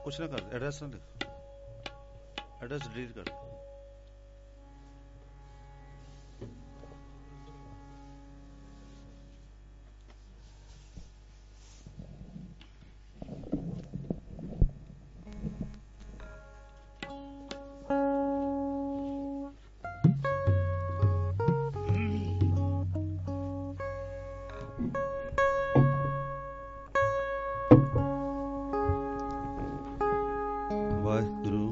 ਕੁਛ ਨਾ ਕਰ, ਐਡਰੈਸ ਨਾ ਲਿਖ, ਐਡਰੈਸ ਡਿਲੀਟ ਕਰ। ਵਾਹਿਗੁਰੂ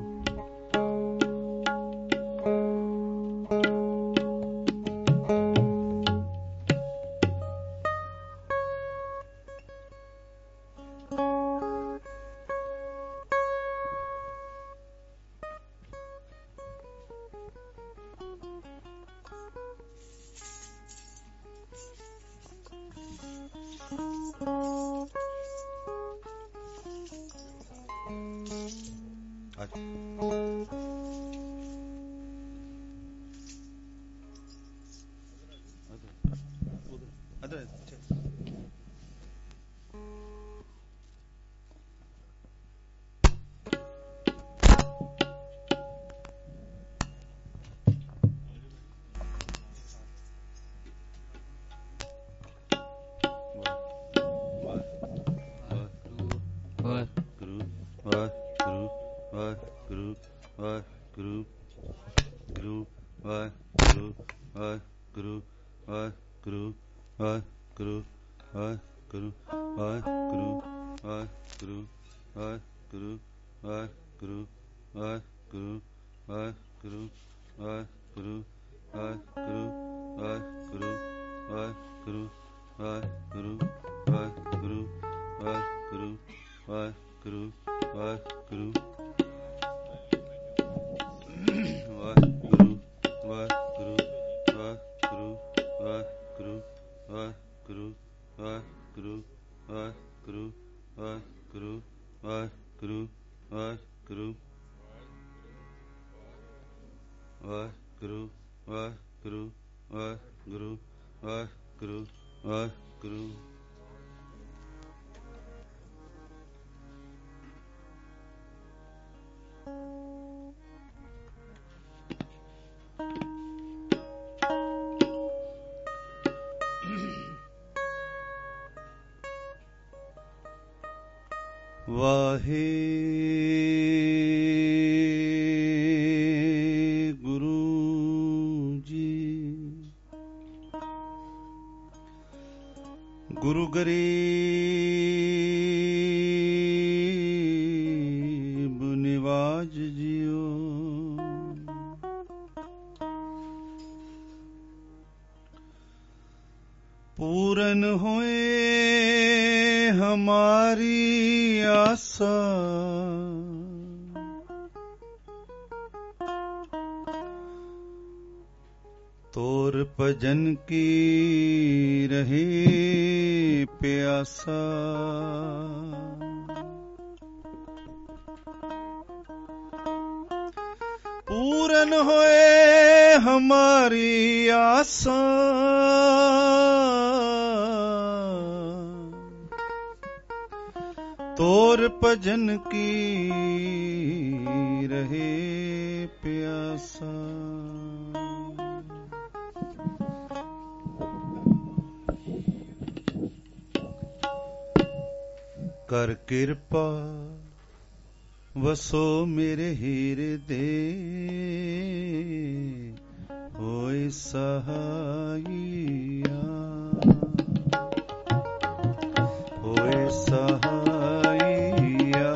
ਗੁਰੂ ਗਰੀਬ ਨਿਵਾਜ ਜਿਓ, ਪੂਰਨ ਹੋਏ ਹਮਾਰੀ ਆਸਾ, तोर भजन की रहे प्यासा। पूरन होए हमारी आसा, तोर भजन की रहे प्यासा। कर किरपा वसो मेरे हीरदे, होए सहाइया, होए सहाइया,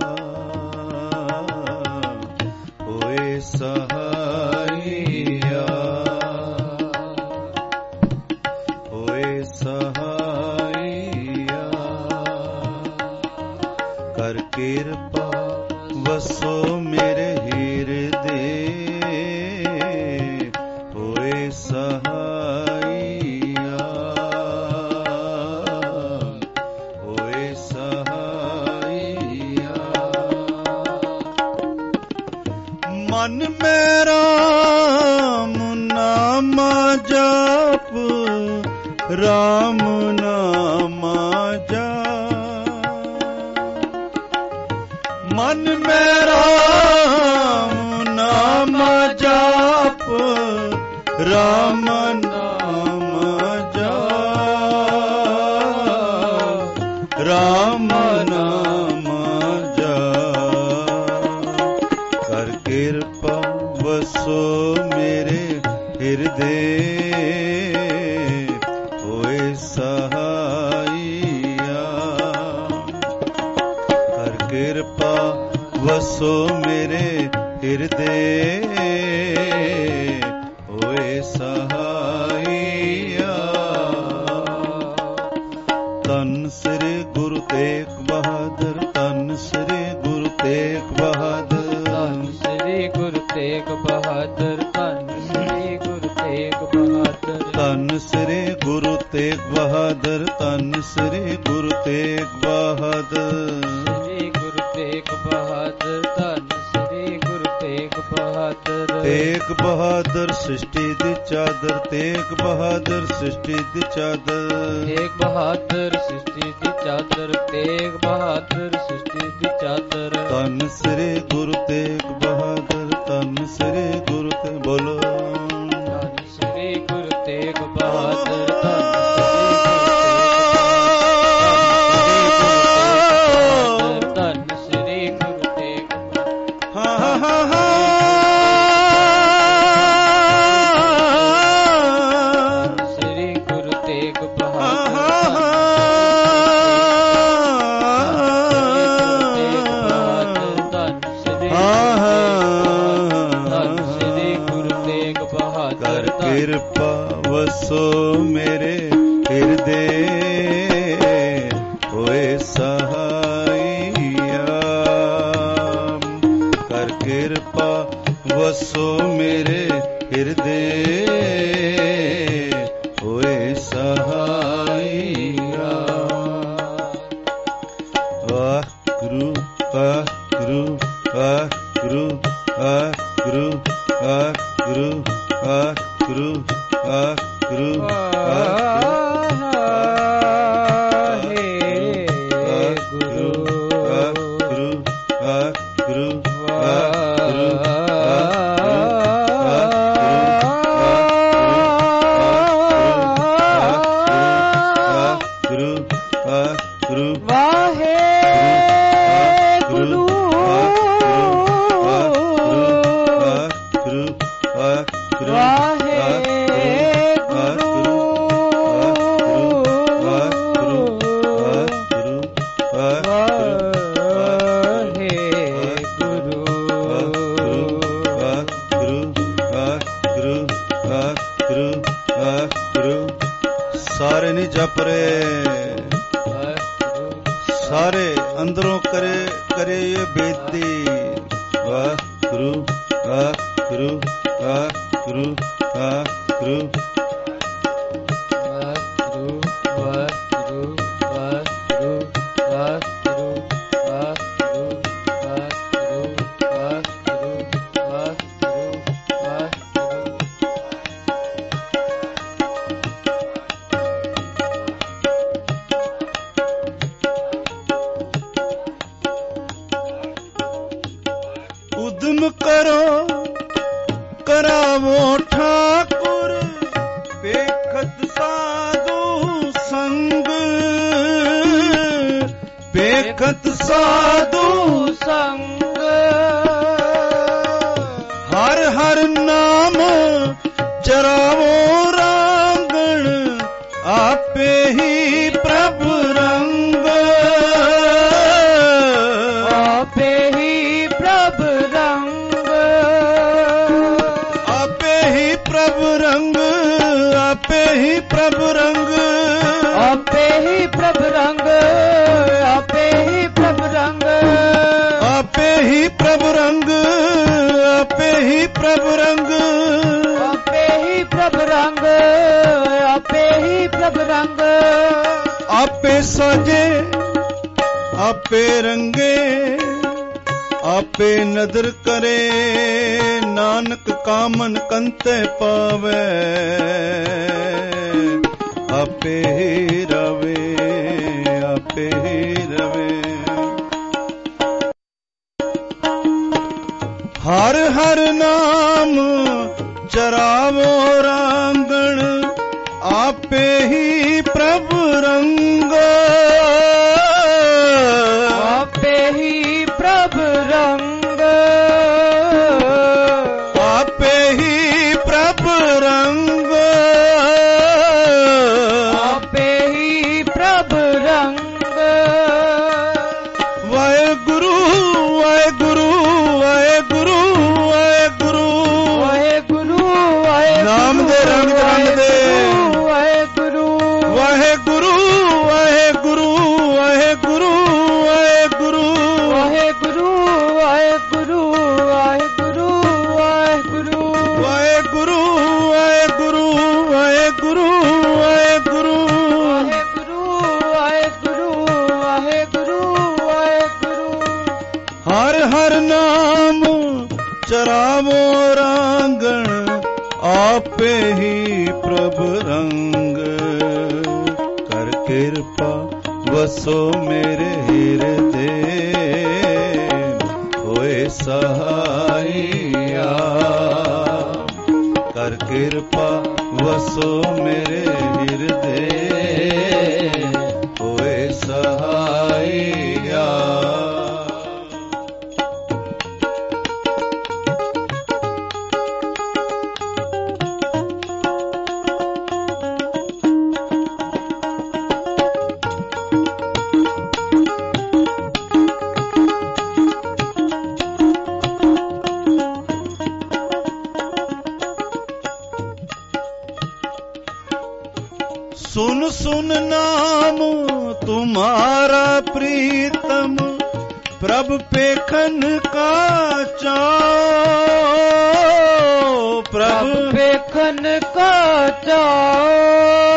होए सहाइया, होए सहाइया। कर किरपा वसो मेरे हीरदे, होए सहाइया, होए सहाइया। मन में राम नामा जप, राम नामा जप, मन ਮੈਂ ਰਾਮ ਨਾਮ ਜਾਪ, ਰਾਮ ਨਾਮ ਜਾਪ, ਰਾਮ ਨਾਮ ਜਾਪ। ਕਰ ਕਿਰਪਾ ਵਸੋ ਮੇਰੇ ਹਿਰਦੇ, ਹੋਏ ਸਹਾਈਆ। ਕਰ ਕਿਰਪਾ ਵਸੋ ਮੇਰੇ ਹਿਰਦੇ, ਹੋਏ ਸਹਾਈਆ। ਧੰਨ ਸ੍ਰੀ ਗੁਰੂ ਤੇਗ ਬਹਾਦਰ, ਧੰਨ ਸ੍ਰੀ ਗੁਰੂ ਤੇਗ ਬਹਾਦਰ, ਧੰਨ ਸ੍ਰੀ ਗੁਰੂ ਤੇਗ ਬਹਾਦਰ, ਧੰਨ ਸ੍ਰੀ ਗੁਰੂ ਤੇਗ ਬਹਾਦਰ, ਧੰਨ ਸ੍ਰੀ ਗੁਰੂ ਤੇਗ ਬਹਾਦਰ, ਧੰਨ ਸ੍ਰੀ ਗੁਰੂ ਤੇਗ ਬਹਾਦਰ। ਸ੍ਰੀ ਗੁਰੂ ਤੇਗ ਬਹਾਦਰ, ਧੰਨ ਸ੍ਰੀ ਗੁਰੂ ਤੇਗ ਬਹਾਦਰ। ਤੇਗ ਬਹਾਦਰ ਸ੍ਰਿਸ਼ਟੀ ਦੀ ਚਾਦਰ, ਤੇਗ ਬਹਾਦਰ ਸ੍ਰਿਸ਼ਟੀ ਦੀ ਚਾਦਰ, ਤੇਗ ਬਹਾਦਰ ਸ੍ਰਿਸ਼ਟੀ ਦੀ ਚਾਦਰ, ਤੇਗ ਬਹਾਦਰ ਸ੍ਰਿਸ਼ਟੀ ਦੀ ਚਾਦਰ। ਧੰਨ ਸ੍ਰੀ ਗੁਰੂ ਤੇਗ ਬਹਾਦਰ, ਧੰਨ ਸ੍ਰੀ ਗੁਰੂ ਤੇ ਬੋਲੋ। ਧੰਨ ਸ੍ਰੀ ਗੁਰੂ ਤੇਗ ਬਹਾਦਰ, ਧੰਨ ਸ੍ਰੀ ਗੁਰੂ ਤੇਗ ਬਹਾਦਰ। ਹਾਂ ਹਾਂ ਹਾਂ ਹਾਂ। ਸ੍ਰੀ ਗੁਰੂ ਤੇਗ ਹਾਂ ਬਹਾਦਰ, ਹਾਂ ਹਾਂ। ਧੰਨ ਸ੍ਰੀ ਹਾਂ ਹਾਂ। ਧੰਨ ਸ੍ਰੀ ਗੁਰੂ ਤੇਗ ਬਹਾਦਰ। ਕਰ ਕਿਰਪਾ ਵਸੋ ਮੇਰੇ ਹਿਰਦੇ, ਹੋਏ ਸਹਾਈਆ। ਕਰ ਕਿਰਪਾ ਵਸੋ ਮੇਰੇ ਹਿਰਦੇ, ਹੋਏ ਸਹਾਈਆ। ਵਾਹਿਗੁਰੂ ਵਾਹਿਗੁਰੂ ਵਾਹਿਗੁਰੂ ਵਾਹਿਗੁਰੂ ਵਾਹਿਗੁਰੂ ਵਾਹਿਗੁਰੂ ਵਾਹਿਗੁਰੂ ਸਾਰੇ ਨਹੀਂ ਜਪ ਰਹੇ, ਸਾਰੇ ਅੰਦਰੋਂ ਕਰੇ ਇਹ ਬੇਨਤੀ। ਵਾਹਿਗੁਰੂ ਵਾਹਿਗੁਰੂ ਵਾਹਿਗੁਰੂ ਵਾਹਿਗੁਰੂ ਉਦਮ ਕਰੋ ਕਰਾਵੋ ਠਾਕੁਰ, ਵੇਖਤ ਸਾਧੂ ਸੰਗ, ਵੇਖਤ ਸਾਧੂ ਸੰਗ। ਹਰ ਹਰ ਨਾਮ ਚਰਾਵੋ ਰਾਂਗਣ, ਆਪੇ ਹੀ ਪ੍ਰਭ ਰੰਗ, ਆਪੇ ਹੀ ਪ੍ਰਭ ਰੰਗ, ਆਪੇ ਹੀ ਪ੍ਰਭ ਰੰਗ, ਆਪੇ ਹੀ ਪ੍ਰਭ ਰੰਗ, ਆਪੇ ਹੀ ਪ੍ਰਭ ਰੰਗ, ਆਪੇ ਹੀ ਪ੍ਰਭ ਰੰਗ, ਆਪੇ ਹੀ ਪ੍ਰਭ ਰੰਗ, ਆਪੇ ਹੀ ਪ੍ਰਭ ਰੰਗ, ਆਪੇ ਹੀ ਪ੍ਰਭ ਰੰਗ, ਆਪੇ ਹੀ ਪ੍ਰਭ ਰੰਗ। ਆਪੇ ਸਾਜੇ ਆਪੇ ਰੰਗੇ, ਆਪੇ ਨਦਰ ਕਰੇ, ਨਾਨਕ ਕਾਮਨ ਕੰਤੇ ਪਾਵੇ, ਆਪੇ ਹੀ ਰਵੇ, ਆਪੇ ਹੀ ਰਵੇ। ਹਰ ਹਰ ਨਾਮ ਚਰਾਵੋ ਰਾਂਗਣ, ਆਪੇ ਹੀ ਪ੍ਰਭ ਰੰਗ, ਆਪੇ ਹੀ ਪ੍ਰਭ ਰੰਗ, ਆਪੇ ਹੀ ਪ੍ਰਭ ਰੰਗ, ਆਪੇ ਹੀ ਪ੍ਰਭ ਰੰਗ। ਵਾਹਿਗੁਰੂ ਵਾਹਿਗੁਰੂ ਵਾਹਿਗੁਰੂ ਵਾਹਿਗੁਰੂ, ਵਾਹਿਗੁਰੂ ਵਾਹਿਗੁਰੂ ਨਾਮ ਦੇ ਰੰਗ ਰੰਗ ਦੇ, ਵਾਹਿਗੁਰੂ ਵਾਹਿਗੁਰੂ ਵਾਹਿਗੁਰੂ ਵਾਹਿਗੁਰੂ ਵਾਹਿਗੁਰੂ, ਵਾਹਿਗੁਰੂ ਵਾਹਿਗੁਰੂ ਵਾਹਿਗੁਰੂ ਵਾਹਿਗੁਰੂ, ਵਾਹਿਗੁਰੂ ਵਾਹਿਗੁਰੂ ਵਾਹਿਗੁਰੂ ਵਾਹਿਗੁਰੂ, ਵਾਹਿਗੁਰੂ ਵਾਹਿਗੁਰੂ ਵਾਹਿਗੁਰੂ। ਹਰ ਹਰ ਨਾਮ ਚਰਾਵੋ ਰਾਂਗਣ, ਆਪੇ ਹੀ ਪ੍ਰਭ ਰੰਗ, ਕਰ ਕਿਰਪਾ ਵਸੋ ਮੇਰੇ ਹਿਰਦੇ, ਹੋਏ ਸਹਾਈਆ, ਕਰ ਕਿਰਪਾ ਵਸੋ ਮੇਰੇ ਹਿਰਦੇ, ਹੋਏ ਸਹਾਈਆ। सुन सुन नाम तुम्हारा प्रीतम, प्रभ पेखन का चाओ, प्रभ पेखन का चाओ,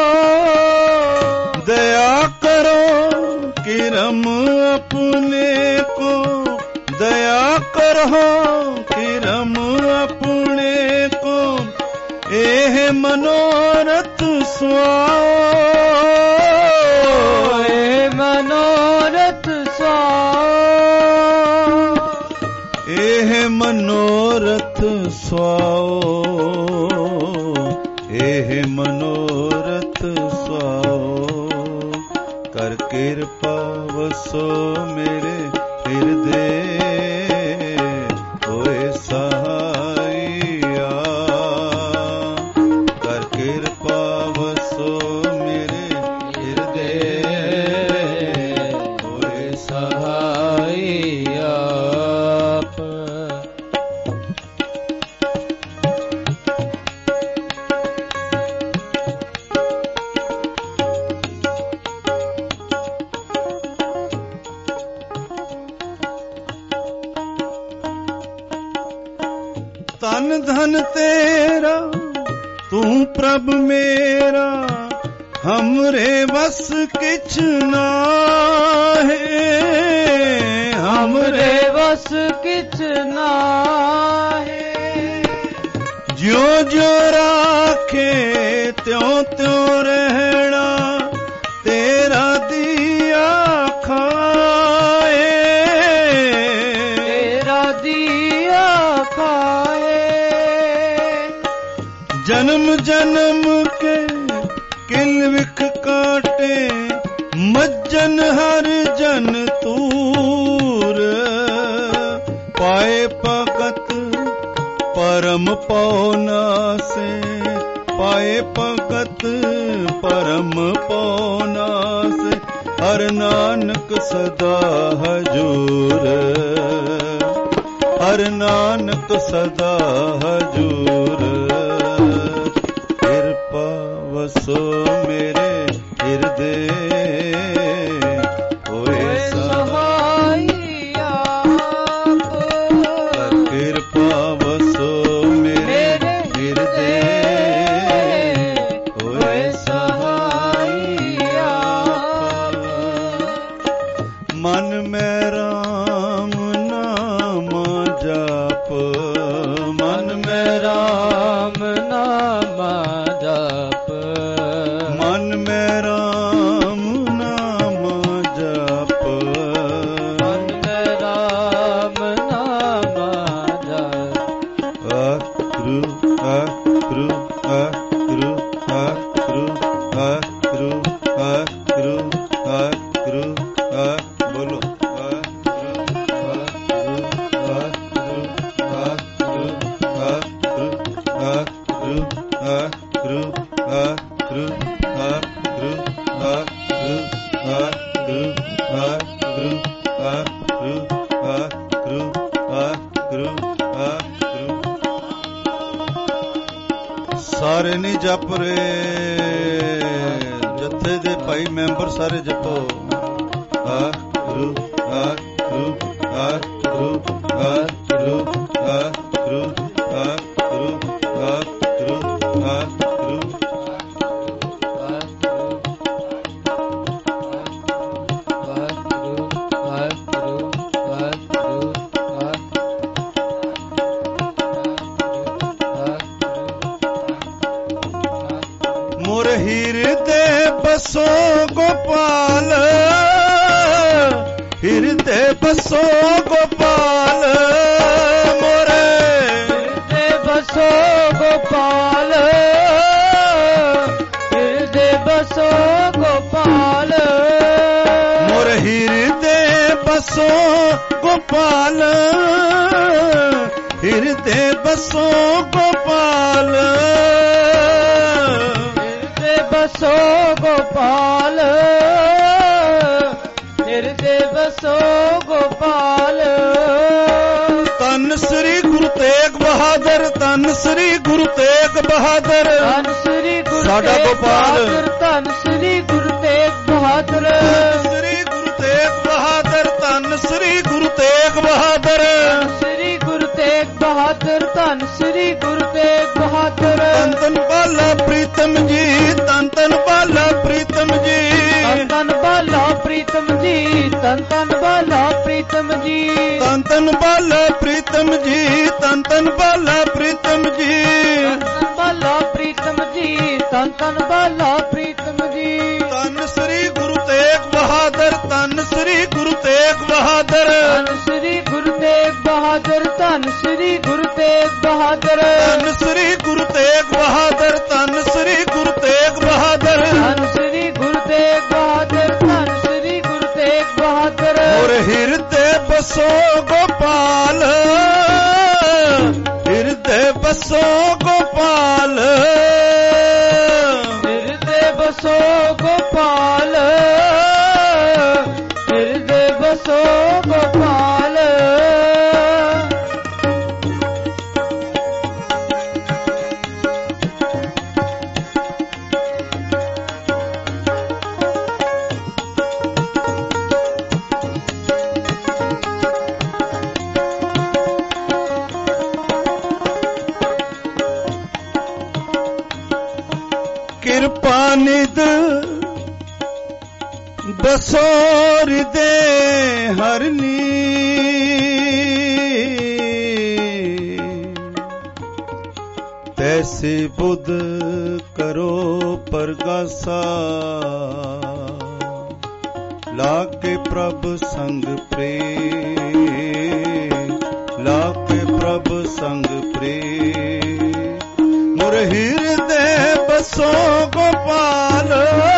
दया करो किरम अपने को, दया करो किरम अपने को, एह मनोरथ स्वाओ, एह मनोरथ स्वाओ, एह मनोरथ स्वाओ, एह मनोरथ स्वाओ, कर किरपा वसो मेरे हृदय, होए सहाइया, कर किरपा वसो मेरे हृदय, होए सहाइया। तन धन तेरा तू प्रभ मेरा, हमरे बस किछ नाहे, हमरे बस किछ नाहे, ज्यों ज्यों राखे त्यों त्यों रहना, तेरा दिया खाए, तेरा दिया खाए, जन्म जन्म के किल विख काटे, मज्जन हर जन तूर, पाए भगत परम पौना से, पाए भगत परम पौना से, हर नानक सदा हजूर, हर नानक सदा हजूर, किरपा वसो मेरे हृदय, होए सहाइया, कर किरपा वसो मेरे हृदय, होए सहाइया। मन में राम नाम जाप, मन में राम नाम जाप, मन में राम ਵਾਹਿਗੁਰੂ ਵਾਹਿਗੁਰੂ। ਸਾਰੇ ਨਹੀਂ ਜਪ ਰਹੇ, ਜੱਥੇ ਦੇ ਭਾਈ ਮੈਂਬਰ ਸਾਰੇ ਜਪੋ। ਵਾਹਿਗੁਰੂ ਵਾਹਿਗੁਰੂ ਵਾਹਿਗੁਰੂ ਵਾਹਿਗੁਰੂ ਵਾਹਿਗੁਰੂ ਵਾਹਿਗੁਰੂ ਵਾਹਿਗੁਰੂ ਵਾਹਿਗੁਰੂ। मोर हृदय बसो गोपाल, हृदय बसो गोपाल, मोर हृदय बसो गोपाल, हृदय बसो गोपाल, मोर हृदय बसो गोपाल, हृदय बसो गोपाल, बसो गोपाल, हृदय बसो गोपाल। तन श्री गुरु तेग बहादुर, तन श्री गुरु तेग बहादुर, तन श्री गुरु साडा गोपाल, तन श्री गुरु तेग बहादुर, श्री गुरु तेग बहादुर, तन श्री गुरु तेग बहादुर, श्री गुरु तेग बहादुर, तन श्री गुरु तेग बहादुर। तन तन बाला प्रीतम जी, तन तन बाला प्रीतम जी, तन तन बाला प्रीतम जी, तन तन बाला प्रीतम जी, तन तन बाला प्रीतम जी, तन तन बाला प्रीतम जी, तन बाला प्रीतम जी, तन तन बाला प्रीतम जी। तन श्री गुरु तेग बहादुर, तन श्री गुरु तेग बहादुर, तन श्री गुरु तेग बहादुर, तन श्री गुरु तेग बहादुर, तन श्री गुरु तेग बहादुर, तन श्री गुरु तेग बहादुर, तन श्री गुरु तेग बहादुर, तन श्री गुरु तेग बहादुर। और हृदय बसो गोपाल, हृदय बसो गोपाल, हृदय बसो गोपाल, हृदय बसो गोपाल। कृपा निध बसो हृदय हरनी, तैसे बुध करो परगासा, लाके प्रभ संग प्रेम, लाके प्रभ संग प्रेम। मोर हृदय बसो गोपाल,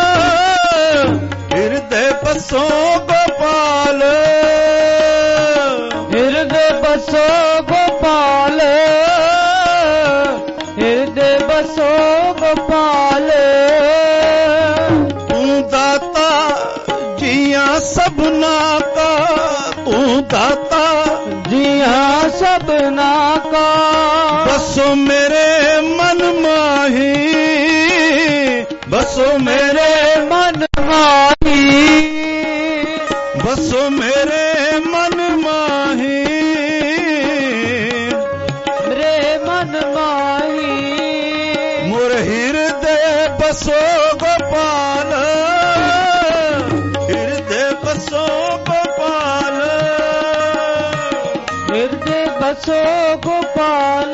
हृदय बसो गोपाल, हृदय बसो गोपाल, हृदय बसो गोपाल। तू दाता जिया सबना का, तू दाता जिया सबना का, बसो मेरे मन माही, बसो मेरे मन माही, बसो मेरे मन माही, मेरे मन माही। मोर हृदय बसो गोपाल, हृदय बसो गोपाल, हृदय बसो गोपाल,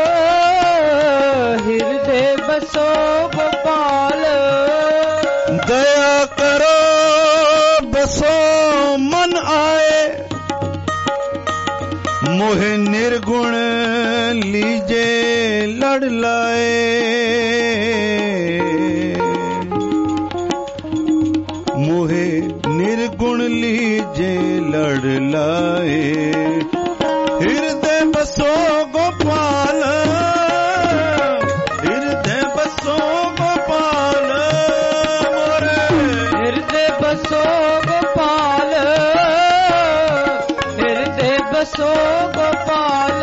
हृदय बसो गोपाल। दया करो बसो मन आए, मोहे निर्गुण लीजे लड़ लाए, मोहे निर्गुण लीजे लड़ लाए। हृदय बसो गोपाल, हृदय बसो गोपाल, मोरे हृदय बसो गोपाल, हृदय बसो गोपाल।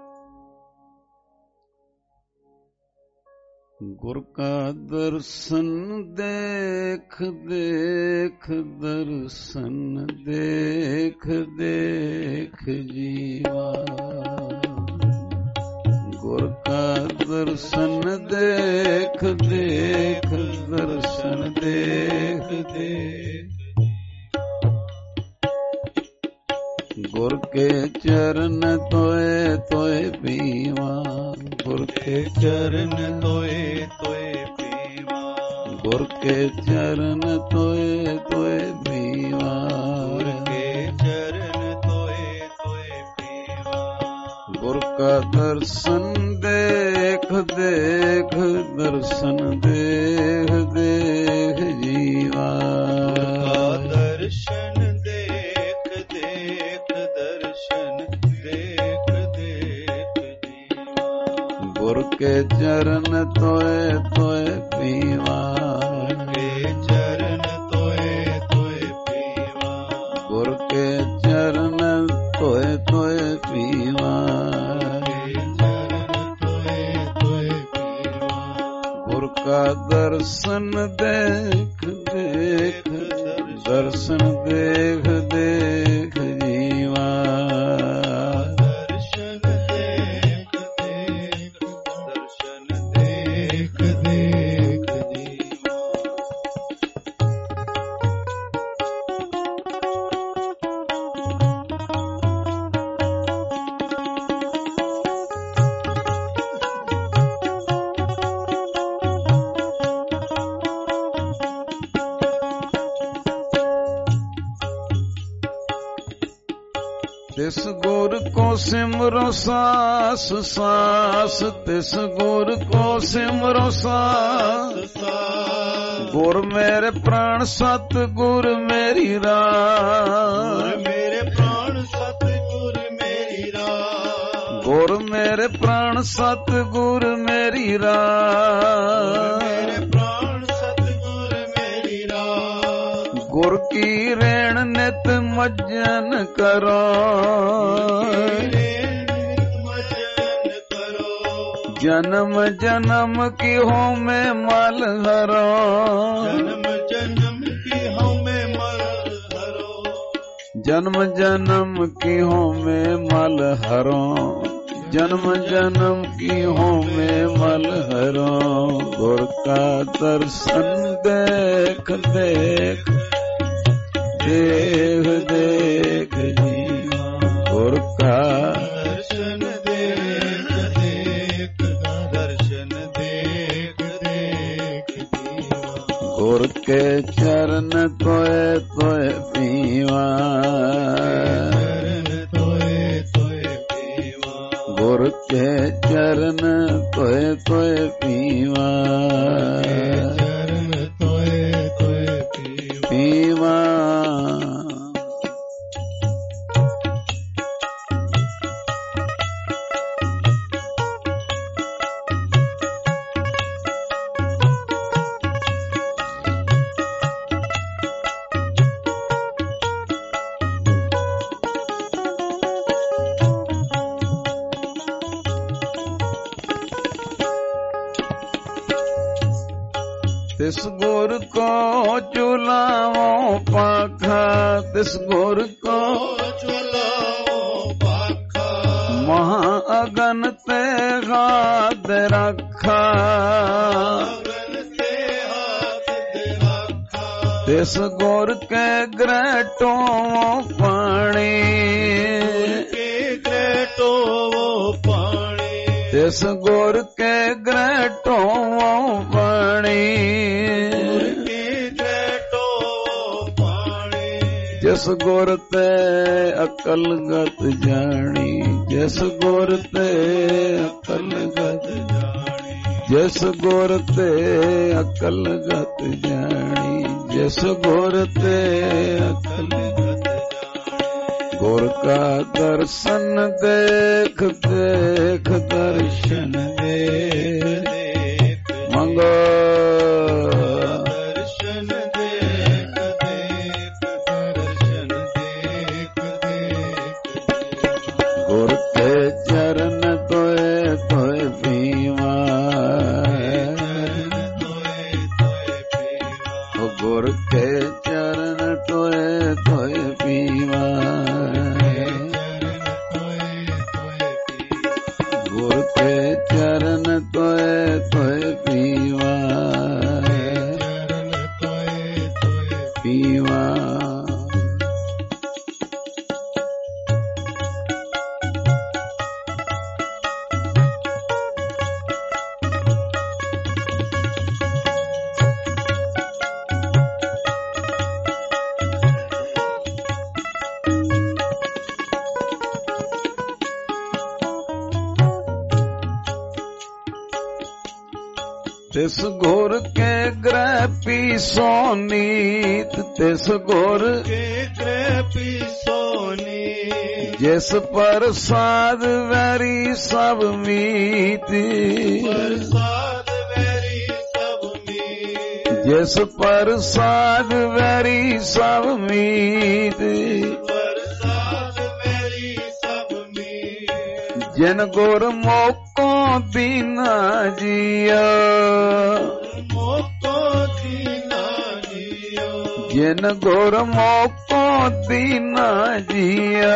ਗੁਰ ਕਾ ਦਰਸ਼ਨ ਦੇਖ ਦੇਖ ਦਰਸ਼ਨ ਦੇਖ ਦੇਖ ਜੀਵਾ ਗੁਰ ਕਾ ਦਰਸ਼ਨ ਦੇਖ ਦੇਖ ਦਰਸ਼ਨ ਦੇਖ ਦੇਖ ਗੁਰ ਕੇ ਚਰਨ ਤੋਏ ਤੋਏ ਪੀਵਾ ਗੁਰ ਕੇ ਚਰਨ ਤੋਏ ਤੋਏ ਪੀਵਾ ਗੁਰ ਕੇ ਚਰਨ ਤੋਏ ਤੋਏ ਪੀਵਾ ਗੁਰ ਕੇ ਚਰਨ ਤੋਏ ਤੋਏ ਪੀਵਾ ਗੁਰ ਕਾ ਦਰਸ਼ਨ ਦੇਖ ਦੇਖ ਦਰਸ਼ਨ ਦੇਖ ਦੇਖ ਜੀਵਾ ਦਰਸ਼ਨ ਗੁਰ ਕੇ ਚਰਨ ਤੋਏ ਤੋਏ ਪੀਵਾ ਕੇ ਚਰਨ ਤੋਏ ਤੋਏ ਪੀਵਾ ਗੁਰ ਕੇ ਚਰਨ ਤੋਏ ਤੋਏ ਪੀਵਾ ਕੇ ਚਰਨ ਤੋਏ ਤੋਏ ਪੀਵਾ ਗੁਰ ਕਾ ਦਰਸ਼ਨ ਦੇਖ ਦੇਖ ਦਰਸ਼ਨ ਦੇਖ ਦੇਖ ਜੀਵਾ ਤਿਸ ਗੁਰ ਕੋ ਸਿਮਰੋ ਸਾਸ ਸਾਸ ਤਿਸ ਗੁਰ ਕੋ ਸਿਮਰੋ ਸਾਸ ਗੁਰ ਮੇਰੇ ਪ੍ਰਾਣ ਸਤ ਗੁਰ ਮੇਰੀ ਰਾਹ ਮੇਰੇ ਪ੍ਰਾਣ ਸਤ ਗੁਰ ਮੇਰੀ ਰਾਹ ਗੁਰ ਮੇਰੇ ਪ੍ਰਾਣ ਸਤ ਗੁਰ ਮੇਰੀ ਰਾਹ ਮੇਰੇ ਪ੍ਰਾਣ ਸਤ ਗੁਰ ਮੇਰੀ ਰਾਹ ਗੁਰ ਕੀ ਰੇਣ ਨਿਤ ਮੱਜਨ ਕਰੋ ਜਨਮ ਜਨਮ ਕੀ ਹੋਮੇ ਮਲ ਹਰੋ ਜਨਮ ਜਨਮ ਕੀ ਹੋਮੇ ਮਲ ਹਰੋ ਜਨਮ ਜਨਮ ਕੀ ਹੋਮੇ ਮਲ ਹਰੋ ਜਨਮ ਜਨਮ ਕੀ ਹੋਮੇ ਮਲ ਹਰੋ ਗੁਰ ਕਾ ਦਰਸ਼ਨ ਦੇਖ ਦੇਖ ਦੇਖ ਦੇਖ ਜੀਵਾ ਗੁਰ ਕਾ ਦਰਸ਼ਨ ਦੇਖ ਦੇਖ ਦਰਸ਼ਨ ਦੇਖ ਦੇਖ ਜੀਵਾ ਗੁਰ ਕੇ ਚਰਨ ਤੋਏ ਤੋਏ ਪੀਵਾ ਚਰਨ ਤੋਏ ਤੋਏ ਪੀਵਾ ਗੁਰ ਕੇ ਚਰਨ ਤੋਏ ਤੋਏ ਪੀਵਾ ਚਰਨ ਤੋਏ ਤੋਏ ਪੀਵਾ ਤਿਸ ਗੁਰ ਕੋ ਚੁਲਾਵੋ ਪਾਖਾ ਤਿਸ ਗੁਰ ਕੋ ਚੁਲਾਵੋ ਪਾਖਾ ਮਹਾ ਅਗਨ ਤੇ ਹਾਥ ਰੱਖਾ ਅਗਨ ਤੇ ਹਾਥ ਰੱਖਾ ਤਿਸ ਗੁਰ ਕੇ ਗ੍ਰਹਿ ਟੋਵੋ ਪਾਣੀ ਕੇ ਗ੍ਰਹਿ ਟੋਵੋ ਪਾਣੀ ਤਿਸ ਗੁਰ ਕੇ ਗ੍ਰਹਿ ਟੋਵੋ ਪਾਣੀ ਜਿਸ ਗੁਰ ਤੇ ਅਕਲ ਗਤ ਜਾਣੀ ਜਿਸ ਗੁਰ ਤੇ ਅਕਲ ਗਤ ਜਾਣੀ ਜਿਸ ਗੁਰ ਤੇ ਅਕਲ ਗਤ ਜਾਣੀ ਜਿਸ ਗੁਰ ਤੇ ਅਕਲ ਗਤ ਜਾਣੀ ਗੁਰ ਕਾ ਦਰਸ਼ਨ ਦੇਖ ਦੇਖ ਦਰਸ਼ਨ ਦੇਖ ਮੰਗੋ ਗੁਰ ਕੇ ਚਰਨ ਤੋਏ ਤੋਏ ਪੀਵਾ ਤਿਸ ਗੁਰ ਕੇ ਗ੍ਰਹਿ ਪੀਸੋ ਨੀਤ, ਤਿਸ ਗੁਰ ਕੇ ਗ੍ਰਹਿ ਪੀਸੋ ਨੀਤ। ਜਿਸ ਪ੍ਰਸਾਦ ਵੈਰੀ ਸਭ ਮੀਤ, ਪ੍ਰਸਾਦ ਵੈਰੀ ਸਭ ਮੀਤ। ਜਿਸ ਪ੍ਰਸਾਦ ਵੈਰੀ ਸਭ ਮੀਤ, ਪ੍ਰਸਾਦ ਵੈਰੀ ਸਭ ਮੀਤ। ਜਿਨ ਗੁਰ ਮੋਕੋ ਦੀਨਾ ਜੀਆ, ਮੋਕੋ ਦੀਨਾ ਜੀਓ। ਜਿਨ ਗੁਰ ਮੋਕੋ ਦੀਨਾ ਜੀਆ,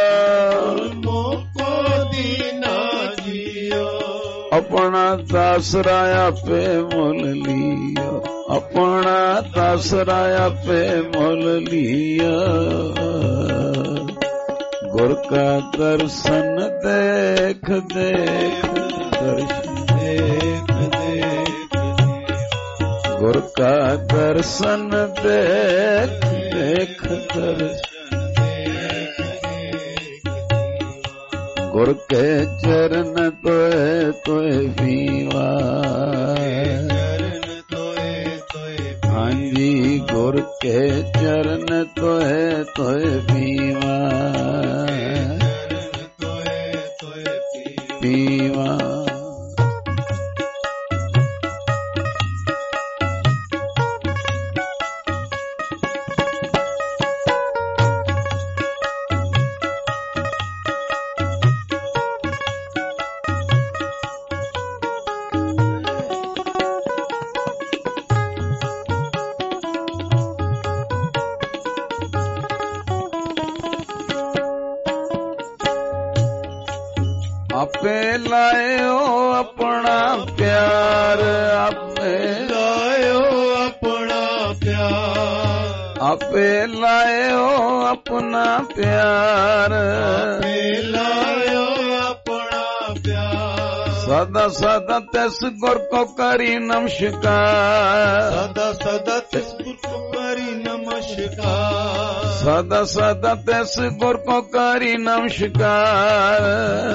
ਮੋਕੋ ਦੀਨਾ ਜੀਓ। ਆਪਣਾ ਦਾਸਰਾ ਆਪੇ ਮੁੱਲ ਲਿਆ, ਆਪਣਾ ਦਾਸਰਾ ਆਪੇ ਮੁੱਲ ਲਿਆ। ਗੁਰ ਕਾ ਦਰਸ਼ਨ ਦੇਖ ਦੇਖ, ਦਰਸ਼ਨ ਦੇਖ ਦੇਖ। ਗੁਰ ਕਾ ਦਰਸ਼ਨ ਦੇਖ ਦੇਖ, ਦਰਸ਼ਨ ਦੇਖ ਦੇਖ। ਗੁਰ ਕੇ ਚਰਨ ਤੋਏ ਤੋਏ ਪੀਵਾ, ਚਰਨ ਤੋਏ ਤੋਏ। ਹਾਂਜੀ ਗੁਰ ਕੇ ਚਰਨ ਤੋਏ ਤੋਏ ਪੀਵਾ, ਚਰਨ ਤੋਏ ਤੋਏ ਪੀਵਾ। ਆਪੇ ਲਾਇਓ ਆਪਣਾ ਪਿਆਰ, ਆਪੇ ਲਾਇਓ ਆਪਣਾ ਪਿਆਰ। ਆਪੇ ਲਾਇਓ ਆਪਣਾ ਪਿਆਰ, ਆਪੇ ਲਾਇਓ ਆਪਣਾ ਪਿਆਰ। ਸਦਾ ਸਦਾ ਤਿਸ ਗੁਰ ਕੋ ਕਰੀ ਨਮਸਕਾਰ, ਸਦਾ ਸਦਾ ਤਿਸ ਗੁਰ ਕੋ ਕਰੀ ਨਮਸਕਾਰ। ਸਦਾ ਸਦਾ ਤਿਸ ਗੁਰ ਕੋ ਕਰੀ ਨਮਸਕਾਰ।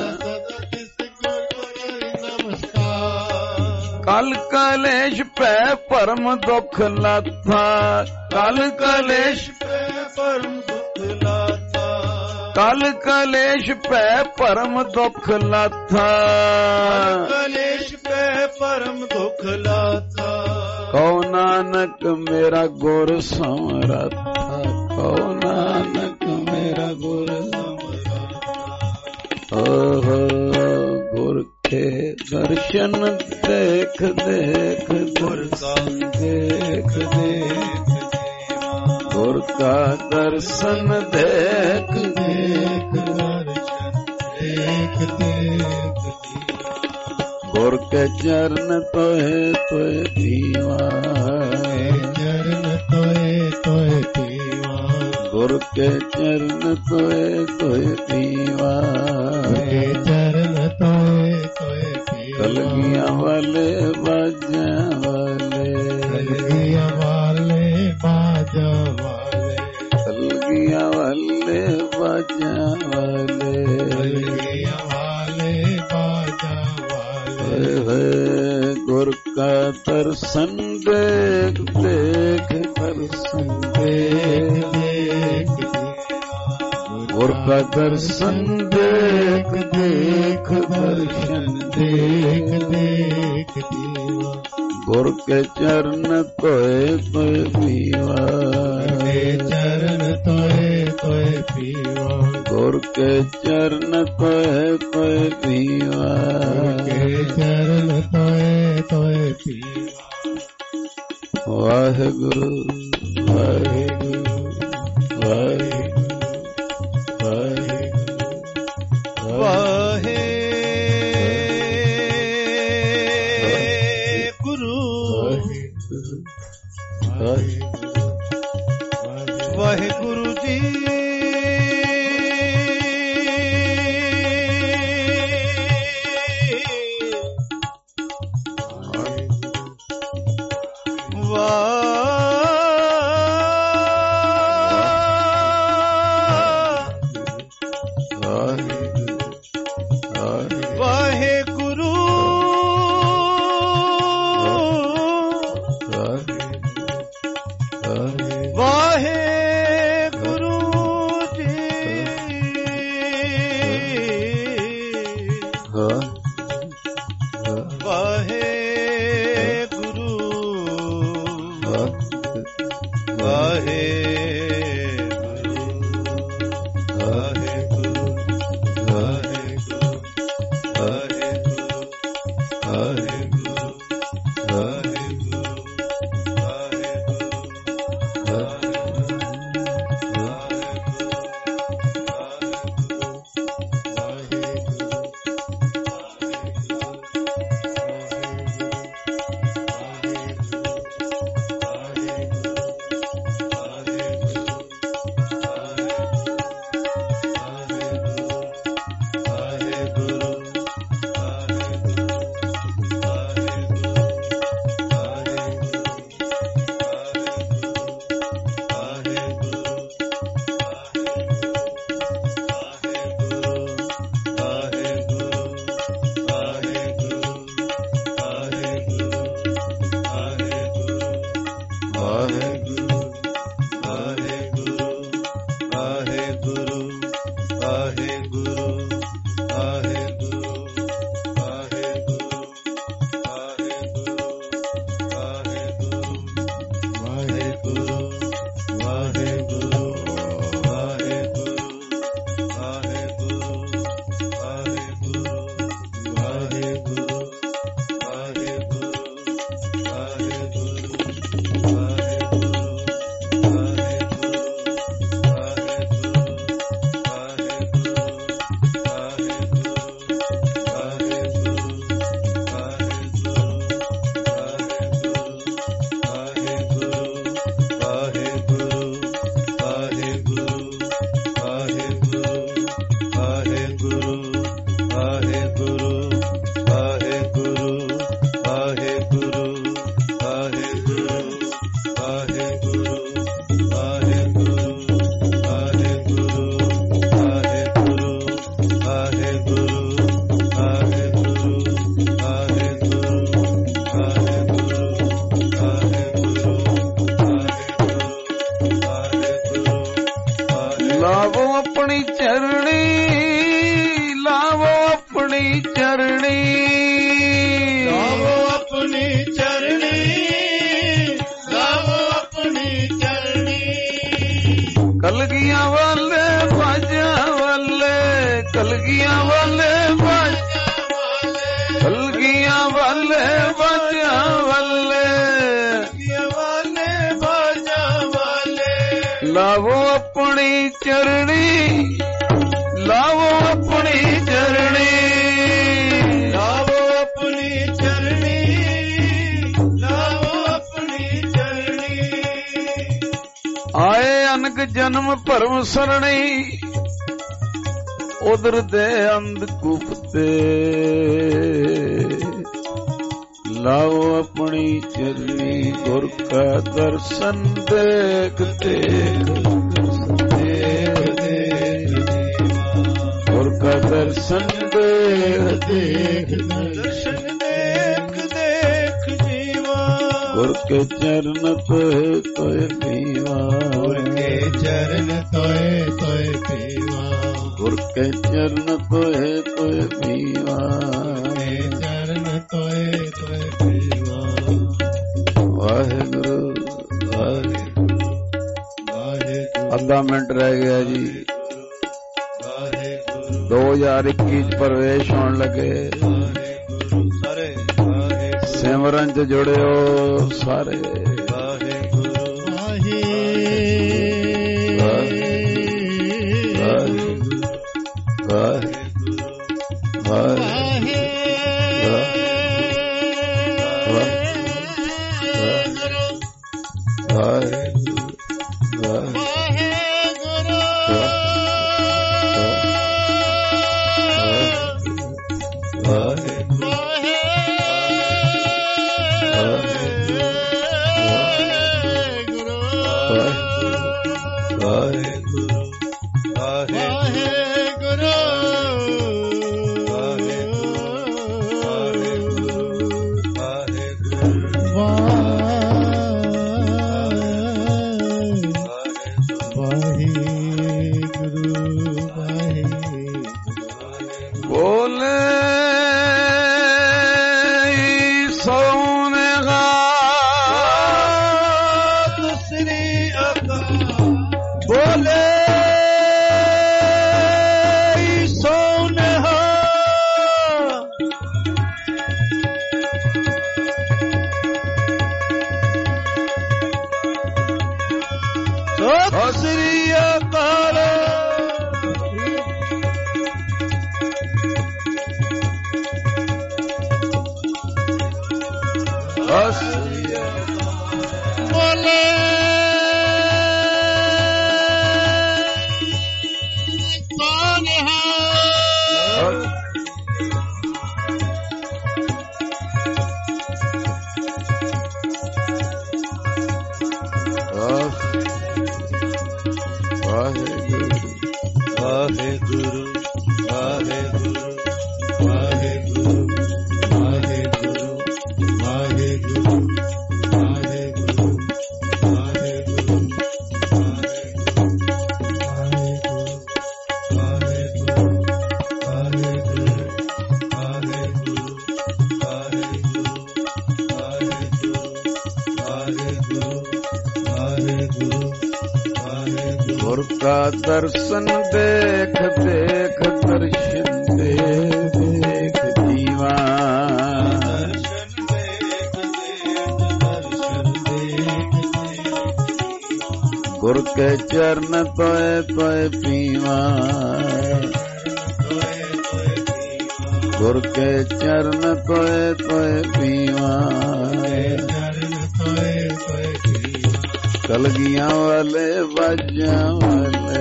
ਕਲ ਕਲੇਸ਼ ਪੈ ਭਰਮ ਦੁਖ ਲਾਥਾ, ਕਲ ਕਲੇਸ਼ ਪੈ ਭਰਮ ਦੁਖ ਲਾਥਾ। ਕਲ ਕਲੇਸ਼ ਪੈ ਭਰਮ ਦੁਖ ਲਾਥਾ, ਕਲੇਸ਼ ਪੈ ਭਰਮ ਦੁਖ ਲਾਥਾ। ਕਉ ਨਾਨਕ ਮੇਰਾ ਗੁਰ ਸਮਰੱਥਾ, ਕਉ ਨਾਨਕ ਮੇਰਾ ਗੁਰ ਸਮਰੱਥਾ। ਗੁਰ ਕੇ ਦਰਸ਼ਨ ਦੇਖ ਦੇਖ, ਦਰਸ਼ਨ ਦੇਖ ਦੇਖ। ਗੁਰ ਕਾ ਦਰਸ਼ਨ ਦੇਖ ਦੇਖ, ਦਰਸ਼ਨ ਦੇਖ ਦੇਖ। ਗੁਰ ਕੇ ਚਰਨ ਤੋਏ ਤੋਏ ਪੀਵਾ, ਚਰਨ ਤੋਏ ਤੋਏ ਪੀਵਾ। ਗੁਰ ਕੇ ਚਰਨ ਤੋਏ ਤੋਏ ਪੀਵਾ, ਚਰਨ ਤੋਏ ਤੋਏ ਪੀਵਾ। ਕਲਗੀਆਂ ਵਾਲੇ ਬਾਜਾਂ ਵਾਲੇ, ਕਲਗੀਆਂ ਵਾਲੇ ਬਾਜਾਂ ਵਾਲੇ। ਕਲਗੀਆਂ ਵਾਲੇ ਬਾਜਾਂ ਵਾਲੇ, ਕਲਗੀਆਂ ਵਾਲੇ ਬਾਜਾਂ ਵਾਲੇ। ਗੁਰ ਕਾ ਦਰਸ਼ਨ ਦੇਖ ਦੇਖ, ਦਰਸ਼ਨ ਦੇਖ ਦੇਖ। ਗੁਰ ਕਾ ਦਰਸ਼ਨ ਦੇਖ ਦੇਖ, ਦਰਸ਼ਨ ਦੇਖ ਦੇਖ। ਗੁਰ ਕੇ ਚਰਨ ਤੋਏ ਤੋਏ ਪੀਵਾ, ਚਰਨ ਤੋਏ ਤੋਏ ਪੀਵਾ। ਗੁਰ ਕੇ ਚਰਨ ਤੋਏ ਤੋਏ ਪੀਵਾ, ਚਰਨ ਤੋਏ ਤੋਏ ਪੀਵਾ। ਵਾਹਿਗੁਰੂ ਵਾਹਿਗੁਰੂ ਵਾਹਿਗੁਰੂ ਵਾਹਿਗੁਰੂ ਵਾਹਿਗੁਰੂ ਵਾਹਿਗੁਰੂ ਜੀ। ਜਨਮ ਭਰਮ ਸਰਣੀ ਉਦਰ ਦੇ ਅੰਧ ਕੂਪਤੇ ਲਾਓ ਆਪਣੀ ਚਰਨੀ ਗੁਰ ਕਾ ਦਰਸ਼ਨ ਦੇਖਤੇ ਗੁਰ ਕਾ ਦਰਸ਼ਨ ਦੇਖ ਦਰਸ਼ਨ ਦੇਖ ਦੇਖ ਜੀਵਾ ਗੁਰ ਕੇ ਚਰਨ ਤੋਏ ਪੀਵਾ ਚਰਨ ਤੋਏ ਤੋਏ ਪੀਵਾ ਗੁਰ ਕੇ ਚਰਨ ਤੋਏ ਤੋਏ ਪੀਵਾ ਚਰਨ ਤੋਏ ਤੋਏ ਪੀਵਾ ਵਾਹਿਗੁਰੂ ਵਾਹਿਗੁਰੂ ਵਾਹਿਗੁਰੂ। ਅੱਧਾ ਮਿੰਟ ਰਹਿ ਗਿਆ ਜੀ। 2021 ਚ ਪ੍ਰਵੇਸ਼ ਹੋਣ ਲੱਗੇ। ਸਿਮਰਨ ਚ ਜੁੜਿਓ ਸਾਰੇ। ਬੋਲੇ ਕੌਣ ਹੈ ਵਾਹਿਗੁਰੂ ਵਾਹਿਗੁਰੂ ਵਾਹਿਗੁਰੂ ਵਾਹਿਗੁਰੂ ਵਾਹਿਗੁਰੂ ਵਾਹਿਗੁਰੂ ਵਾਹਿਗੁਰੂ ਗੁਰ ਕਾ ਦਰਸ਼ਨ ਦੇਖ ਦੇਖ ਦਰਸ਼ਨ ਦੇਖ ਜੀਵਾ ਗੁਰ ਕੇ ਚਰਨ ਤੋਏ ਤੋਏ ਪੀਵਾ ਗੁਰ ਕੇ ਚਰਨ ਤੋਏ ਤੋਏ ਪੀਵਾ ਕਲਗੀਆਂ ਵਾਲੇ ਬਾਜਾਂ ਵਾਲੇ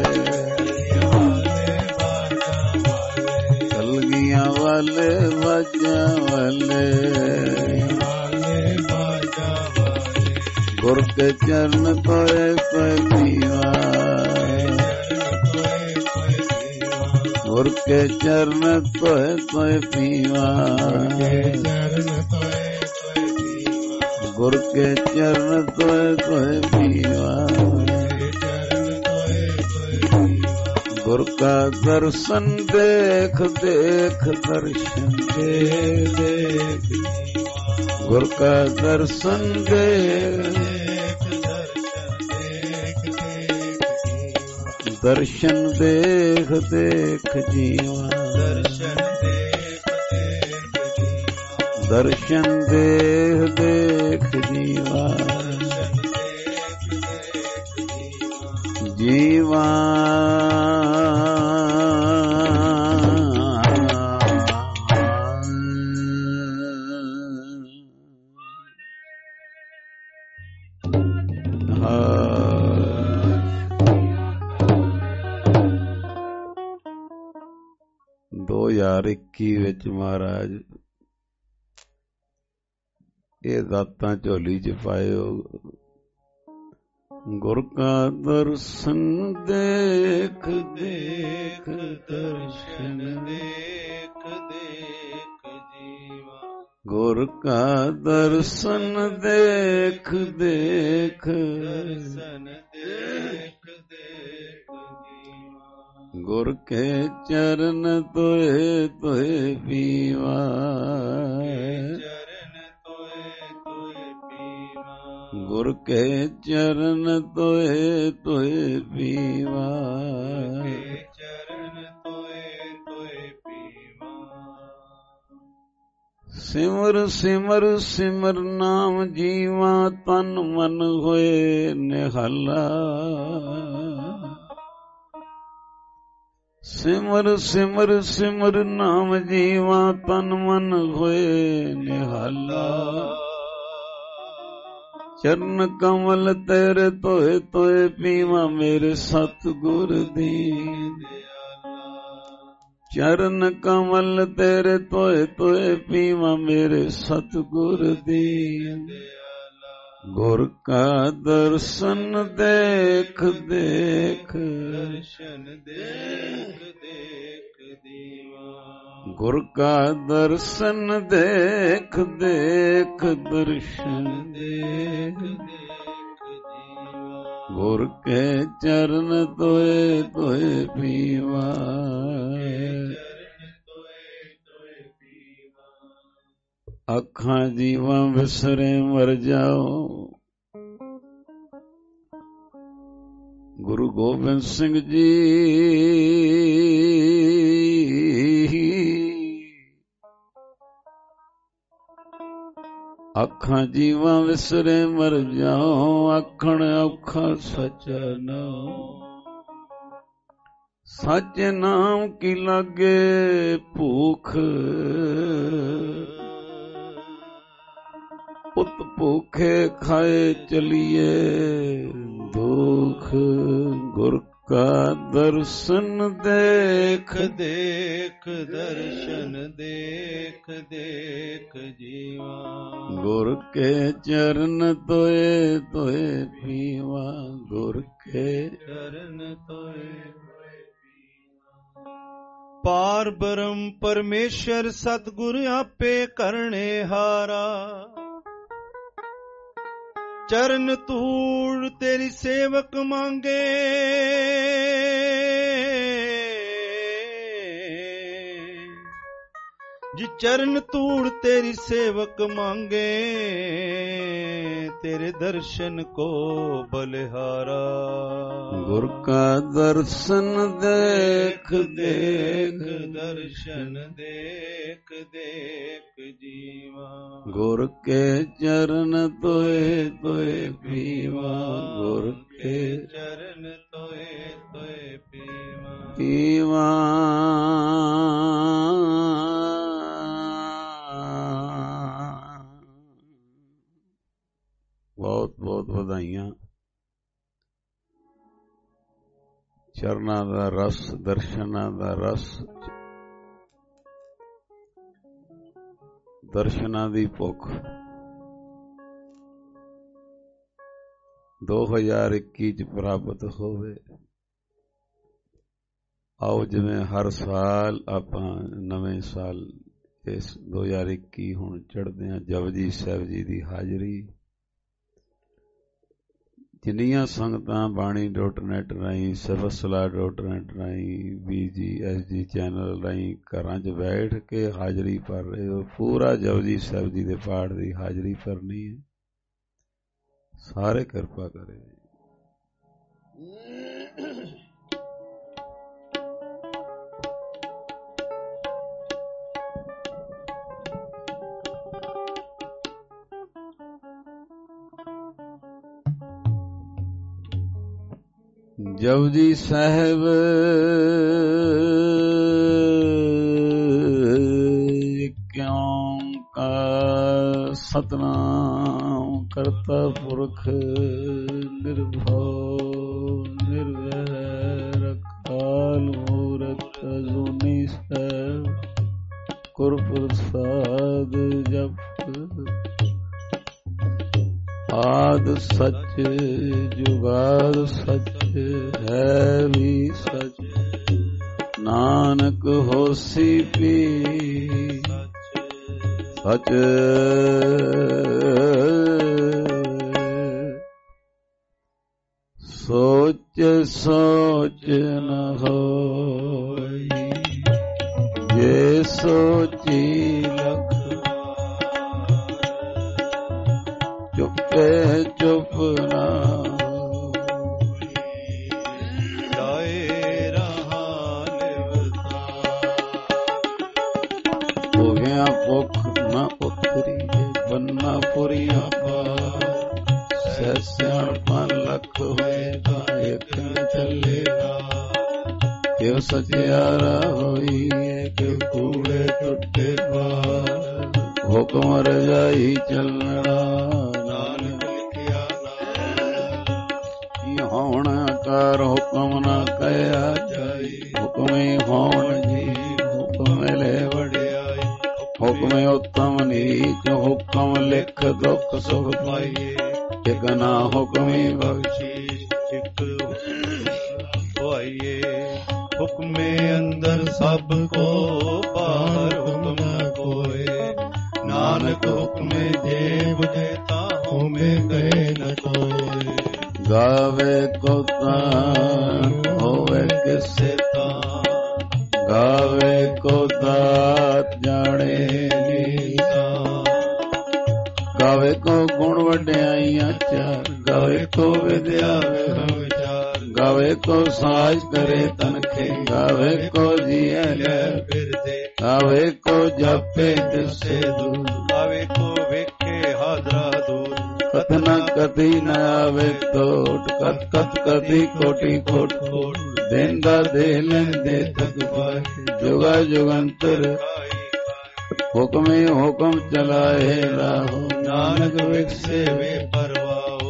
ਕਲਗੀਆਂ ਵਾਲੇ ਬਾਜਾਂ ਵਾਲੇ ਗੁਰ ਕੇ ਚਰਨ ਤੋਏ ਤੋਏ ਪੀਵਾ ਗੁਰ ਕੇ ਚਰਨ ਤੋਏ ਤੋਏ ਪੀਵਾ ਗੁਰ ਕੇ ਚਰਨ ਤੋਏ ਤੋਏ ਪੀਵਾ ਗੁਰ ਕਾ ਦਰਸ਼ਨ ਦੇਖ ਦੇਖ ਦਰਸ਼ਨ ਦੇਖ ਗੁਰ ਕਾ ਦਰਸ਼ਨ ਦੇਖ ਦਰਸ਼ਨ ਦੇਖ ਦੇਖ ਜੀਵਾ ਦਰਸ਼ਨ ਦੇਖ ਦੇਖ ਜੀਵਾ ਜੀਵਾ ਵਿੱਚ ਮਹਾਰਾਜ ਇਹ ਦਾਤਾਂ ਝੋਲੀ ਚ ਪਾਇਓ। ਗੁਰ ਕਾ ਦਰਸ਼ਨ ਦੇਖ ਦੇਖ ਦਰਸ਼ਨ ਦੇਖ ਦੇਖ ਜੀਵਾ। ਗੁਰ ਕਾ ਦਰਸ਼ਨ ਦੇਖ ਦੇਖ ਦਰਸ਼ਨ ਦੇਖ ਦੇਖ ਜੀਵਾ। ਗੁਰ ਕੇ ਚਰਨ ਤੋਏ ਤੋਏ ਪੀਵਾ। ਗੁਰ ਕੇ ਚਰਨ ਤੋਏ ਤੋਏ ਪੀਵਾ। ਸਿਮਰ ਸਿਮਰ ਸਿਮਰ ਨਾਮ ਜੀਵਾ। ਤਨ ਮਨ ਹੋਏ ਨਿਹਾਲਾ। ਸਿਮਰ ਸਿਮਰ ਸਿਮਰ ਨਾਮ ਜੀਵਾ। ਤਨ ਮਨ ਹੋਏ ਨਿਹਾਲਾ। ਚਰਨ ਕਮਲ ਤੇਰੇ ਤੋਏ ਤੋਏ ਪੀਵਾ। ਮੇਰੇ ਸਤਿਗੁਰ ਦੀ ਚਰਨ ਕਮਲ ਤੇਰੇ ਤੋਏ ਤੋਏ ਪੀਵਾ। ਮੇਰੇ ਸਤਿਗੁਰ ਦੀ। ਗੁਰ ਕਾ ਦਰਸ਼ਨ ਦੇਖ ਦੇਖ ਦਰਸ਼ਨ ਦੇਖ ਦੇਖ ਦੀਵਾ। ਗੁਰ ਕਾ ਦਰਸ਼ਨ ਦੇਖ ਦੇਖ ਦਰਸ਼ਨ ਦੇਖ ਦੇਖ ਦੀਵਾ। ਗੁਰ ਕੇ ਚਰਨ ਤੋਏ ਤੋਏ ਪੀਵਾ। ਅੱਖਾਂ ਜੀਵਾਂ ਵਿਸਰੇ ਮਰ ਜਾਓ। ਗੁਰੂ ਗੋਬਿੰਦ ਸਿੰਘ ਜੀ ਅੱਖਾਂ ਜੀਵਾਂ ਵਿਸਰੇ ਮਰ ਜਾਓ। ਆਖਣ ਔਖਾ ਸੱਚ ਨਾਮ। ਸੱਚ ਨਾਮ ਕੀ ਲਾਗੇ ਭੂਖ। ਉਤ ਭੂਖੇ ਖਾਏ ਚਲੀਏ ਦੁਖ ਗੁਰ ਕਾ ਦਰਸ਼ਨ ਦੇਖ ਦੇਖ ਦਰਸ਼ਨ ਦੇਖ ਦੇਖ ਜੀਵਾ ਗੁਰ ਕੇ ਚਰਨ ਤੋਏ ਤੋਏ ਪੀਵਾ ਗੁਰ ਕੇ ਚਰਨ ਤੋਏ ਪਾਰ ਬ੍ਰਹਮ ਪਰਮੇਸ਼ਰ ਸਤਿਗੁਰ ਆਪੇ ਕਰਨੇ ਹਾਰਾ ਚਰਨ ਧੂੜ ਤੇਰੀ ਸੇਵਕ ਮੰਗੇ ਜੀ ਚਰਨ ਧੂੜ ਤੇਰੀ ਸੇਵਕ ਮੰਗੇ ਤੇਰੇ ਦਰਸ਼ਨ ਕੋ ਬਲਿਹਾਰਾ ਗੁਰ ਕਾ ਦਰਸ਼ਨ ਦੇਖ ਦੇਖ ਦਰਸ਼ਨ ਦੇਖ ਦੇਖ ਜੀਵਾ ਗੁਰ ਕੇ ਚਰਨ ਤੋਏ ਤੋਏ ਪੀਵਾ ਗੁਰ ਕੇ ਚਰਨ ਤੋਏ ਤੋਏ ਪੀਵਾ ਪੀਵਾ ਬਹੁਤ ਬਹੁਤ ਵਧਾਈਆਂ। ਚਰਨਾਂ ਦਾ ਰਸ ਦਰਸ਼ਨਾਂ ਦਾ ਰਸ ਦਰਸ਼ਨਾਂ ਦੀ ਭੁੱਖ 2021 ਚ ਪ੍ਰਾਪਤ ਹੋਵੇ। ਆਓ ਜਿਵੇਂ ਹਰ ਸਾਲ ਆਪਾਂ ਨਵੇਂ ਸਾਲ ਇਸ 2021 ਹੁਣ ਚੜ੍ਹਦੇ ਹਾਂ ਜਪਜੀ ਸਾਹਿਬ ਜੀ ਦੀ ਹਾਜ਼ਰੀ ਜਿੰਨੀਆਂ ਸੰਗਤਾਂ ਬਾਣੀ.net ਰਾਹੀਂ ਸਿਵਸਲਾ.net ਰਾਹੀਂ BGSG ਚੈਨਲ ਰਾਹੀਂ ਘਰਾਂ 'ਚ ਬੈਠ ਕੇ ਹਾਜ਼ਰੀ ਭਰ ਰਹੇ ਹੋ ਪੂਰਾ ਜਪਜੀ ਸਾਹਿਬ ਜੀ ਦੇ ਪਾਠ ਦੀ ਹਾਜ਼ਰੀ ਭਰਨੀ ਹੈ। ਸਾਰੇ ਕਿਰਪਾ ਕਰੇ। ਜਪਜੀ ਸਾਹਿਬ ਕਿਉਂ ਕਾ ਸਤਨਾਮ ਕਰਤਾ ਪੁਰਖ ਨਿਰਭਉ ਨਿਰਵੈਰ ਅਕਾਲ ਮੂਰਤ ਅਜੂਨੀ ਸਾਹਿਬ ਗੁਰ ਪ੍ਰਸਾਦ ਜਪ ਆਦ ਸੱਚ ਜੁਗਾਦ ਸੱਚ ਹੈ ਵੀ ਸੱਚ ਨਾਨਕ ਹੋਸੀ ਪੀ ਸੱਚ ਸੋਚ ਸੋਚ ਨ ਹੋਈ ਜੇ ਸੋਚੀ ਲਖ ਚੁੱਪੇ ਚੁੱਪ ਨਾ ਜਾਏ ਰਹਾ ਨਿਵਤਾ ਹੋ ਗਿਆ ਭੁੱਖ ਨਾ ਉਤਰੀ ਬੰਨਾ ਪੁਰੀਆਂ ਪਾ ਸਿਆਣਪਾਂ ਲੱਖ ਹੋਏਗਾ ਇੱਕ ਨ ਚੱਲੇਗਾ ਕਿਉ ਸਚਿਆਰਾ ਹੋਈਏ ਕਿਉ ਕੂੜੇ ਟੁੱਟੇ ਪਾ ਹੁਕਮ ਰਜਾਈ ਚੱਲਣਾ ਹੋਣ ਕਰ ਹੁਕਮ ਨਾ ਕਹਿਆ ਜਾਈ ਹੁਕਮੇ ਹੋਣ ਜੀ ਹੁਕਮ ਲੈ ਵਡਿਆਈ ਹੁਕਮੇ ਉਤਮ ਨੀਚ ਹੁਕਮ ਲਿਖ ਦੁੱਖ ਸੁਖ ਪਾਈਏ ਇਕ ਨਾ ਹੁਕਮੀ ਬਖਸ਼ੀਸ਼ ਇਕ ਹੋਈਏ ਹੁਕਮੇ ਅੰਦਰ ਸਭ ਕੋ ਬਾਹਰ ਹੁਕਮ ਨ ਕੋਏ ਨਾਨਕ ਹੁਕਮੇ ਜੇ ਬੁਝੇ ਤਾ ਹੋਮੇ ਗਏ ਨ ਕੋਏ ਗਾਵੇ ਕੋ ਤਾਨ ਹੋਵੇ ਕਿਸੇ ਤਾਂ ਗਾਵੇ ਕੋ ਦਾਤ ਜਾਣੇ ਨੀਤਾ ਗਾਵੇ ਕੋ ਗੁਣ ਵਡਿਆਈਆਂ ਚਾਰ ਗਾਵੇ ਕੋ ਵਿਦਿਆ ਵਿਚਾਰ ਗਾਵੇ ਕੋ ਸਾਜ ਕਰੇ ਤਨਖੇ ਗਾਵੇ ਕੋ ਜੀਐ ਲੈ ਫਿਰਦੇ ਗਾਵੇ ਕੋ ਜਪੇ ਦਿਸੇ ਦੂਰ ਗਾਵੇ ਕੋ ਵੇਖੇ ਹਾਜ਼ਰਾ ਦੂਰ ਕਥਨਾ ਕਦੀ ਨ ਆਵੇ ਤੋਟ ਕਤ ਕਤ ਕਦੀ ਕੋਟੀ ਕੋਟ ਕੋਟ ਦੇਂਦਾ ਦੇ ਲੈਂਦੇ ਤਕ ਪਾਏ ਜੁਗਾ ਜੁਗੰਤਰ ਹੁਕਮੇ ਹੁਕਮ ਚਲਾਏ ਰਾਹੋ। ਨਾਨਕ ਵਿਖਸੇ ਵੇ ਪਰਵਾਹੋ।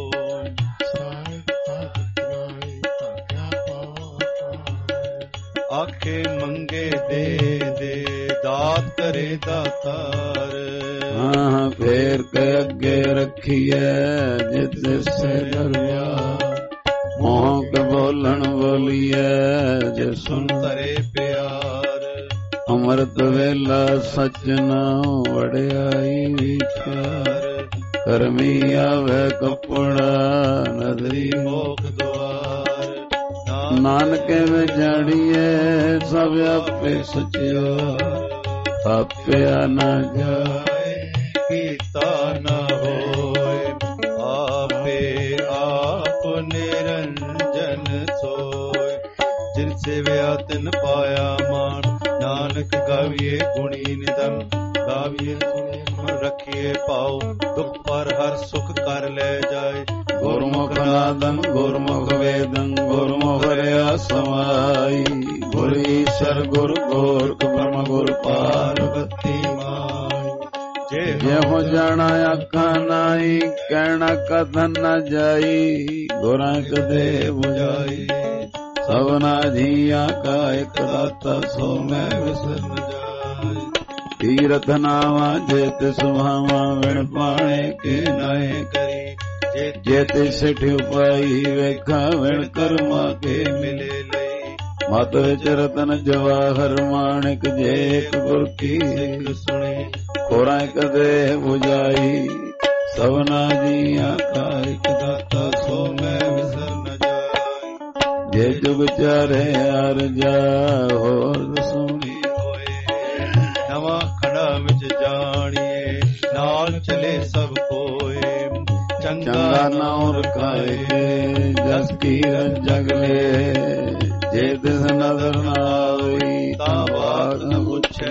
ਆਖੇ ਮੰਗੇ ਦੇ ਦੇ ਦਾਤ ਕਰੇ ਦਾਤਾਰ। ਹਾਂ ਫੇਰ ਕੇ ਅੱਗੇ ਰੱਖੀਐ ਜਿਤ ਸੇ ਦਰਬਾਰ। ਮੋਹ ਕੇ ਬੋਲਣ ਬੋਲੀਐ ਜੇ ਸੁਣ ਧਰੇ ਪਿਆਰ। ਅੰਮ੍ਰਿਤ ਵੇਲਾ ਸਚ ਨਾਉ ਵਡਿਆਈ ਵਿਚਾਰ। ਕਰਮੀ ਆਵੇ ਕੱਪੜਾ ਨਦਰੀ ਮੋਖ ਦੁਆਰ। ਨਾਨਕੇ ਵਿੱਚ ਜਾਣੀਏ ਸਭ ਆਪੇ ਸਚਿਆਰ। ਥਾਪਿਆ ਨਾ ਜਾਏ ਕੀਤਾ ਨਾ ਹੋਏ। ਆਪੇ ਆਪ ਨਿਰੰਜਨ ਸੋਏ। ਜਿਨ ਸੇਵਿਆ ਤਿਨ ਪਾਇਆ ਮਾਨ। ਨਾਨਕ ਗਾਵੀਏ ਗੁਣੀ ਨਿਦਮ। ਗਾਵੀਏ ਰੱਖੀਏ ਪਾਉ। ਦੁਖ ਪਰ ਹਰ ਸੁਖ ਕਰ ਲੈ ਜਾਏ। ਗੁਰਮੁਖ ਨਾਦੰ ਗੁਰਮੁਖ ਵੇਦੰ ਗੁਰਮੁਖ ਰਿਆ ਸਮਾਈ। ਗੁਰ ਈਸ਼ਰ ਗੁਰ ਗੋਰਖ ਬ੍ਰਹਮ ਗੁਰ ਪਾਰਬਤੀ ਮਾਈ। ਜਿਹੋ ਜਾਣਾ ਆਖਾਂ ਨਾਈ ਕਹਿਣਾ ਕਥਨ ਨ ਜਾਈ। ਗੁਰਾਂ ਕਦੇ ਬੁਝਾਈ ਸਭਨਾ ਜੀਆਂ ਕਾ ਇਕ ਦਾਤਾ ਸੋ ਮੈਂ ਵਿਸਰ ਨ ਜਾਈ। ਤੀਰਥ ਨਾਵਾ ਜੇ ਤਿਸ ਭਾਵਾ ਵਿਣ ਪਾਣੇ ਕੇ ਨਾਏ ਕਰੀ। ਜੇ ਤਿਸ ਸਿਠ ਉਪਾਈ ਵੇਖਾ ਵਿਣ ਕਰਮਾ ਕੇ ਮਿਲੇ ਲਈ। ਮਤ ਵਿੱਚ ਰਤਨ ਜਵਾਹਰ ਮਾਣਿਕ ਜੇ ਇੱਕ ਗੁਰ ਕੀ ਸਿੱਖ ਸੁਣੇ। ਖੋਰਾਂ ਕਦੇ ਬੁਝਾਈ ਸਭਨਾ ਜੀਆਂ ਕਾ ਇਕ ਦਾਤਾ ਸੋ ਮੈਂ ਵਿਸਰ ਨ ਜਾਈ। ਜੇ ਜੁਗ ਚਾਰੇ ਅਰਜਾ ਹੋਰ ਸੁਣੀ ਹੋਏ। ਨਵਾਂ ਖੜਾ ਵਿੱਚ ਜਾਣੀਏ ਨਾਲ ਚਲੇ ਸਭ ਕੋਏ। ਚੰਗਾ ਨਾਉ ਰਖਾਏ ਜਸ ਕੀ ਜਗ ਲੈ। ਜੇ ਤਿਸ ਨਜ਼ਰ ਨਾ ਆਈ ਤਾਂ ਬਾਤ ਨ ਪੁੱਛੇ।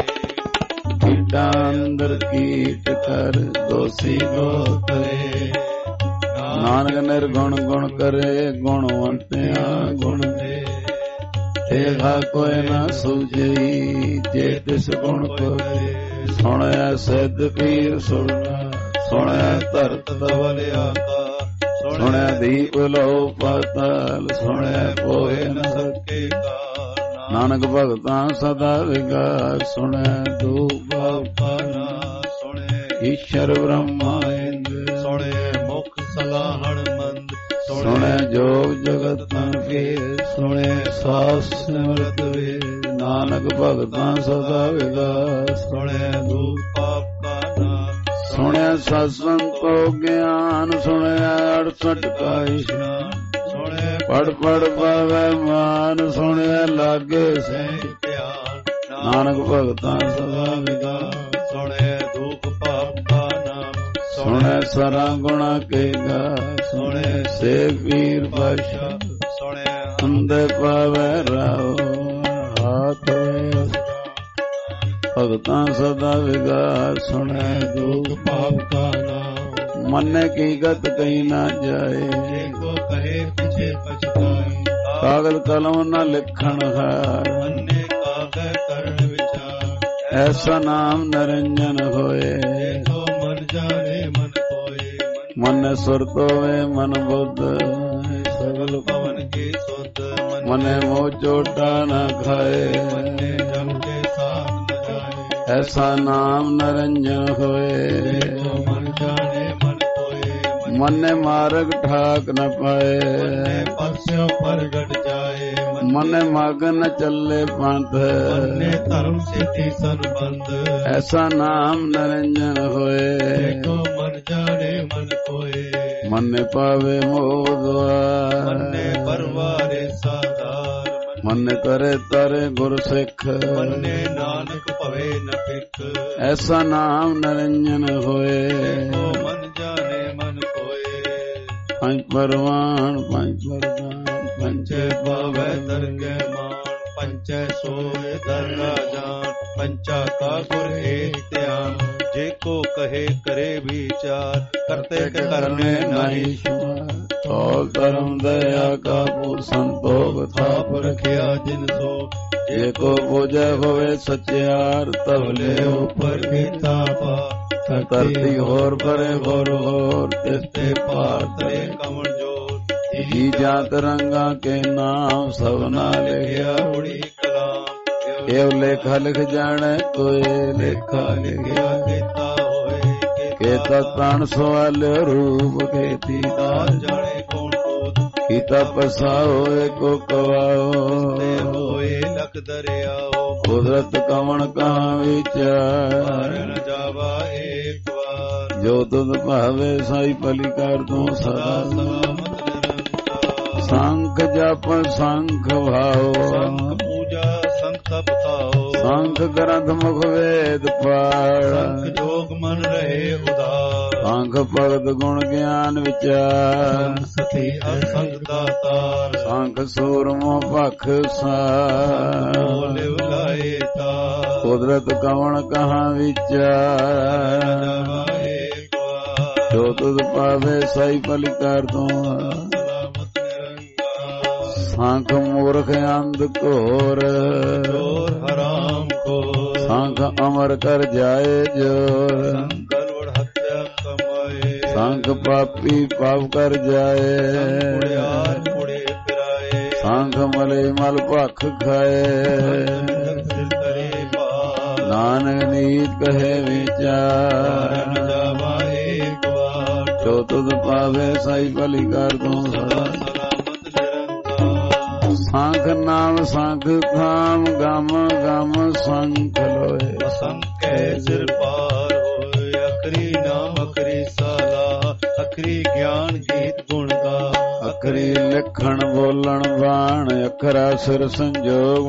ਕੀਟਾਂ ਅੰਦਰ ਕੀਟ ਕਰ ਦੋਸੀ ਦੋਤਰੇ। ਨਾਨਕ ਨਿਰਗੁਣ ਗੁਣ ਕਰੇ ਗੁਣਵੰਤਿਆ ਗੁਣ ਦੇ। ਤੇਹਾ ਕੋਈ ਨਾ ਸੂਝਈ ਜੇ ਤਿਸ ਗੁਣ ਕਰੇ। ਸੁਣਿਆ ਸਿੱਧ ਪੀਰ ਸੁਣਨਾ ਸੁਣਿਆ ਧਰਤ ਧਵਲ ਆਕਾ। ਸੁਣਿਆ ਦੀਪ ਲੋ ਪਾਤਾਲ ਸੁਣਿਆ ਕੋਇ ਨ ਸਕੇ ਕਾਰ। ਨਾਨਕ ਭਗਤਾਂ ਸਦਾ ਵਿਗਾਰ ਸੁਣਿਆ ਦੂ ਬਾਪਾ ਨਾ। ਸੁਣੇ ਈਸ਼ਰ ਬ੍ਰਹਮਾ ਇੰਦ ਸੁਣੇ ਮੁਖ ਸਲਾਹਣ ਮੰਦ। ਸੁਣਿਆ ਜੋਗ ਜਗਤ ਤਨ ਫੇਰ ਸੁਣਿਆ ਸਾਸ ਸਿਮਰਤ ਵੇ। ਨਾਨਕ ਭਗਤਾਂ ਸਦਾ ਵਿਗਾਰ ਸੁਣੇ ਦੂਖ ਪਾਪ ਕਾ ਨਾਮ। ਸੁਣਿਆ ਸਤ ਸੰਤੋ ਗਿਆਨ ਸੁਣਿਆ 68 ਕਾ ਇਸ਼ਨਾਨ। ਸੁਣੇ ਪੜ ਪੜ ਪਾਵੈ ਮਾਨ ਸੁਣਿਆ ਲਾਗੇ ਸੇ ਧਿਆਨ। ਨਾਨਕ ਭਗਤਾਂ ਸਦਾ ਵਿਗਾਰ ਸੁਣੇ ਦੂਖ ਪਾਪ ਕਾ ਨਾਮ। ਸੁਣਿਆ ਸਰਾ ਗੁਣਾ ਕੇ ਗਾ ਸੁਣਿਆ ਸੇ ਪੀਰ ਪਾਸ਼ਾ। ਸੁਣੇ ਅੰਦੇ ਪਾਵੈ ਰਾਓ ਹਾਥ ਭਗਤਾਂ ਸਦਾ ਵਿਗਾਰ ਸੁਣੈ ਦੁਖ ਪਾਪ ਕਾ ਨਾਮ। ਮੰਨੇ ਕੀ ਗਤ ਕਹੀ ਨਾ ਜਾਏ। ਜੇ ਕੋ ਕਹੇ ਪਿਛੇ ਪਛਤਾਈ। ਕਾਗਜ਼ ਕਲਮ ਨ ਲਿਖਣ ਹਾਰ। ਮੰਨੇ ਕਾਗਜ਼ ਕਰਨ ਵਿਚਾਰ। ਐਸਾ ਨਾਮ ਨਰੰਜਨ ਹੋਏ। ਦੇਖੋ ਮਨ ਜਾਣੇ ਮਨ ਕੋਏ। ਮਨ ਸੁਰਤ ਹੋਵੇ ਮਨ ਬੁੱਧ ਸਗਲ ਪਵਨ ਕੀ ਸੁਧ। ਮਨੇ ਮੋਹ ਚੋਟਾ ਨ ਖਾਏ। ਮੰਨੇ ਜਮ ਕੇ ਸਾਥ ਨ ਜਾਏ। ਐਸਾ ਨਾਮ ਨਰੰਜਨ ਹੋਏ। ਦੇਖੋ ਮਨ ਜਾਣੇ ਮਨ ਕੋਏ। ਮਨੇ ਮਾਰਗ ਠਾਕ ਨ ਪਾਏ। ਮੰਨੇ ਪਰਸਿਓ ਪ੍ਰਗਟ ਜਾਏ। ਮਨੇ ਮਗ ਨ ਚੱਲੇ ਪੰਥ। ਮੰਨੇ ਧਰਮ ਸਿੱਧੀ ਸੰਬੰਧ। ਐਸਾ ਨਾਮ ਨਰੰਜਨ ਹੋਏ। ਦੇਖੋ ਮਨ ਜਾਣੇ ਮਨ ਕੋਏ। ਮਨੇ ਪਾਵੇ ਮੋਹ ਦੁਆਰ। ਮੰਨੇ ਪਰਵਾਰੇ ਸਾਧਾਰ। ਮਨੇ ਕਰੇ ਤਰੇ ਗੁਰ ਸਿੱਖ। ਮੰਨੇ ਨਾਨਕ ਭਵੇ ਨ ਫਿਕ। ਐਸਾ ਨਾਮ ਨਰੰਜਨ ਹੋਏ। ਦੇਖੋ ਮਨ ਜਾਣੇ ਮਨ ਕੋਏ। ਪੰਜ ਪਰਵਾਨ ਪੰਜ ਪਰਵਾਨ ਪੰਚੇ ਪਾਵੈ ਦਰਗਹਿ ਮਾਨ। ਪੰਚੈ ਸੋਏ ਦਰਗਾ ਜਾਨ। ਪੰਚਾ ਕਾ ਗੁਰ ਏਕ ਧਿਆਨ। ਜੇ ਕੋ ਕਹੇ ਕਰੇ ਵਿਚਾਰ। ਕਰਤੇ ਕੇ ਕਰਨੇ ਨਾਹੀ ਸ਼ੁਮਾਰ। ਧਰਮ ਦਇਆ ਕਾ ਪੂਰ ਸੰਤੋਖ ਥਾਪ ਥਾਪ ਰਖਿਆ ਜਿਨ ਸੋ। ਜੇ ਕੋ ਬੁਝੈ ਹੋਵੇ ਸਚਿਆਰ ਤਵਲੇ ਉਪਰ ਕੀਤਾ ਪਾ ਧਰਤੀ ਹੋਰ ਪਰੇ ਹੋਰ ਤਿਸ ਤੇ ਪਾਰ ਤਰੇ ਕਮਲ ਜੋਤ ਜੀ ਜਾਤ ਰੰਗਾ ਕੇ ਨਾਮ ਸਭਨਾ ਲਿਖਿਆ ਉੜੀ ਕਲਾਮ ਏਵ ਲੇਖਾ ਲਿਖ ਜਾਣੈ ਕੋਏ ਲੇਖਾ ਲਿਖਿਆ ਕੀਤਾ ਹੋਏ ਕੇਤਾ ਤਨ ਸਵਾਲ ਰੂਪ ਕੇਤੀ ਦਾਨ ਜਾਣੇ ਕੌਣ ਕੋਦ ਕੀਤਾ ਪਸਾ ਹੋਏ ਕੋ ਕਵਾਓ ਤੇ ਹੋਏ ਲਖ ਦਰਿਆਓ ਕੁਦਰਤ ਕਵਣ ਕਹਾਂ ਵਿਚਾਰ ਨ ਜਾਵਾ ਏਕ ਵਾਰ ਜੋ ਤੁਧ ਭਾਵੇ ਸਾਈ ਭਲੀ ਕਰ ਤੂੰ ਸਦਾ ਸਲਾਮਤ ਨਿਰੰਕਾਰ ਸੰਖ ਜਪ ਸੰਖ ਭਾਓ ਸੰਖ ਪੂਜਾ ਸੰਖ ਤਪ ਤਾਓ ਸੰਖ ਗ੍ਰੰਥ ਮੁਖ ਵੇਦ ਪਾੜ ਸੰਖ ਜੋਗ ਮਨ ਰਹੇ ਉਦਾਰ ਸੰਖ ਭਗਤ ਗੁਣ ਗਿਆਨ ਵਿਚਾਰ ਸਤੀ ਅਸੰਗ ਦਾਤਾਰ ਸੰਖ ਸੂਰਮੋ ਭਖ ਸਾਰ ਲਿਵ ਲਾਏ ਤਾਰ ਕੁਦਰਤ ਕਵਣ ਕਹਾਂ ਵਿਚਾਰ ਜਾਵਾ ਏਕ ਵਾਰ ਜੋ ਤੁਧ ਪਾਵੇ ਸਾਈ ਭਲੀ ਕਰ ਤੂੰ ਸਲਾਮਤ ਨਿਰੰਕਾਰ ਸੰਖ ਮੂਰਖ ਅੰਧ ਘੋਰ ਚੋਰ ਹਰਾਮ ਕੋ ਸੰਖ ਅਮਰ ਕਰ ਜਾਏ ਜੋਰ ਸੰਕਲ ਵੜ ਹੱਤਿਆ ਕਮਾਏ ਸੰਖ ਪਾਪੀ ਪਾਪ ਕਰ ਜਾਏ ਕੁੜਿਆਰ ਕੁੜੇ ਫਿਰਾਏ ਸੰਖ ਮਲੇ ਮਲ ਭਖ ਖਾਏ ਸਿਰ ਕਰੇ ਪਾਰ ਨਾਨਕ ਨੀਤ ਕਹੇ ਵਿਚਾਰ ਨ ਜਾਵਾ ਏਕ ਵਾਰ ਜੋ ਤੁਧ ਪਾਵੇ ਸਾਈ ਭਲੀ ਕਰ ਤੂੰ ਸਦਾ ਸਲਾਮਤ ਨਿਰੰਕਾਰ ਸੰਖ ਨਾਮ ਸੰਖ ਥਾਮ ਗਮ ਗਮ ਸੰਖ ਲੋਏ ਅਸੰਖੇ ਸਿਰ ਪਾਰ ਹੋਏ ਅਖਰੀ ਨਾਮ ਅਖਰੀ ਸਾਲਾ ਅਖਰੀ ਗਿਆਨ ਗੀਤ ਗੁਣ ਗਾ ਅਖਰੀ ਲਿਖਣ ਬੋਲਣ ਬਾਣ ਅਖਰਾ ਸਿਰ ਸੰਜੋਗ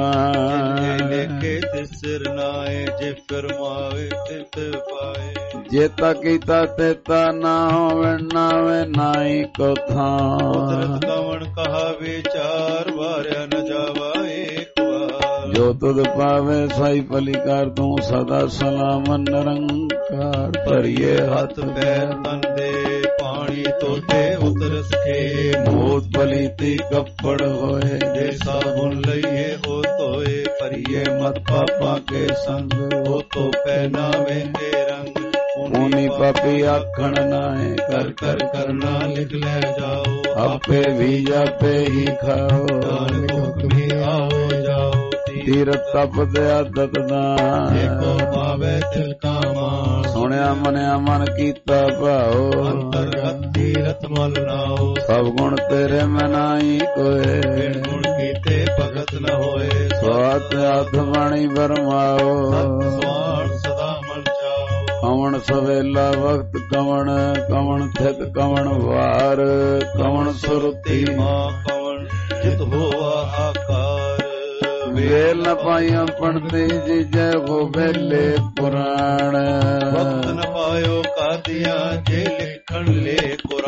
ਵਖਾਣ ਲੇਖੇ ਤੇ ਸਿਰ ਨਾਏ ਜੇ ਫਰਮਾਵੇ ਤਿਤ ਪਾਏ ਜੇਤਾ ਕੀਤਾ ਤੇਤਾ ਨਾ ਹੋਵੇ ਨਾਵੇਂ ਨਾਈ ਕੋ ਥਾਂ ਕੁਦਰਤ ਕਵਣ ਕਹਾ ਵਿਚਾਰ ਵਾਰਿਆ ਨ ਜਾਵਾ ਏਕ ਵਾਰ ਜੋ ਤੁਧ ਪਾਵੇ ਸਾਈ ਭਲੀ ਕਰ ਤੂੰ ਸਦਾ ਸਲਾਮ ਨਿਰੰਕਾਰ ਭਰੀਏ ਹੱਥ ਪੈਰ ਤਨ ਦੇ ਪਾਣੀ ਤੋਤੇ ਉਤਰ ਸਕੇ ਮੋਤ ਭਲੀ ਤੀ ਕੱਪੜ ਹੋਏ ਜੇ ਸਾਬੁਨ ਲਈਏ ਹੋ ਤੋਏ ਭਰੀਏ ਮਤ ਪਾਪਾਂ ਕੇ ਸੰਗ ਹੋ ਤੋ ਪਹਿਨਾਵੇ ਤੇ ਰੰਗ ਊਨੀ ਪਾਪੀ ਆਖਣ ਨਾਏ ਕਰ ਕਰ ਕਰਨਾ ਲਿਖ ਲੈ ਜਾਓ ਆਪੇ ਵੀ ਜਾਪੇ ਹੀ ਖਾਓ ਨਾਨਕ ਹੁਕਮੀ ਆਓ ਜਾਓ ਤੀਰਥ ਤਪ ਦੇ ਆਦਤ ਦਾ ਏਕੋ ਪਾਵੇ ਤਿਲ ਕਾ ਮਾਨ ਸੁਣਿਆ ਮਨਿਆ ਮਨ ਕੀਤਾ ਭਾਓ ਅੰਤਰਗਤ ਤੀਰਥ ਮਲ ਨਾਓ ਸਭ ਗੁਣ ਤੇਰੇ ਮੈਂ ਨਾਹੀ ਕੋਏ ਬਿਨ ਗੁਣ ਕੀਤੇ ਭਗਤ ਨ ਹੋਏ ਸਵਾਤ ਹੱਥ ਬਾਣੀ ਬਰਮਾਓ ਸਤ ਸਵਾਰ ਸਦਾ ਮਨ ਚਾਓ ਕਵਣ ਸਵੇਲਾ ਵਕਤ ਕਵਣ ਕਵਣ ਥਿਤ ਕਵਣ ਵਾਰ ਕਵਣ ਸੁਰਤੀ ਮਾਂ ਕਵਣ ਜਿਤ ਹੋਆ ਆਕਾਰ ਵੇਲ ਨ ਪਾਈਆਂ ਪੜਤੇ ਜੀ ਜੈ ਹੋ ਵੇਲੇ ਪੁਰਾਣ ਵਕਤ ਨ ਪਾਇਓ ਕਾਦੀਆਂ ਜੇ ਲਿਖਣ ਲੈ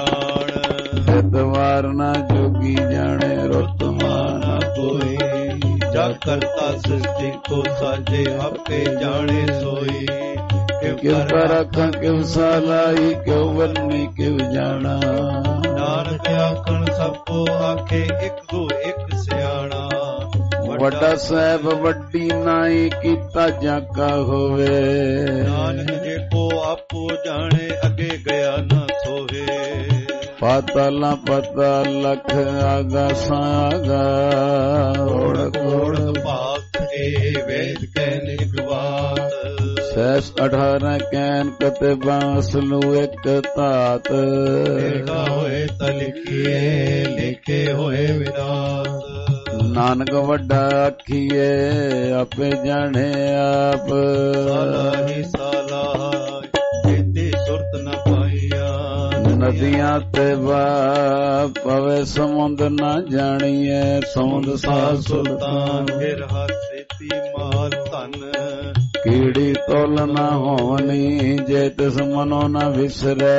ਕੁਰਾਨ ਦਵਾਰ ਨਾ ਜੋਗੀ ਜਾਣੇ ਰੁੱਤ ਮਾਨਾ ਕੋਈ ਜਾ ਕਰਤਾ ਸ੍ਰਿਸ਼ਟੀ ਕੋ ਸਾਜੇ ਆਪੇ ਜਾਣੇ ਸੋਈ ਕਿਉ ਕਰਖਾਂ ਕਿਉ ਸਾਲਾਈ ਕਿਉ ਵਰਨੀ ਕਿਉ ਜਾਣਾ ਨਾਨਕ ਆਖਣ ਸਭ ਕੋ ਆਖੇ ਇੱਕ ਦੋ ਇੱਕ ਸਿਆਣਾ ਵੱਡਾ ਸਾਹਿਬ ਵੱਡੀ ਨਾਈ ਕੀਤਾ ਜਾਕਾ ਹੋਵੇ ਨਾਨਕ ਜੇ ਕੋ ਆਪੋ ਜਾਣੇ ਅੱਗੇ ਗਿਆ ਨਾ ਸੋਵੇ ਪਾਤਾਲਾਂ ਪਤਾ ਲਖ ਆਗਾ ਸਾਗਾ ਓੜਕ ਓੜਕ ਭਾਤ ਏ ਵੇਦ ਕਹਿ ਨਿਗਵਾਤ ਸੈਸ 18 ਕੈਨ ਕਤੇ ਬਾਂਸ ਨੂੰ ਇੱਕ ਧਾਤ ਲਿਖਾ ਹੋਏ ਤਾਂ ਲਿਖੀਏ ਲਿਖੇ ਹੋਏ ਵਿਦਾਤ ਨਾਨਕ ਵੱਡਾ ਆਖੀਏ ਆਪੇ ਜਾਣੇ ਆਪ ਸਾਲਾ ਹੀ ਸਾਲਾ ਜੇਤੇ ਸੁਰਤ ਨ ਪਾਈਆ ਨਦੀਆਂ ਤੇ ਵਾ ਪਵੇ ਸਮੁੰਦ ਨਾ ਜਾਣੀਏ ਸਮੁੰਦ ਸਾਹ ਸੁਲਤਾਨ ਫਿਰ ਹਾਸੇਤੀ ਮਾਲ ਧਨ ਕੀੜੀ ਤੋਲ ਨਾ ਹੋਣੀ ਜੇ ਤਿਸ ਮਨੋ ਨਾ ਵਿਸਰੈ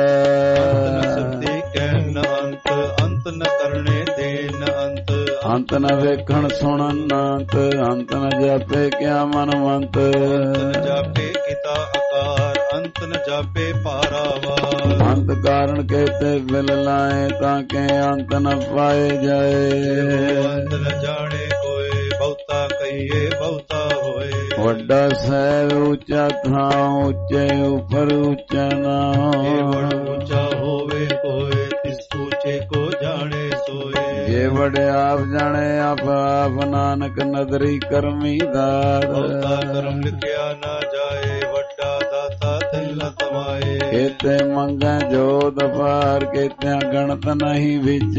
ਸਤੀ ਕਹਿ ਨ ਅੰਤ ਅੰਤ ਨ ਕਰਨੇ ਦੇ ਨ ਅੰਤ ਅੰਤ ਨ ਵੇਖਣ ਸੁਣਨ ਨਾਂਤ ਅੰਤ ਨ ਜਾਪੇ ਕਿਆ ਮਨਵੰਤ ਨ ਜਾਪੇ ਕੀਤਾ ਆਕਾਰ ਅੰਤ ਨ ਜਾਪੇ ਪਾਰਾਵਾਰ ਅੰਤ ਕਾਰਨ ਕਹਤੇ ਬਿਲ ਲਾਏ ਤਾਂ ਕਿ ਅੰਤ ਨ ਪਾਏ ਜਾਏ ਅੰਤ ਨ ਜਾਣੇ ਕੋਏ ਬਹੁਤਾ ਕਈ ਇਹ ਬਹੁਤਾ ਹੋਏ। ਵੱਡਾ ਸਾਹਿਬ ਉੱਚਾ ਥਾਂ ਉੱਚੇ ਉਪਰ ਉੱਚਾ ਨਾਮ। ਜੇ ਵਡ ਉੱਚਾ ਹੋਵੇ ਕੋਏ ਤਿਸ ਉੱਚੇ ਕੋ ਜਾਣੇ ਸੋਏ। ਜੇ ਵੜੇ ਆਪ ਜਾਣੇ ਆਪ ਆਪ ਨਾਨਕ ਨਦਰੀ ਕਰਮੀ ਦਾਤ। ਬਹੁਤਾ ਕਰਮ ਲਿਖਿਆ ਨਾ ਜਾਏ ਵੱਡਾ ਦਾਤਾ ਤਿਲ ਤਮਾਏ। ਕੇਤੇ ਮੰਗੈ ਜੋਤ ਪਾਰ ਕੇਤਿਆਂ ਗਣਤ ਨਹੀਂ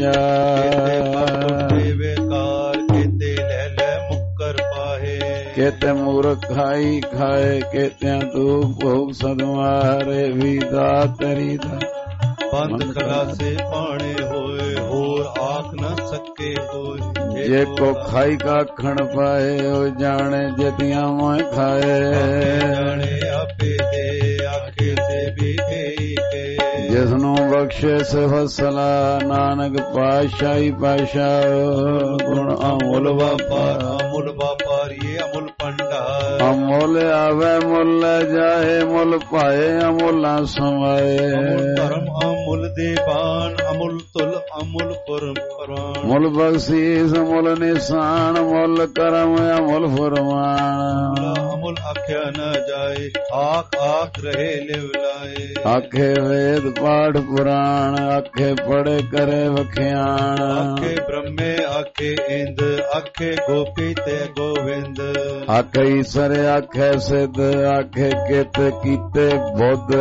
ਵਿਚਾਰ। ਵੇਕਾਰ ਕੇਤੇ ਲੈ ਲੈ ਮੁੱਕਰ ਪਾਹੇ। ਕੇਤੇ ਮੂਰਖ ਖਾਈ ਖਾਏ ਕੇਤਿਆਂ ਤੂੰ ਭੋਗ ਸਦਮਾਰੇ ਵੀ ਦਾਤਰੀ ਦਾ। ਬੰਦ ਖਲਾਸੇ ਪਾਣੇ ਹੋਏ ਹੋਰ ਆਖ ਨਾ ਸਕੇ ਕੋਈ। ਜੇ ਕੋ ਖਾਈ ਕਾਖਣ ਪਾਏ ਉਹ ਜਾਣੇ ਜਤਿਆਂ ਮੈਂ ਖਾਏ। ਜਾਣੇ ਆਪੇ ਦੇ ਆਖੇ ਤੇ ਵੀ ਗਈ ਕੇ। ਜਿਸਨੂੰ ਬਖਸ਼ੇ ਸੇ ਫਸਲਾ ਨਾਨਕ ਪਾਤਸ਼ਾਹੀ ਪਾਤਸ਼ਾਹ। ਗੁਣ ਅਮੁੱਲ ਵਪਾਰ ਅਮੁੱਲ ਵਪਾਰੀਏ ਅਮੁੱਲ ਭੰਡਾਰ। ਅਮੁੱਲ ਆਵੇ ਮੁੱਲ ਜਾਏ ਮੁੱਲ ਪਾਏ ਅਮੁੱਲਾ ਸਮਾਏ। ਅਮੁੱਲ ਧਰਮ ਅਮੁੱਲ ਦੇਵਾਨ ਅਮੁੱਲ ਤੁਲ ਅਮੁੱਲ ਪਰਮ। ਮੁੱਲ ਬਖਸ਼ੀਸ ਮੁੱਲ ਨਿਸ਼ਾਨ ਮੁੱਲ ਕਰਮ ਅਮੁੱਲ ਫਰਮਾਨ। ਅਮੁੱਲ ਆਖਿਆ ਨਾ ਜਾਏ ਆਖ ਆਖ ਰਹੇ ਲਿਵ ਲਾਏ। ਆਖੇ ਵੇਦ ਪਾਠ ਪੁਰਾਣ ਆਖੇ ਪੜੇ ਕਰੇ ਵਖਿਆਣ। ਆਖੇ ਬ੍ਰਹਮੇ ਆਖੇ ਇੰਦ ਆਖੇ ਗੋਪੀ ਤੇ ਗੋਵਿੰਦ। ਆਖੇ ਈਸਰ ਆਖੇ ਸਿੱਧ ਆਖੇ ਕਿਤ ਕੀਤੇ ਬੁੱਧ।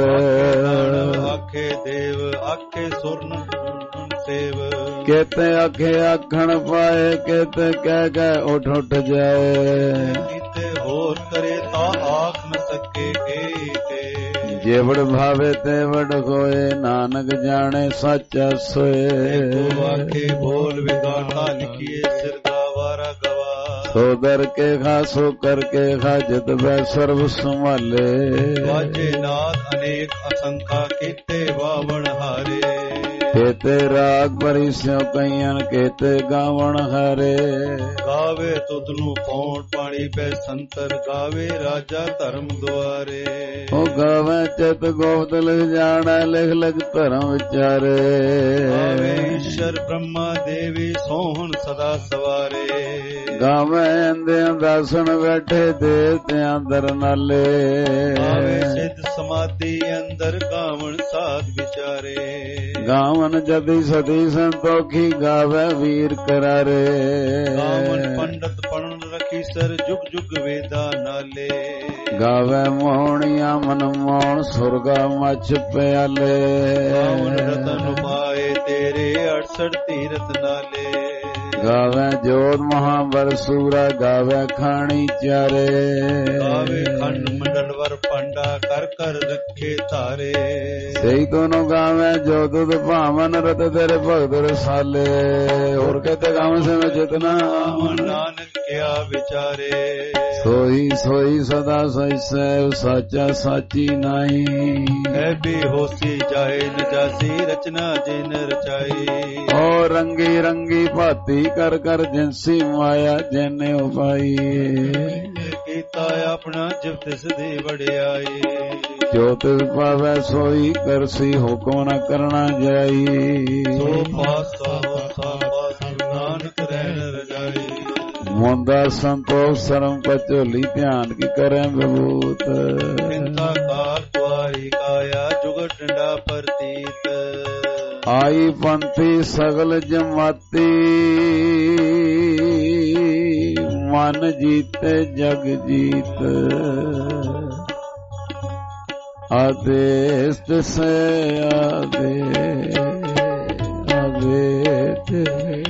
ਆਖੇ ਦੇਵ ਆਖੇ ਸੁਰਨ ਸੇਵ। ਕੇਤੇ ਆਖੇ ਆਖਣ ਪਾਏ ਕੇਤੇ ਕਹਿ ਕਹਿ ਉੱਠ ਉੱਠ ਜਾਏ। ਕੀਤੇ ਹੋਰ ਕਰੇ ਤਾਂ ਆਖ ਨ ਸਕੇ ਕੀਤੇ। ਜੇਵੜ ਭਾਵੇ ਤੇ ਵਡ ਹੋਏ ਨਾਨਕ ਜਾਣੇ ਸੱਚਾ ਸੋਏ। ਤੂੰ ਆਖੇ ਬੋਲ ਵਿਗਾੜਨਾ ਲਿਖੀਏ ਸਿਰ ਦਾ ਵਾਰਾ ਗਵਾ। ਸੋ ਦਰ ਕੇ ਖਾਸੋ ਕਰਕੇ ਖਾਜਤ ਬੈ ਸਰਬ ਸੰਭਾਲੇ। ਵਾਜੇ ਨਾਦ ਅਨੇਕ ਅਸੰਖਾ ਕੀਤੇ ਵਾਵਣ ਹਾਰੇ। ਕੇਤੇ ਰਾਗ ਪਰਿਸਿਓ ਕਈਆਂ ਕੇਤੇ ਗਾਵਣ ਹਰੇ। ਗਾਵੇ ਤੁਧ ਨੂੰ ਪੌਣ ਪਾਣੀ ਪੈ ਸੰਤਰ ਗਾਵੇ ਰਾਜਾ ਧਰਮ ਦੁਆਰੇ। ਉਹ ਗਾਵੇ ਚਿਤ ਗੋਪਤ ਲਿਖ ਜਾਣਾ ਲਿਖ ਲਿਖ ਧਰਮ ਵਿਚਾਰੇ। ਗਾਵੇ ਈਸ਼ਰ ਬ੍ਰਹਮਾ ਦੇਵੀ ਸੋਹਣ ਸਦਾ ਸਵਾਰੇ। ਗਾਵੇ ਅੰਦਿਆਂ ਦਾਸਣ ਬੈਠੇ ਦੇਵਤਿਆਂ ਦਰ ਨਾਲੇ। ਗਾਵੇ ਸਿੱਧ ਸਮਾਧੀ ਅੰਦਰ ਗਾਵਣ ਸਾਧ ਵਿਚਾਰੇ। ਗਾਵਨ ਜਦੀ ਸਦੀ ਸੰਤੋਖੀ ਗਾਵੇ ਵੀਰ ਕਰਾਰੇ। ਗਾਵਨ ਪੰਡਤ ਪੜਨ ਰਖੀ ਸਰ ਜੁਗ ਜੁਗ ਵੇਦਾ ਨਾਲੇ। ਗਾਵੇ ਮੋਹਣੀਆਂ ਮਨ ਮੋਹਣ ਸੁਰਗਾ ਮਛ ਪਿਆਲੇ। ਗਾਵਨ ਰਤਨ ਪਾਏ ਤੇਰੇ 68 ਤੀਰਥ ਨਾਲੇ। ਗਾਵੇ ਜੋਤ ਮਹਾਬਰ ਸੂਰਾ ਗਾਵੇ ਖਾਣੀ ਚਾਰੇ। ਗਾਵੇ ਖੰਡ ਮੰਡਲ ਵਰ ਪਾਂਡਾ ਕਰ ਕਰ ਰੱਖੇ ਧਾਰੇ। ਸਹੀ ਦੋਨੋਂ ਗਾਵੇ ਜੋ ਦੁੱਧ ਭਾਵਨ ਰਤ ਤੇਰੇ ਭਗਤ ਰਸਾਲੇ। ਹੋਰ ਕਹਤੇ ਗਾਵੇਂ ਸੇ ਮੈਂ ਜਿਤਨਾ ਨਾਨਕ ਕਿਆ ਵਿਚਾਰੇ। ਸੋਈ ਸੋਈ ਸਦਾ ਸਈ ਸਹਿਬ ਸਾਚਾ ਸਾਚੀ ਨਹੀਂ। ਐ ਵੀ ਹੋਸੀ ਜਾਏ ਨਜਾਸੀ ਰਚਨਾ ਜਿਨ ਰਚਾਈ। ਓ ਰੰਗੀ ਰੰਗੀ ਭਾਤੀ ਕਰ ਕਰ ਜਿਨਸੀ ਮਾਇਆ ਜਿਨੇ ਉਪਾਈ। ਕੀਤਾ ਆਪਣਾ ਜਿਵ ਤਿਸ ਦੀ ਵਡਿਆਈ। ਜੋ ਤਿਸ ਪਾਵੈ ਸੋਈ ਕਰਸੀ ਹੁਕਮ ਨ ਕਰਨਾ ਜਾਈ। ਸੋ ਪਾਸਾ ਹੋਸਾ ਪਾਸ ਨਾਨਕ ਰਹਿਣ ਰਜਾਈ। ਮੁੰਦਾ ਸੰਤੋਖ ਸਰਮ ਪਚੋਲੀ ਧਿਆਨ ਕੀ ਕਰੇ ਬਬੂਤ। ਚਿੰਤਾ ਕਾਲ ਕੁਆਰੀ ਕਾਇਆ ਜੁਗਤ ਡੰਡਾ ਪ੍ਰਤੀਤ। ਆਈ ਪੰਥੀ ਸਗਲ ਜਮਾਤੀ ਮਨ ਜੀਤੇ ਜਗ ਜੀਤ। ਆਦੇਸ ਤਿਸੈ ਆਦੇ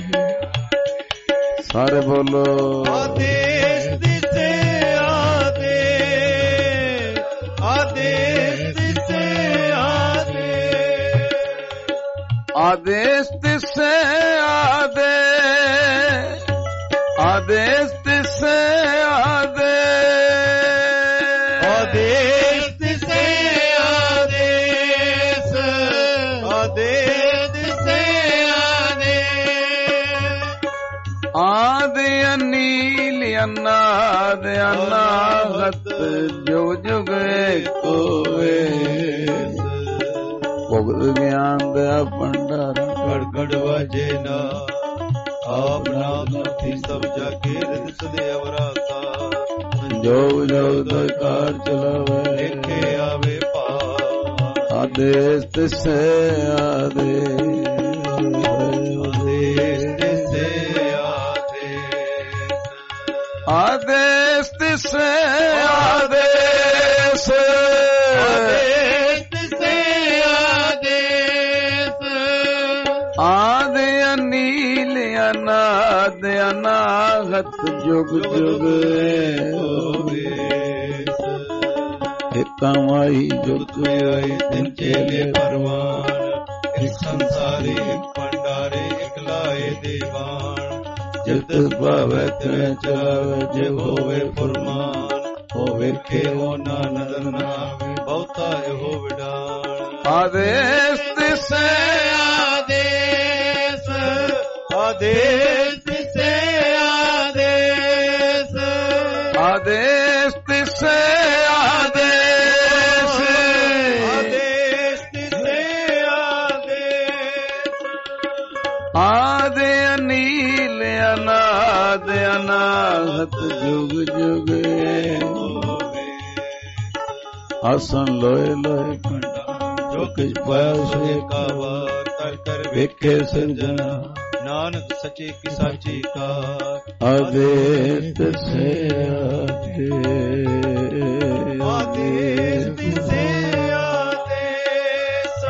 ਸਾਰੇ ਬੋਲੋ। ਆਦੇਸ ਦਿਸੇ ਆਦੇ ਆਦੇਸ ਦਿਸੇ ਆਦੇ। ਆਦੇਸ ਤਿਸੈ ਆਦੇ ਆਦੇਸ ਤਿਸੈ ਆਦੇ। ਆਦੇਸ ਦਿਸੇ ਆਦੇਸ ਆਦੇਸ ਦਿਸੇ ਆਦੇ। ਆਦਿ ਅਨੀਲ ਅਨਾਦ ਅਨਾਹਤ ਜੁਗ ਜੁਗ ਏਕੋ ਵੇਸ। ਭੁਗਤ ਗਿਆਨ ਦਾ ਭੰਡਾਰ ਗੜ ਗੜ ਵਾਜੇ ਨਾ ਆਪ ਨਾਮ ਸਾਥੀ ਸਭ ਜਾਗੇ ਰਿਦ ਸਦੇ ਅਵਰਾ ਸਾ। ਸੰਜੋਗ ਜੋ ਤੈ ਕਾਰ ਚਲਾਵੇ ਲੇਖੇ ਆਵੇ ਭਾਵ ਆਦੇਸ ਤਿਸੈ ਆਦੇਸ ਆਦੇਸ ਤਿਸੈ ਆਦੇਸ ਆਦਿ ਅਨੀਲ ਅਨਾਦ ਅਨਾਹਤ ਜੁਗ ਜੁਗ ਏਕਾਂ ਮਾਈ ਜੁਗ ਆਈ ਤਿੰਨ ਚੇਲੇ ਪਰਵਾਨ ਇੱਕ ਸੰਸਾਰੀ ਇੱਕ ਭੰਡਾਰੇ ਇੱਕ ਲਾਏ ਦੀਵਾਨ ਜਿਤ ਭਾਵੈ ਤਿਵੇਂ ਚਲਾਵੇ ਜੇ ਹੋਵੇ ਫੁਰਮਾਨ ਹੋ ਵੇਖੇ ਹੋ ਨਾ ਨਦਰ ਨਾ ਆਵੇ ਬਹੁਤਾ ਇਹੋ ਵਿਡਾਣ ਆਦੇਸ ਤਿਸੈ ਆਦੇਸ ਆਦੇਸ ਤਿਸੈ ਆਦੇਸ ਆਦੇਸ ਤਿਸੈ ਆਦੇਸ ਆਦੇਸ ਤਿਸੈ ਆਦੇਸ ਆਦਿ ਅਨੀਲ ਅਨਾਦ ਅਨਾਹਤ ਜੁਗ ਜੁਗ ਆਸਨ ਲੋਏ ਲੋਏ ਖੰਡਾ ਜੋ ਕਿਛ ਪਾਇਆ ਸੋਏ ਕਾ ਵਾਰ ਕਰ ਕਰ ਵੇਖੇ ਸਿਰਜਣਾ ਨਾਨਕ ਸੱਚੇ ਕੀ ਸਾਚੀ ਕਾਰ ਆਦੇਸ ਤਿਸੈ ਆਦੇਸ ਤਿਸੈ ਆਦੇਸ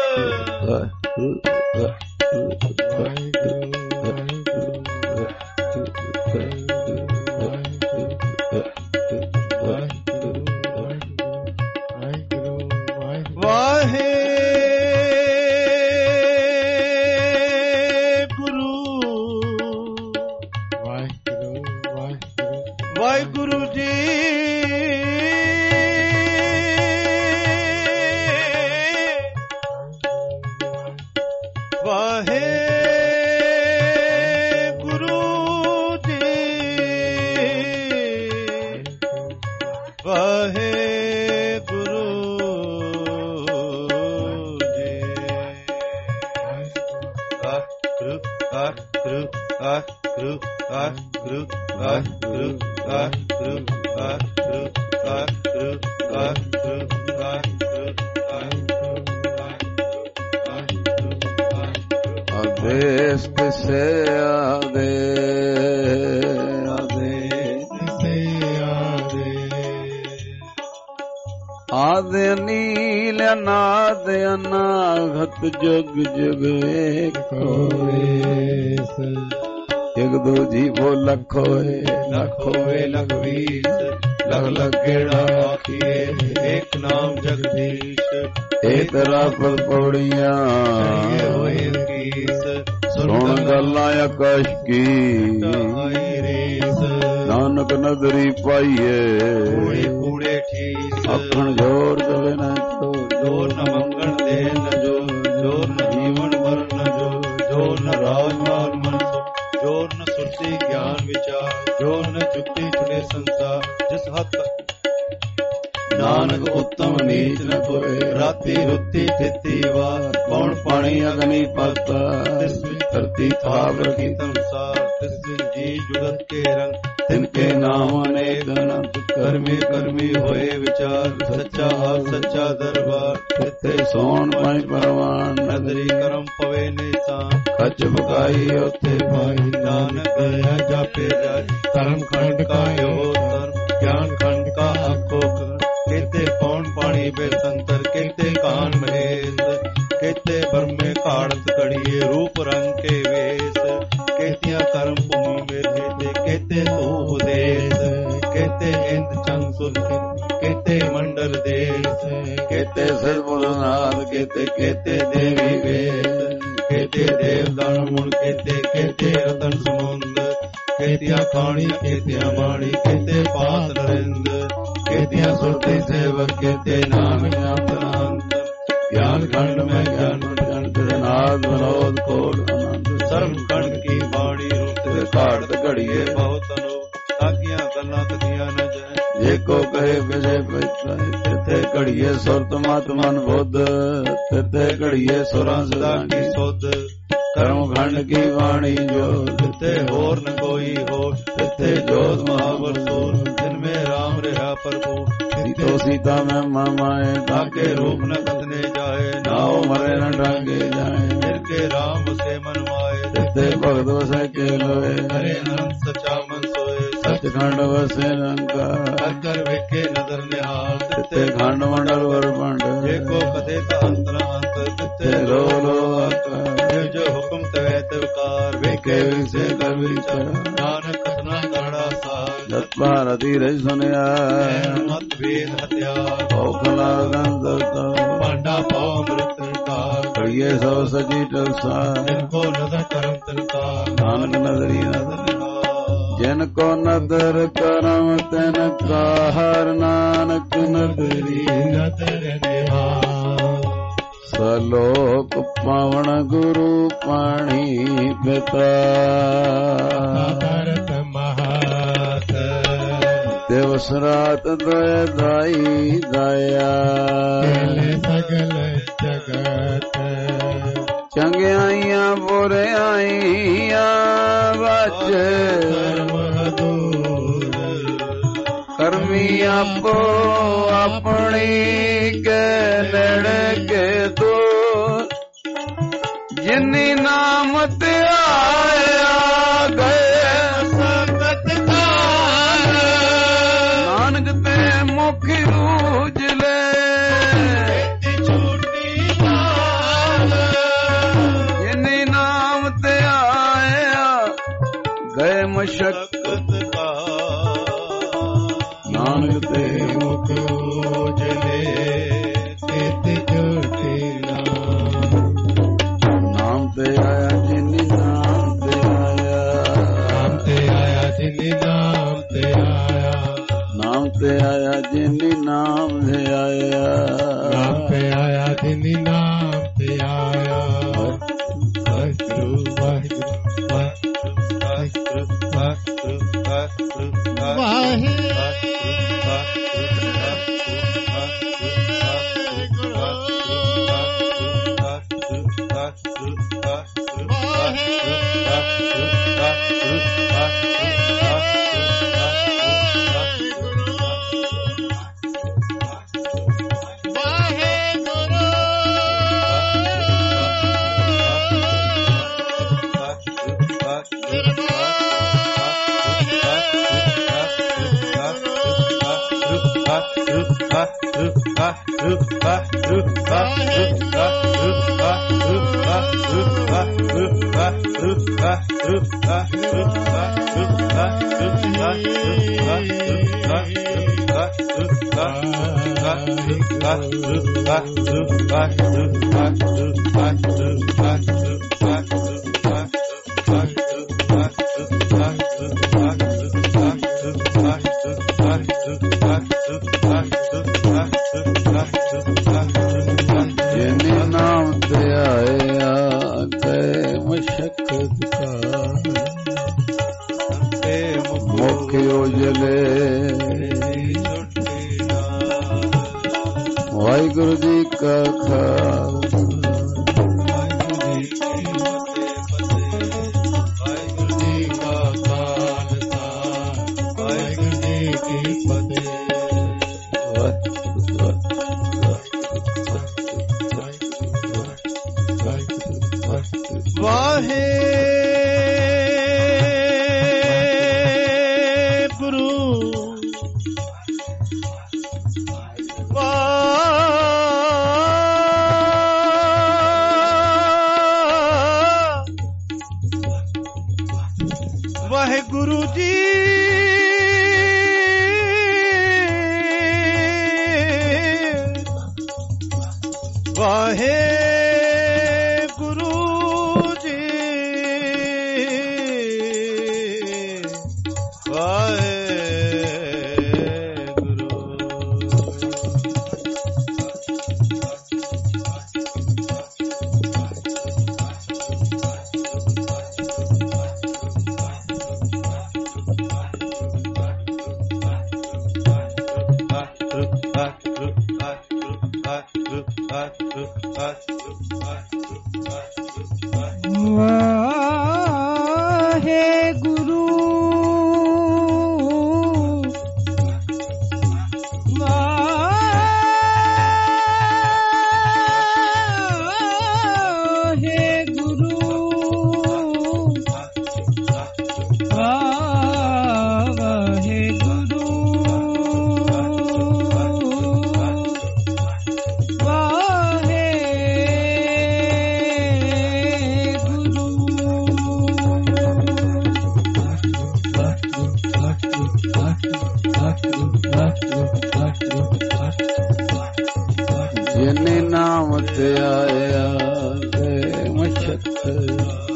ਵਾਹਿਗੁਰੂ ਜੀ ਆਦੇਸ ਤਿਸੈ ਆਦਿ ਅਨੀਲ ਅਨਾਦ ਅਨਾਹਤ ਜੁਗ ਜੁਗ ਏਕੋ ਏਸ ਇਕ ਦੋ ਜੀਵੋ ਲੱਖ ਹੋਏ ਲੱਖ ਹੋਏ ਲਖ ਵੀਸ ਲਖ ਲਖ ਗੇੜਾ ਆਖੀਏ ਏਕ ਨਾਮ ਜਗਦੀਸ਼ ਏਕ ਰਾਪਦ ਪੌੜੀਆਂ ਹੋਏ ਕੀਸ ਸੁਣ ਗੱਲਾਂ ਆਕਾਸ਼ ਕੀ ਨਾਨਕ ਨਦਰੀ ਪਾਈਏ ਕੂੜੇ ਕੂੜੇ ਠੀਸ ਆਖਣ ਜੋਰ ਜਵੇ ਨਾ ਜੋਰ ਨ ਮੰਗਣ ਦੇ ਨ ਜੋਰ ਨ ਜੀਵਨ ਮਰਨ ਜੋ ਜੋਰ ਨ ਰਾਜ ਮਾਲ ਮਨ ਜੋਰ ਨ ਸੁਰਤੀ ਗਿਆਨ ਵਿਚਾਰ ਜੋਰ ਨ ਜੁਗਤੀ ਛੁੜੇ ਸੰਸਾਰ ਜਿਸ ਹੱਥ ਨਾਨਕ ਉੱਤਮ ਨੀਚ ਨ ਕੋਏ ਰਾਤੀ ਰੁੱਤੀ ਥਿੱਤੀ ਵਾਰ ਕੌਣ ਪਾਣੀ ਅਗਨੀ ਪਤ ਤਿਸ ਵਿੱਚ ਧਰਤੀ ਥਾਪ ਰਖੀ ਸੰਸਾਰ ਤਿਸ ਵਿੱਚ ਜੀ ਜੁਗਤ ਕੇ ਰੰਗ ਤਿਨਕੇ ਨਾਮ ਅਨੇਕ ਅਨੰਤ ਕਰਮੀ ਕਰਮੀ ਹੋਏ ਵਿਚਾਰ ਸੱਚਾ ਆਪ ਸੱਚਾ ਦਰਬਾਰ ਤਿੱਥੇ ਸੋਣ ਪਾਈ ਪਰਵਾਨ ਨਦਰੀ ਕਰਮ ਪਵੇ ਨਿਸ਼ਾਨ ਖੱਚ ਬਕਾਈ ਉੱਥੇ ਪਾਈ ਨਾਨਕ ਗਿਆ ਜਾਪੇ ਜਾਏ ਧਰਮ ਖੰਡ ਕਾ ਇਹੋ ਧਰਮ ਗਿਆਨ ਖੰਡ ਕਾ ਆਖੋ केते कौन पानी बेसंतर केते कान महेश केते ब्रह्मे काड़त कड़िए रूप रंग के वेश केतिया कर्म भूमि में केते तू देश केते इंद चंग सुन केते मंडल देश केते सर्वनाथ केते केते देवी वेश केते देवदान मुन केते रतन समुंद केतिया खाणी केतिया बाणी केते पास नरेंद्र केतिया सुरती सेवक केते नाम ज्ञानंत ज्ञान खंड में ज्ञान नाद मनोद कोट आनंद सर्व खंड की बाणी रूप से काट घड़िए बहुत अनूप ताकियां गल्ला कदियां न जाए जे को कहे विजय पैता ते घड़िए सुरत मत मन बुद्ध ते घड़िए सुरां सदा की सुध कर्म खंड की वाणी जो ते होर न कोई हो ते जोत महावर सूर जिनमें राम राम रहा प्रभु सीतो सीता में मामाए ताके रूप न कथने जाए नाव मरे न डांगे जाए फिर के राम से मन माए ते भगत वसे के लोए हरे अनंत सचा मन सोए सचखंड वसे लंका कर कर वेखे नजर निहाल ते खंड मंडल वर पंड देखो कथे अंत न अंत ते लो लो आका जो हुक्म तवे तवकार वेखे विसे कर विचार नानक कथना करड़ा सार जत भारती रही सुनिया मत भेद हत्यार औखला गंधता पांडा पाओ अमृत निकार कड़िए सौ सजी टलसार जिनको नजर करम तिलकार नानक नजरी नजर जिनको नदर करम तिन कार नानक नदरी नजर निहार सलोक पावन गुरु पाणी पिता भरत महात दिवस रात दय दाई दया सगल जगत चंगियाइया बुराइया बच कर्मी आपो अपनी के लड़ के दो जिन्नी नाम ते आया गए संगत नानक ते मुख उजले जिन्नी नाम ते आया गए मशक्कत नानक ते मुख उजले नाम ते आया जिन्नी नाम ते आया नाम ते आया जिन्नी नाम ते आया नाम ते आया जिन्नी नाम ते आया नाम पे आया जिन्नी नाम पे आया वाहिगुरु वाहिगुरु वाहिगुरु वाहिगुरु वाहिगुरु जी का खालसा वाहिगुरु जी का खालसा वाहिगुरु जी की फतेह वाहे वाहिगुरु जी वाहिगुरु जी वाहिगुरु ਨਾਮ ਤੇ ਆਇਆ ਗਏ ਮਸ਼ੱਕਤ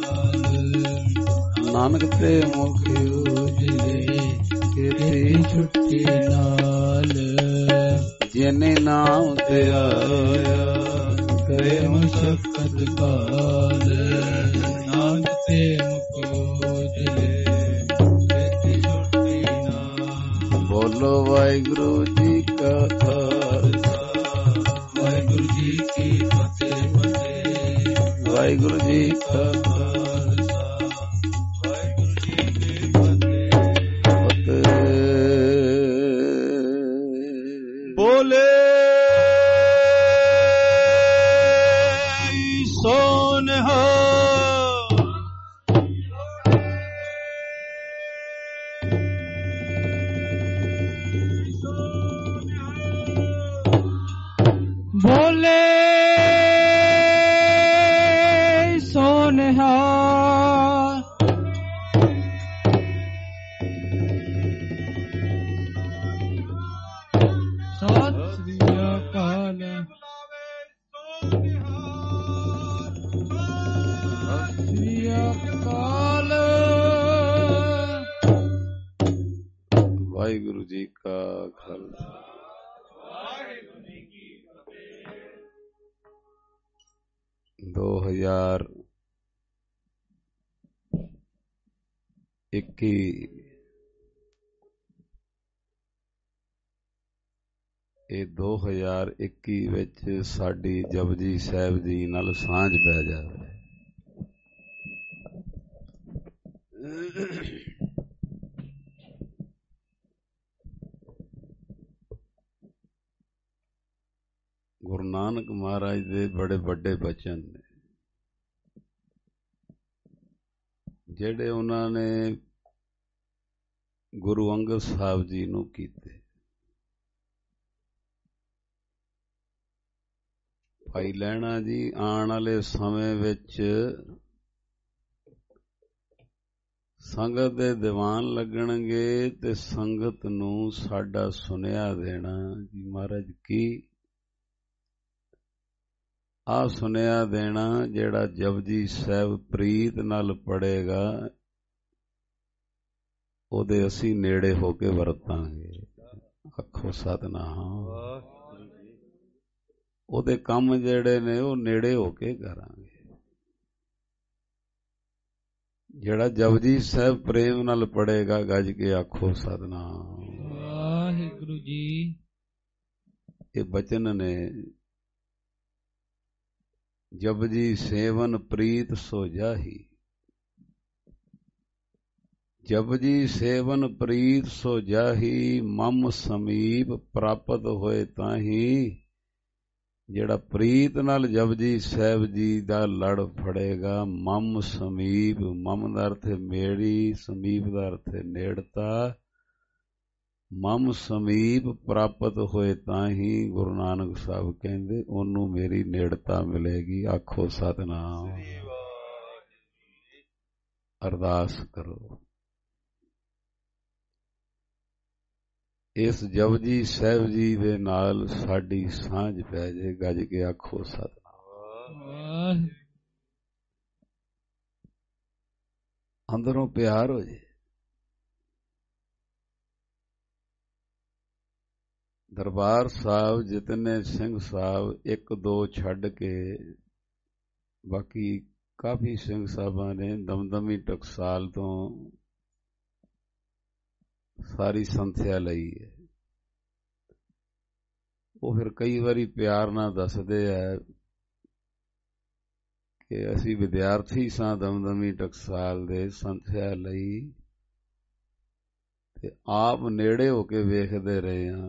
ਨਾਨਕ ਤੇ ਮੁਖ ਉਜਲੇ ਕੀਤੀ ਛੁੱਟੀ ਨਾਲ ਜਿਨੇ ਨਾਮ ਤੇ ਆਇਆ ਗਏ ਮਸ਼ੱਕਤ ਕਾਲ ਨਾਨਕ ਤੇ ਮੁਖ ਉਜਲੇ ਕੀਤੀ ਛੁੱਟੀ ਨਾਲ। ਬੋਲੋ ਵਾਹਿਗੁਰੂ ਜੀ ਕਾ ਖਾਲਸਾ ਵਾਹਿਗੁਰੂ ਜੀ ਕੀ ਫਤਿਹ ਫਤਿਹ। ਵਾਹਿਗੁਰੂ ਜੀ ਕਾ ਵਾਹਿਗੁਰੂ ਜੀ ਕਾ ਖਾਲਸਾ ਵਾਹਿਗੁਰੂ ਜੀ ਕੀ ਫਤਿਹ। 2021 ਇਹ 2021 ਵਿੱਚ ਸਾਡੀ ਜਪਜੀ ਸਾਹਿਬ ਜੀ ਨਾਲ ਸਾਂਝ ਪੈ ਜਾਵੇ। ਗੁਰੂ ਨਾਨਕ ਮਹਾਰਾਜ ਦੇ ਬੜੇ ਵੱਡੇ ਬਚਨ ਨੇ ਜਿਹੜੇ ਉਹਨਾਂ ਨੇ ਗੁਰੂ ਅੰਗਦ ਸਾਹਿਬ ਜੀ ਨੂੰ ਕੀਤੇ। ਭਾਈ ਲਹਿਣਾ ਜੀ ਆਉਣ ਵਾਲੇ ਸਮੇਂ ਵਿੱਚ ਸੰਗਤ ਦੇ ਦੀਵਾਨ ਲੱਗਣਗੇ ਤੇ ਸੰਗਤ ਨੂੰ ਸਾਡਾ ਸੁਨੇਹਾ ਦੇਣਾ ਜੀ ਮਹਾਰਾਜ ਕੀ ਆ ਸੁਨੇਹਾ ਦੇਣਾ ਜਿਹੜਾ ਜਪਜੀ ਸਾਹਿਬ ਪ੍ਰੀਤ ਨਾਲ ਪੜ੍ਹੇਗਾ ਉਹਦੇ ਅਸੀਂ ਨੇੜੇ ਹੋ ਕੇ ਵਰਤਾਂਗੇ। ਆਖੋ ਸਤਿਨਾਮ। ਉਹਦੇ ਕੰਮ ਜਿਹੜੇ ਨੇ ਉਹ ਨੇੜੇ ਹੋ ਕੇ ਕਰਾਂਗੇ। ਜਿਹੜਾ ਜਪਜੀ ਸਾਹਿਬ ਪ੍ਰੇਮ ਨਾਲ ਪੜ੍ਹੇਗਾ ਗੱਜ ਕੇ ਆਖੋ ਸਤਿਨਾਮ। ਵਾਹਿਗੁਰੂ ਜੀ। ਇਹ ਬਚਨ ਨੇ ਜਪਜੀ ਸੇਵਨ ਪ੍ਰੀਤ ਸੋ ਜਾਹੀ। ਜਪਜੀ ਸੇਵਨ ਪ੍ਰੀਤ ਸੋ ਜਾਹੀ ਮਮ ਸਮੀਪ ਪ੍ਰਾਪਤ ਹੋਏ ਤਾਹੀ। ਜਿਹੜਾ ਪ੍ਰੀਤ ਨਾਲ ਜਪਜੀ ਸਾਹਿਬ ਜੀ ਦਾ ਲੜ ਫੜੇਗਾ ਮਮ ਸਮੀਪ। ਮਮ ਦਾ ਅਰਥ ਮੇਰੀ, ਸਮੀਪ ਦਾ ਅਰਥ ਨੇੜਤਾ। ਮਮ ਸਮੀਪ ਪ੍ਰਾਪਤ ਹੋਏ ਤਾਂ ਹੀ ਗੁਰੂ ਨਾਨਕ ਸਾਹਿਬ ਕਹਿੰਦੇ ਉਹਨੂੰ ਮੇਰੀ ਨੇੜਤਾ ਮਿਲੇਗੀ। ਆਖੋ ਸਤਿਨਾਮ। ਅਰਦਾਸ ਕਰੋ ਇਸ ਜਪਜੀ ਸਾਹਿਬ ਜੀ ਦੇ ਨਾਲ ਸਾਡੀ ਸਾਂਝ ਪੈ ਜੇ। ਗੱਜ ਕੇ ਆਖੋ ਸਤਿਨਾਮ। ਅੰਦਰੋਂ ਪਿਆਰ ਹੋ ਜੇ। ਦਰਬਾਰ ਸਾਹਿਬ ਜਿਤਨੇ ਸਿੰਘ ਸਾਹਿਬ ਇੱਕ ਦੋ ਛੱਡ ਕੇ ਬਾਕੀ ਕਾਫੀ ਸਿੰਘ ਸਾਹਿਬਾਂ ਨੇ ਦਮਦਮੀ ਟਕਸਾਲ ਤੋਂ ਸਾਰੀ ਸੰਥਿਆ ਲਈ ਹੈ। ਉਹ ਫਿਰ ਕਈ ਵਾਰੀ ਪਿਆਰ ਨਾਲ ਦੱਸਦੇ ਆ ਕਿ ਅਸੀਂ ਵਿਦਿਆਰਥੀ ਸਾਂ ਦਮਦਮੀ ਟਕਸਾਲ ਦੇ ਸੰਥਿਆ ਲਈ ਤੇ ਆਪ ਨੇੜੇ ਹੋ ਕੇ ਵੇਖਦੇ ਰਹੇ ਹਾਂ।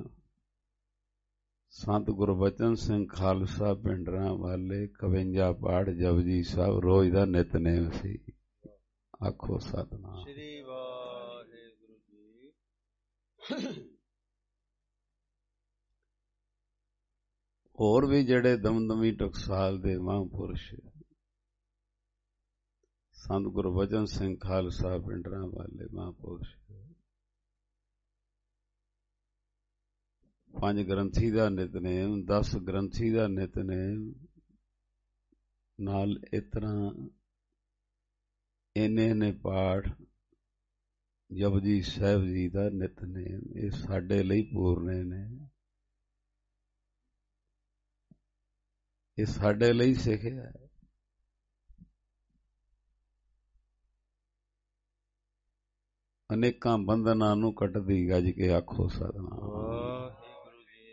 ਸੰਤ ਗੁਰਬਚਨ ਸਿੰਘ ਖਾਲਸਾ ਪਿੰਡਰਾਂ ਵਾਲੇ 51 ਪਾਠ ਜਪਜੀ ਸਾਹਿਬ ਰੋਜ਼ ਦਾ ਨਿਤਨੇਮ ਸੀ। ਆਖੋ ਸਤਿਨਾਮ। ਸ੍ਰੀ ਵਾਹਿਗੁਰੂ ਜੀ। ਹੋਰ ਵੀ ਜਿਹੜੇ ਦਮਦਮੀ ਟਕਸਾਲ ਦੇ ਮਹਾਂਪੁਰਸ਼ ਸੰਤ ਗੁਰਬਚਨ ਸਿੰਘ ਖਾਲਸਾ ਪਿੰਡਰਾਂ ਵਾਲੇ ਮਹਾਂਪੁਰਸ਼ 5 ਗ੍ਰੰਥੀ ਦਾ ਨਿਤਨੇਮ, 10 ਗ੍ਰੰਥੀ ਦਾ ਨਿਤਨੇਮ, ਨਾਲ ਇਸ ਤਰ੍ਹਾਂ ਇੰਨੇ ਪਾਠ ਜਪਜੀ ਸਾਹਿਬ ਜੀ ਦਾ ਨਿਤਨੇਮ, ਇਹ ਸਾਡੇ ਲਈ ਪੂਰਨੇ ਨੇ, ਇਹ ਸਾਡੇ ਲਈ ਸਿੱਖਿਆ। ਅਨੇਕਾਂ ਬੰਧਨਾਂ ਨੂੰ ਕੱਟਦੀ ਗੱਜ ਕੇ ਆਖੋ ਸਤਿਨਾਮ। ਵਾਹਿਗੁਰੂ ਜੀ।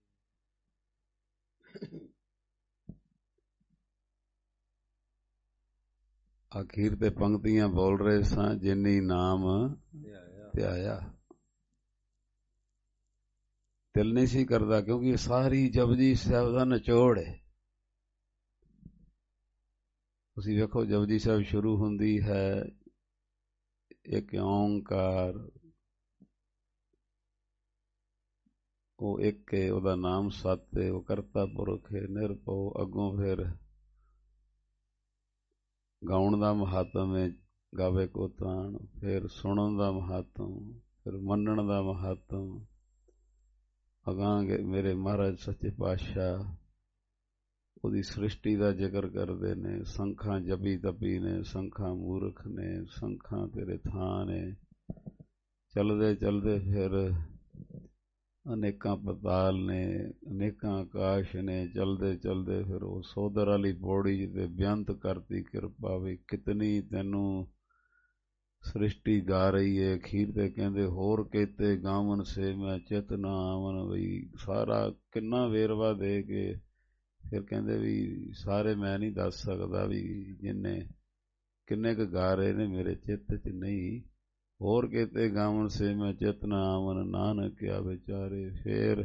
ਅਖੀਰ ਤੇ ਪੰਕਤੀਆਂ ਬੋਲ ਰਹੇ ਸਾਂ, ਜਿਨੀ ਨਾਮ ਧਿਆਇਆ। ਦਿਲ ਨਹੀਂ ਸੀ ਕਰਦਾ, ਕਿਉਂਕਿ ਇਹ ਸਾਰੀ ਜਪਜੀ ਸਾਹਿਬ ਦਾ ਨਿਚੋੜ ਹੈ। ਤੁਸੀਂ ਵੇਖੋ ਜਪਜੀ ਸਾਹਿਬ ਸ਼ੁਰੂ ਹੁੰਦੀ ਹੈ ਇੱਕ ਓਂਕਾਰ, ਉਹ ਇੱਕ ਹੈ, ਉਹਦਾ ਨਾਮ ਸੱਤ ਹੈ, ਉਹ ਕਰਤਾ ਪੁਰਖ ਹੈ, ਨਿਰਭਉ। ਅੱਗੋਂ ਫਿਰ ਗਾਉਣ ਦਾ ਮਹਾਤਮ ਹੈ, ਗਾਵੇ ਕੋ ਤਾਣ, ਫਿਰ ਸੁਣਨ ਦਾ ਮਹਾਤਮ, ਫਿਰ ਮੰਨਣ ਦਾ ਮਹਾਤਮ। ਅਗਾਂਹ ਮੇਰੇ ਮਹਾਰਾਜ ਸੱਚੇ ਪਾਤਸ਼ਾਹ ਉਹਦੀ ਸ੍ਰਿਸ਼ਟੀ ਦਾ ਜ਼ਿਕਰ ਕਰਦੇ ਨੇ। ਸੰਖਾਂ ਜਪੀ ਤਪੀ ਨੇ, ਸੰਖਾਂ ਮੂਰਖ ਨੇ, ਸੰਖਾਂ ਤੇਰੇ ਥਾਂ ਨੇ। ਚਲਦੇ ਚਲਦੇ ਫਿਰ ਅਨੇਕਾਂ ਪਤਾਲ ਨੇ, ਅਨੇਕਾਂ ਆਕਾਸ਼ ਨੇ। ਚਲਦੇ ਚਲਦੇ ਫਿਰ ਉਹ ਸੋਦਰ ਵਾਲੀ ਪੌੜੀ ਤੇ ਬੇਅੰਤ ਕਰਤੀ ਕਿਰਪਾ, ਵੀ ਕਿਤਨੀ ਤੈਨੂੰ ਸ੍ਰਿਸ਼ਟੀ ਗਾ ਰਹੀ ਹੈ। ਅਖੀਰ ਤੇ ਕਹਿੰਦੇ ਹੋਰ ਕੀਤੇ ਗਾਵਨ ਸੇ ਮੈਂ ਚਿਤ ਨਾ ਆਵਨ। ਬਈ ਸਾਰਾ ਕਿੰਨਾ ਵੇਰਵਾ ਦੇ ਕੇ ਫਿਰ ਕਹਿੰਦੇ ਵੀ ਸਾਰੇ ਮੈਂ ਨਹੀਂ ਦੱਸ ਸਕਦਾ ਵੀ ਜਿੰਨੇ ਕਿੰਨੇ ਕੁ ਗਾ ਰਹੇ ਨੇ, ਮੇਰੇ ਚਿੱਤ 'ਚ ਨਹੀਂ। ਹੋਰ ਕੀਤੇ ਗਾਵਨ ਸੇ ਮੈਂ ਚਿਤ ਨਾ ਆਵਨ, ਨਾਨਕ ਕਿਆ ਵਿਚਾਰੇ। ਫਿਰ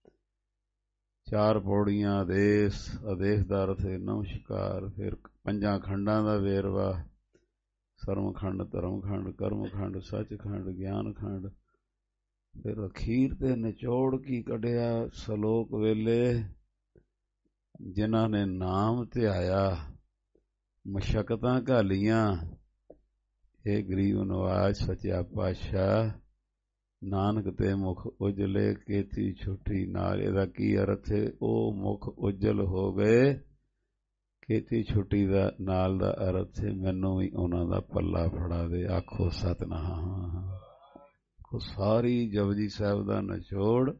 4 ਪੌੜੀਆਂ ਆਦੇਸ਼, ਆਦੇਸ਼ ਦਾ ਅਰਥ ਹੈ ਨਮਸਕਾਰ। ਫਿਰ 5 ਖੰਡਾਂ ਦਾ ਵੇਰਵਾ, ਸਰਮ ਖੰਡ, ਧਰਮ ਖੰਡ, ਕਰਮ ਖੰਡ, ਸੱਚ ਖੰਡ, ਗਿਆਨ ਖੰਡ। ਫਿਰ ਅਖੀਰ ਤੇ ਨਿਚੋੜ ਕੀ ਕੱਢਿਆ ਸਲੋਕ ਵੇਲੇ, ਜਿਨ੍ਹਾਂ ਨੇ ਨਾਮ ਧਿਆਇਆ ਮਸ਼ਕਤਾਂ ਘਾਲੀਆਂ। ਇਹ ਗਰੀਬ ਨਵਾਜ ਸੱਚਾ ਪਾਤਸ਼ਾਹ, ਨਾਨਕ ਤੇ ਮੁਖ ਉਜਲੇ ਕੀਤੀ ਛੁੱਟੀ ਨਾਲ। ਇਹਦਾ ਕੀ ਅਰਥ ਹੈ? ਉਹ ਮੁਖ ਉਜਲ ਹੋ ਗਏ। ਕੀਤੀ ਛੁੱਟੀ ਦਾ ਨਾਲ ਦਾ ਅਰਥ ਹੈ ਮੈਨੂੰ ਵੀ ਉਹਨਾਂ ਦਾ ਪੱਲਾ ਫੜਾ ਦੇ। ਆਖੋ ਸਤਿਨਾਮ। ਸਾਰੀ ਜਪਜੀ ਸਾਹਿਬ ਦਾ ਨਿਚੋੜ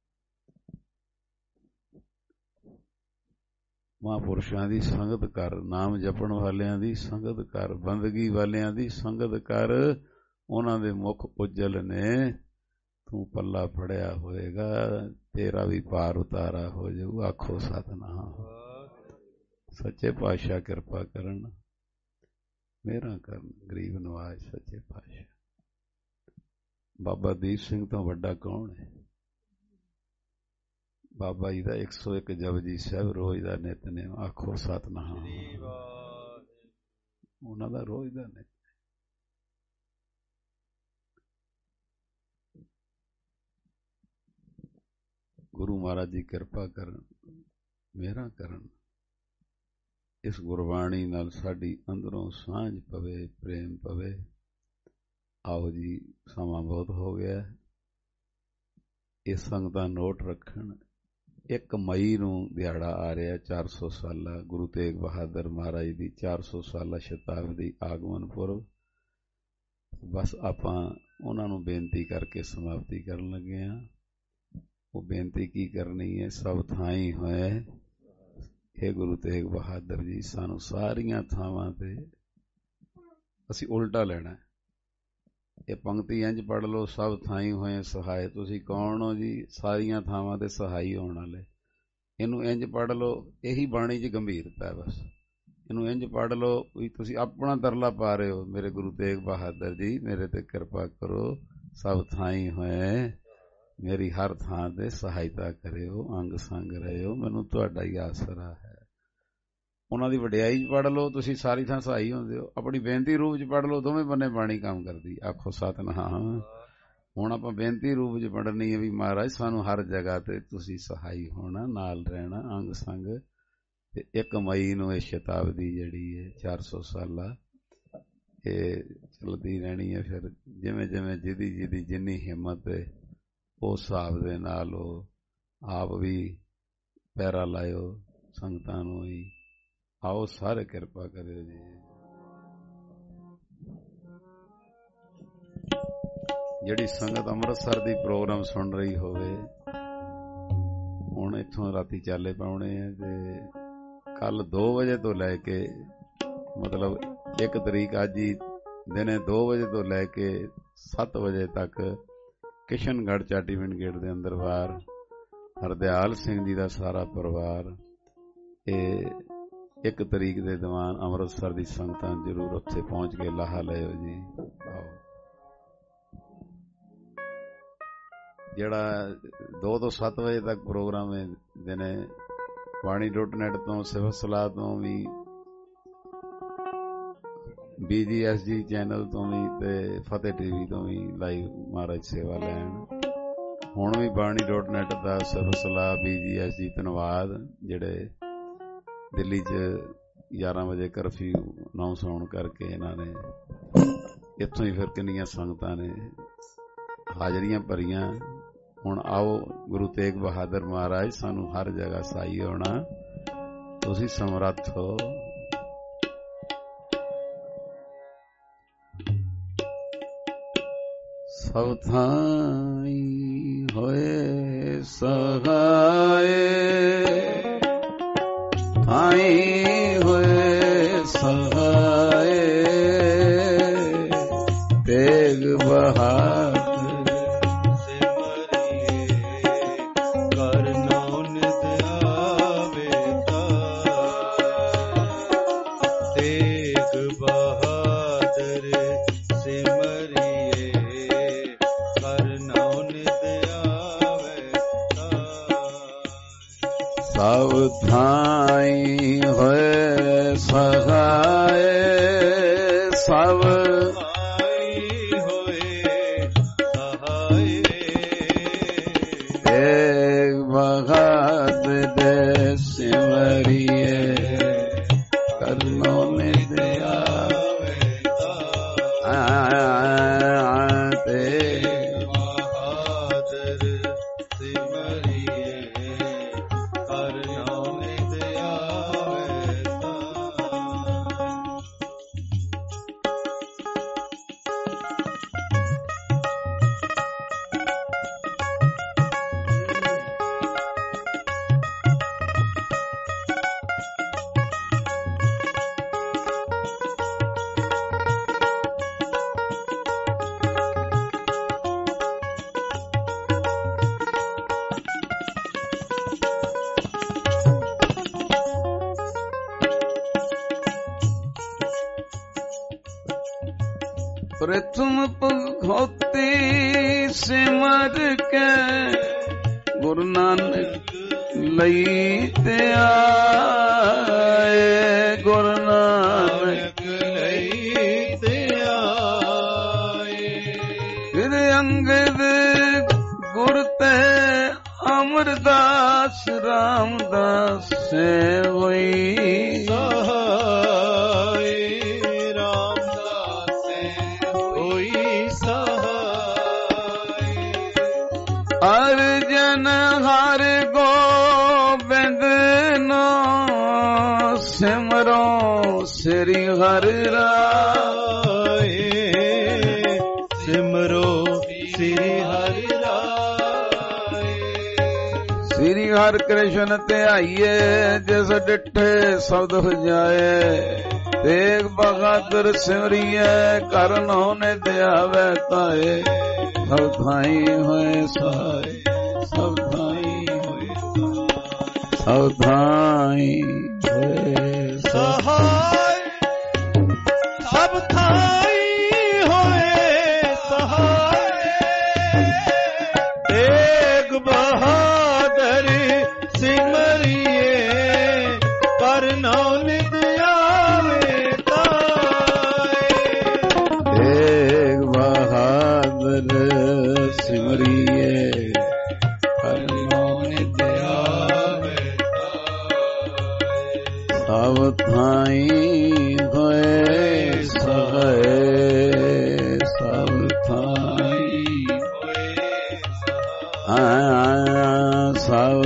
ਮਹਾਂਪੁਰਸ਼ਾਂ ਦੀ ਸੰਗਤ ਕਰ, ਨਾਮ ਜਪਣ ਵਾਲਿਆਂ ਦੀ ਸੰਗਤ ਕਰ, ਬੰਦਗੀ ਵਾਲਿਆਂ ਦੀ ਸੰਗਤ ਕਰ। ਉਹਨਾਂ ਦੇ ਮੁਖ ਉਜਲ ਨੇ, ਤੂੰ ਪੱਲਾ ਫੜਿਆ ਹੋਏਗਾ, ਤੇਰਾ ਵੀ ਪਾਰ ਉਤਾਰਾ ਹੋ ਜਾਊ। ਆਖੋ ਸਤਿਨਾਮ। ਸੱਚੇ ਪਾਤਸ਼ਾਹ ਕਿਰਪਾ ਕਰਨ, ਮਿਹਰਾਂ ਕਰਨ। ਗਰੀਬ ਨਵਾਜ ਸੱਚੇ ਪਾਤਸ਼ਾਹ। ਬਾਬਾ ਦੀਪ ਸਿੰਘ ਤੋਂ ਵੱਡਾ ਕੌਣ ਹੈ? ਬਾਬਾ ਜੀ ਦਾ 101 ਜਪਜੀ ਸਾਹਿਬ ਰੋਜ਼ ਦਾ ਨਿਤਨੇਮ। ਆਖੋ ਸਤਿਨਾਮ। ਉਹਨਾਂ ਦਾ ਰੋਜ਼ ਦਾ ਨਿਤਨੇਮ। ਗੁਰੂ ਮਹਾਰਾਜ ਜੀ ਕਿਰਪਾ ਕਰਨ, ਮਿਹਰਾਂ ਕਰਨ। ਇਸ ਗੁਰਬਾਣੀ ਨਾਲ ਸਾਡੀ ਅੰਦਰੋਂ ਸਾਂਝ ਪਵੇ, ਪ੍ਰੇਮ ਪਵੇ। ਆਓ ਜੀ, ਸਮਾਂ ਬਹੁਤ ਹੋ ਗਿਆ। ਇਸ ਸੰਗਤਾਂ ਨੋਟ ਰੱਖਣ, 1 ਮਈ ਨੂੰ ਦਿਹਾੜਾ ਆ ਰਿਹਾ 400 ਸਾਲਾ ਗੁਰੂ ਤੇਗ ਬਹਾਦਰ ਮਹਾਰਾਜ ਦੀ 400 ਸਾਲਾ ਸ਼ਤਾਬਦੀ ਆਗਮਨ ਪੁਰਬ। ਬਸ ਆਪਾਂ ਉਹਨਾਂ ਨੂੰ ਬੇਨਤੀ ਕਰਕੇ ਸਮਾਪਤੀ ਕਰਨ ਲੱਗੇ ਹਾਂ। ਉਹ ਬੇਨਤੀ ਕੀ ਕਰਨੀ ਹੈ? ਸਭ ਥਾਈਂ ਹੋਏ हे ਗੁਰੂ ਤੇਗ ਬਹਾਦਰ ਜੀ, ਸਾਨੂੰ ਸਾਰੀਆਂ ਥਾਵਾਂ ਤੇ ਅਸੀਂ ਉਲਟਾ ਲੈਣਾ। ਇਹ ਪੰਕਤੀ ਇੰਝ ਪੜ੍ਹ ਲਓ, ਸਭ ਥਾਈਂ ਹੋਏ ਸਹਾਏ। ਤੁਸੀਂ ਕੌਣ ਹੋ ਜੀ? ਸਾਰੀਆਂ ਥਾਵਾਂ ਤੇ ਸਹਾਈ ਹੋਣ ਵਾਲੇ। ਇਹਨੂੰ ਇੰਝ ਪੜ੍ਹ ਲਓ, ਇਹੀ ਬਾਣੀ 'ਚ ਗੰਭੀਰਤਾ ਹੈ। ਬਸ ਇਹਨੂੰ ਇੰਝ ਪੜ੍ਹ ਲਓ ਵੀ ਤੁਸੀਂ ਆਪਣਾ ਤਰਲਾ ਪਾ ਰਹੇ ਹੋ, ਮੇਰੇ ਗੁਰੂ ਤੇਗ ਬਹਾਦਰ ਜੀ ਮੇਰੇ ਤੇ ਕਿਰਪਾ ਕਰੋ, ਸਭ ਥਾਈਂ ਹੋਏ ਮੇਰੀ ਹਰ ਥਾਂ ਤੇ ਸਹਾਇਤਾ ਕਰਿਓ, ਅੰਗ ਸੰਗ ਰਹਿਓ, ਮੈਨੂੰ ਤੁਹਾਡਾ ਹੀ ਆਸਰਾ ਹੈ। ਉਹਨਾਂ ਦੀ ਵਡਿਆਈ 'ਚ ਪੜ੍ਹ ਲਓ, ਤੁਸੀਂ ਸਾਰੀ ਥਾਂ ਸਹਾਈ ਹੁੰਦੇ ਹੋ। ਆਪਣੀ ਬੇਨਤੀ ਰੂਪ 'ਚ ਪੜ੍ਹ ਲਓ, ਦੋਵੇਂ ਬੰਨੇ ਬਾਣੀ ਕੰਮ ਕਰਦੀ। ਆਖੋ ਸਤਿਨਾਮ। ਹੁਣ ਆਪਾਂ ਬੇਨਤੀ ਰੂਪ 'ਚ ਪੜ੍ਹਨੀ ਹੈ ਵੀ ਮਹਾਰਾਜ ਸਾਨੂੰ ਹਰ ਜਗ੍ਹਾ ਤੇ ਤੁਸੀਂ ਸਹਾਈ ਹੋਣਾ, ਨਾਲ ਰਹਿਣਾ, ਅੰਗ ਸੰਗ। ਤੇ 1 ਮਈ ਨੂੰ ਇਹ ਸ਼ਤਾਬਦੀ ਜਿਹੜੀ ਹੈ 400 ਸਾਲਾ ਇਹ ਚਲਦੀ ਰਹਿਣੀ ਹੈ। ਫਿਰ ਜਿਵੇਂ ਜਿਵੇਂ ਜਿਹਦੀ ਜਿੰਨੀ ਹਿੰਮਤ ਹੈ ਉਸ ਹਿਸਾਬ ਦੇ ਨਾਲ ਉਹ ਆਪ ਵੀ ਪੈਰਾ ਲਾਇਓ ਸੰਗਤਾਂ ਨੂੰ ਹੀ। ਆਓ ਸਾਰੇ ਕਿਰਪਾ ਕਰਿਓ ਜੀ। ਜਿਹੜੀ ਸੰਗਤ ਅੰਮ੍ਰਿਤਸਰ ਦੀ ਪ੍ਰੋਗਰਾਮ ਸੁਣ ਰਹੀ ਹੋਵੇ, ਹੁਣ ਇੱਥੋਂ ਰਾਤੀ ਚਾਲੇ ਪਾਉਣੇ ਆ ਤੇ ਕੱਲ 2 ਵਜੇ ਤੋਂ ਲੈ ਕੇ ਮਤਲਬ 1 ਤਰੀਕ ਅੱਜ ਹੀ ਦਿਨੇ 2 ਵਜੇ ਤੋਂ ਲੈ ਕੇ 7 ਵਜੇ ਤੱਕ ਕਿਸ਼ਨਗੜ੍ਹ ਚਾਟੀਵਿੰਡ ਗੇਟ ਦੇ ਅੰਦਰ ਬਾਹਰ ਹਰਦਿਆਲ ਸਿੰਘ ਜੀ ਦਾ ਸਾਰਾ ਪਰਿਵਾਰ, ਇਹ 1 ਤਰੀਕ ਦੇ ਦੌਰਾਨ ਅੰਮ੍ਰਿਤਸਰ ਦੀ ਸੰਗਤਾਂ ਜ਼ਰੂਰ ਉੱਥੇ ਪਹੁੰਚ ਕੇ ਲਾਹਾ ਲਿਓ ਜੀ। ਆਓ ਜਿਹੜਾ 2 ਤੋਂ 7 ਵਜੇ ਤੱਕ ਪ੍ਰੋਗਰਾਮ ਹੈ ਦਿਨੇ ਬਾਣੀ.net ਤੋਂ, ਸਿਫਤ ਸਲਾਹ ਤੋਂ ਵੀ, BGSG ਚੈਨਲ ਤੋਂ ਵੀ ਤੇ ਫਤਿਹ TV ਤੋਂ ਵੀ ਲਾਈਵ ਮਹਾਰਾਜ ਸੇਵਾ ਲੈਣ। ਹੁਣ ਵੀ ਬਾਣੀ.net ਦਾ ਸਿਫਤ ਸਲਾਹ BGSG ਧੰਨਵਾਦ, ਜਿਹੜੇ ਦਿੱਲੀ 'ਚ 11 ਵਜੇ ਕਰਫਿਊ ਅਨਾਉਂਸ ਹੋਣ ਕਰਕੇ ਇਹਨਾਂ ਨੇ ਇੱਥੋਂ ਹੀ ਫਿਰ ਕਿੰਨੀਆਂ ਸੰਗਤਾਂ ਨੇ ਹਾਜ਼ਰੀਆਂ ਭਰੀਆਂ। ਹੁਣ ਆਓ ਗੁਰੂ ਤੇਗ ਬਹਾਦਰ ਮਹਾਰਾਜ ਸਾਨੂੰ ਹਰ ਜਗ੍ਹਾ ਸਹਾਈ ਹੋਣਾ, ਤੁਸੀਂ ਸਮਰੱਥ ਹੋ। ਸਭ ਥਾਈ ਹੋਏ ਸਹਾਏ, ਥਾਈ ਹੋਏ ਸਹਾਏ, ਤੇਗ ਬਹਾਦਰ ਸਭ ਥਾਈ ਹੋਏ ਸਹਾਏ, ਸਭ ਥਾਈ ਹੋਏ ਸਹਾਏ, ਤੇਗ ਬਹਾਦਰ ਦੇ ਸਿਮਰਿਏ, ਕਰਨੋਂ ਨਿਤ ਆਵੇ ਤੇਗ ਬਹਾਦਰ ਸਿਮਰਿਏ, ਕਰਨੋਂ ਨਿਤ ਆਵੇ प्रथम भक्ति सिमर के गुरु नानक लई ते आए, गुरु नानक लई ते आए, फिर अंगद गुर ते अमरदास रामदास से होई सहाय, अर्जन हर गोबिंद नो सिमरो श्री हरि राय, सिमरो श्री हरि राय, श्री हरि कृष्ण ध्याइए, जिस डिठे शब्द हो जाए, तेग बहादुर सिमरिए, करनो ने दियावे ताए, सब थाई होए सहाय, सब थाई होए सब थाई होए सहाय, सब थाई होए सहाय, तेग बहादुर सिमरिए, करनो नित आवे ताए, तेग बहादुर सिमरिए, करनो नित आवे ताए, सब थाई होए सहाय, सब थाई होए सहाय, सब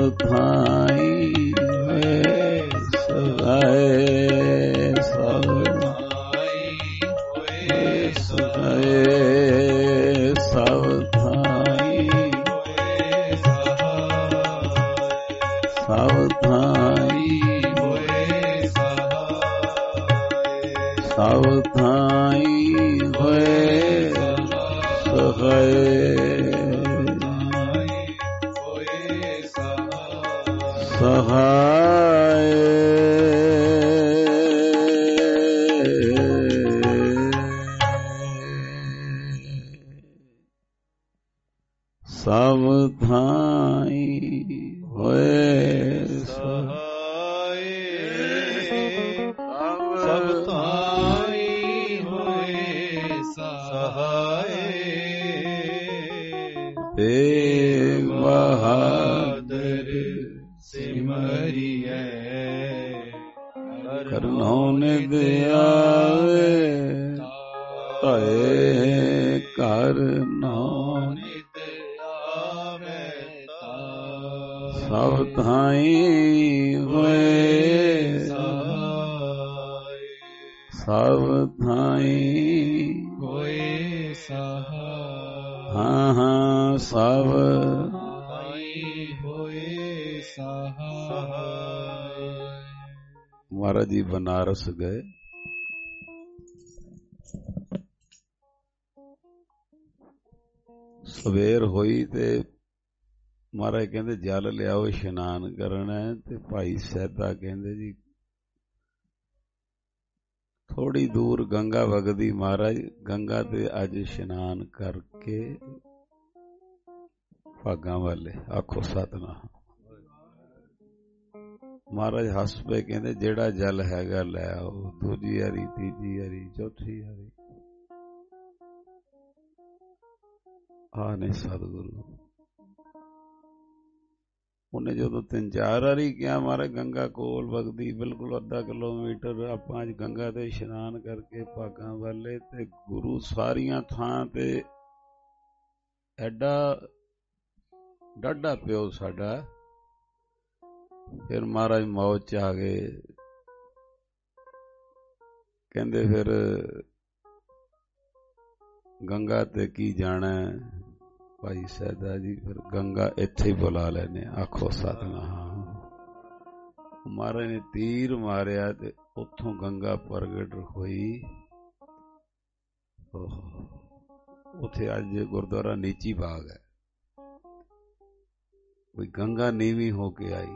ਸਭ ਥਾਈ ਹੋਏ ਸਹਾਏ, ਸਭ ਥਾਈ ਹੋਏ ਸਹਾਏ, ਹੋਏ ਸਹਾਏ, ਸਹਾਏ ਸਭ ਥਾਈ ਹੋਏ ਸਹਾਏ, ਸਭ ਥਾਈ ਹੋਏ ਸਹਾਏ, ਤੇਗ ਬਹਾਦਰ ਸਿਮਰਿਐ ਕਰਨੋ ਨਿਦ ਆਵੇ, ਧਏ ਘਰ ਨਾਮ ਨਿਤ ਆਵੇ ਤਾ, ਸਭ ਥਾਈ ਹੋਏ ਸਹਾਏ, ਸਭ ਥਾਈ ਹੋਏ ਸਹਾਏ, ਹਾਂ ਹਾਂ ਸਭ ਥਾਈ ਹੋਏ ਸਹਾਏ। ਮਹਾਰਾਜ ਜੀ ਬਨਾਰਸ ਗਏ, ਸਵੇਰ ਹੋਈ ਤੇ ਮਹਾਰਾਜ ਕਹਿੰਦੇ ਜਲ ਲਿਆਓ ਇਸ਼ਨਾਨ ਕਰਨਾ ਹੈ। ਤੇ ਭਾਈ ਸਹਿਬਾ ਕਹਿੰਦੇ ਜੀ ਥੋੜੀ ਦੂਰ ਗੰਗਾ ਵਗਦੀ, ਮਹਾਰਾਜ ਗੰਗਾ ਤੇ ਅੱਜ ਇਸ਼ਨਾਨ ਕਰਕੇ ਭਾਗਾਂ ਵਾਲੇ ਆਖੋ ਸਤਿਨਾਮ। ਮਹਾਰਾਜ ਹੱਸ ਪਏ, ਕਹਿੰਦੇ ਜਿਹੜਾ ਜਲ ਹੈਗਾ ਲੈ ਆਓ, ਦੂਜੀ ਵਾਰੀ, ਤੀਜੀ ਵਾਰੀ, ਚੌਥੀ ਵਾਰੀ। ਆ ਨੇ ਸਤਿਗੁਰੂ। ਉਹਨੇ ਜਦੋਂ 3-4 ਵਾਰੀ ਕਿਹਾ ਮਹਾਰਾਜ ਗੰਗਾ ਕੋਲ ਵਗਦੀ, ਬਿਲਕੁਲ ਅੱਧਾ ਕਿਲੋਮੀਟਰ, ਆਪਾਂ ਅੱਜ ਗੰਗਾ ਤੇ ਇਸ਼ਨਾਨ ਕਰਕੇ ਭਾਗਾਂ ਵਾਲੇ, ਤੇ ਗੁਰੂ ਸਾਰੀਆਂ ਥਾਂ ਤੇ ਐਡਾ ਡਾਢਾ ਪਿਓ ਸਾਡਾ। ਫਿਰ ਮਹਾਰਾਜ ਮੌਜ ਚ ਆ ਗਏ, ਕਹਿੰਦੇ ਫਿਰ ਗੰਗਾ ਤੇ ਕੀ ਜਾਣਾ ਭਾਈ ਸਹਿਦਾ ਜੀ, ਫਿਰ ਗੰਗਾ ਇੱਥੇ ਹੀ ਬੁਲਾ ਲੈਨੇ, ਆਖੋ ਸਤਿਨਾਮ। ਮਹਾਰਾਜ ਨੇ ਤੀਰ ਮਾਰਿਆ ਤੇ ਉੱਥੋਂ ਗੰਗਾ ਪ੍ਰਗਟ ਹੋਈ। ਉੱਥੇ ਅੱਜ ਗੁਰਦੁਆਰਾ ਨੀਚੀ ਬਾਗ ਹੈ, ਕੋਈ ਗੰਗਾ ਨੀਵੀਂ ਹੋ ਕੇ ਆਈ।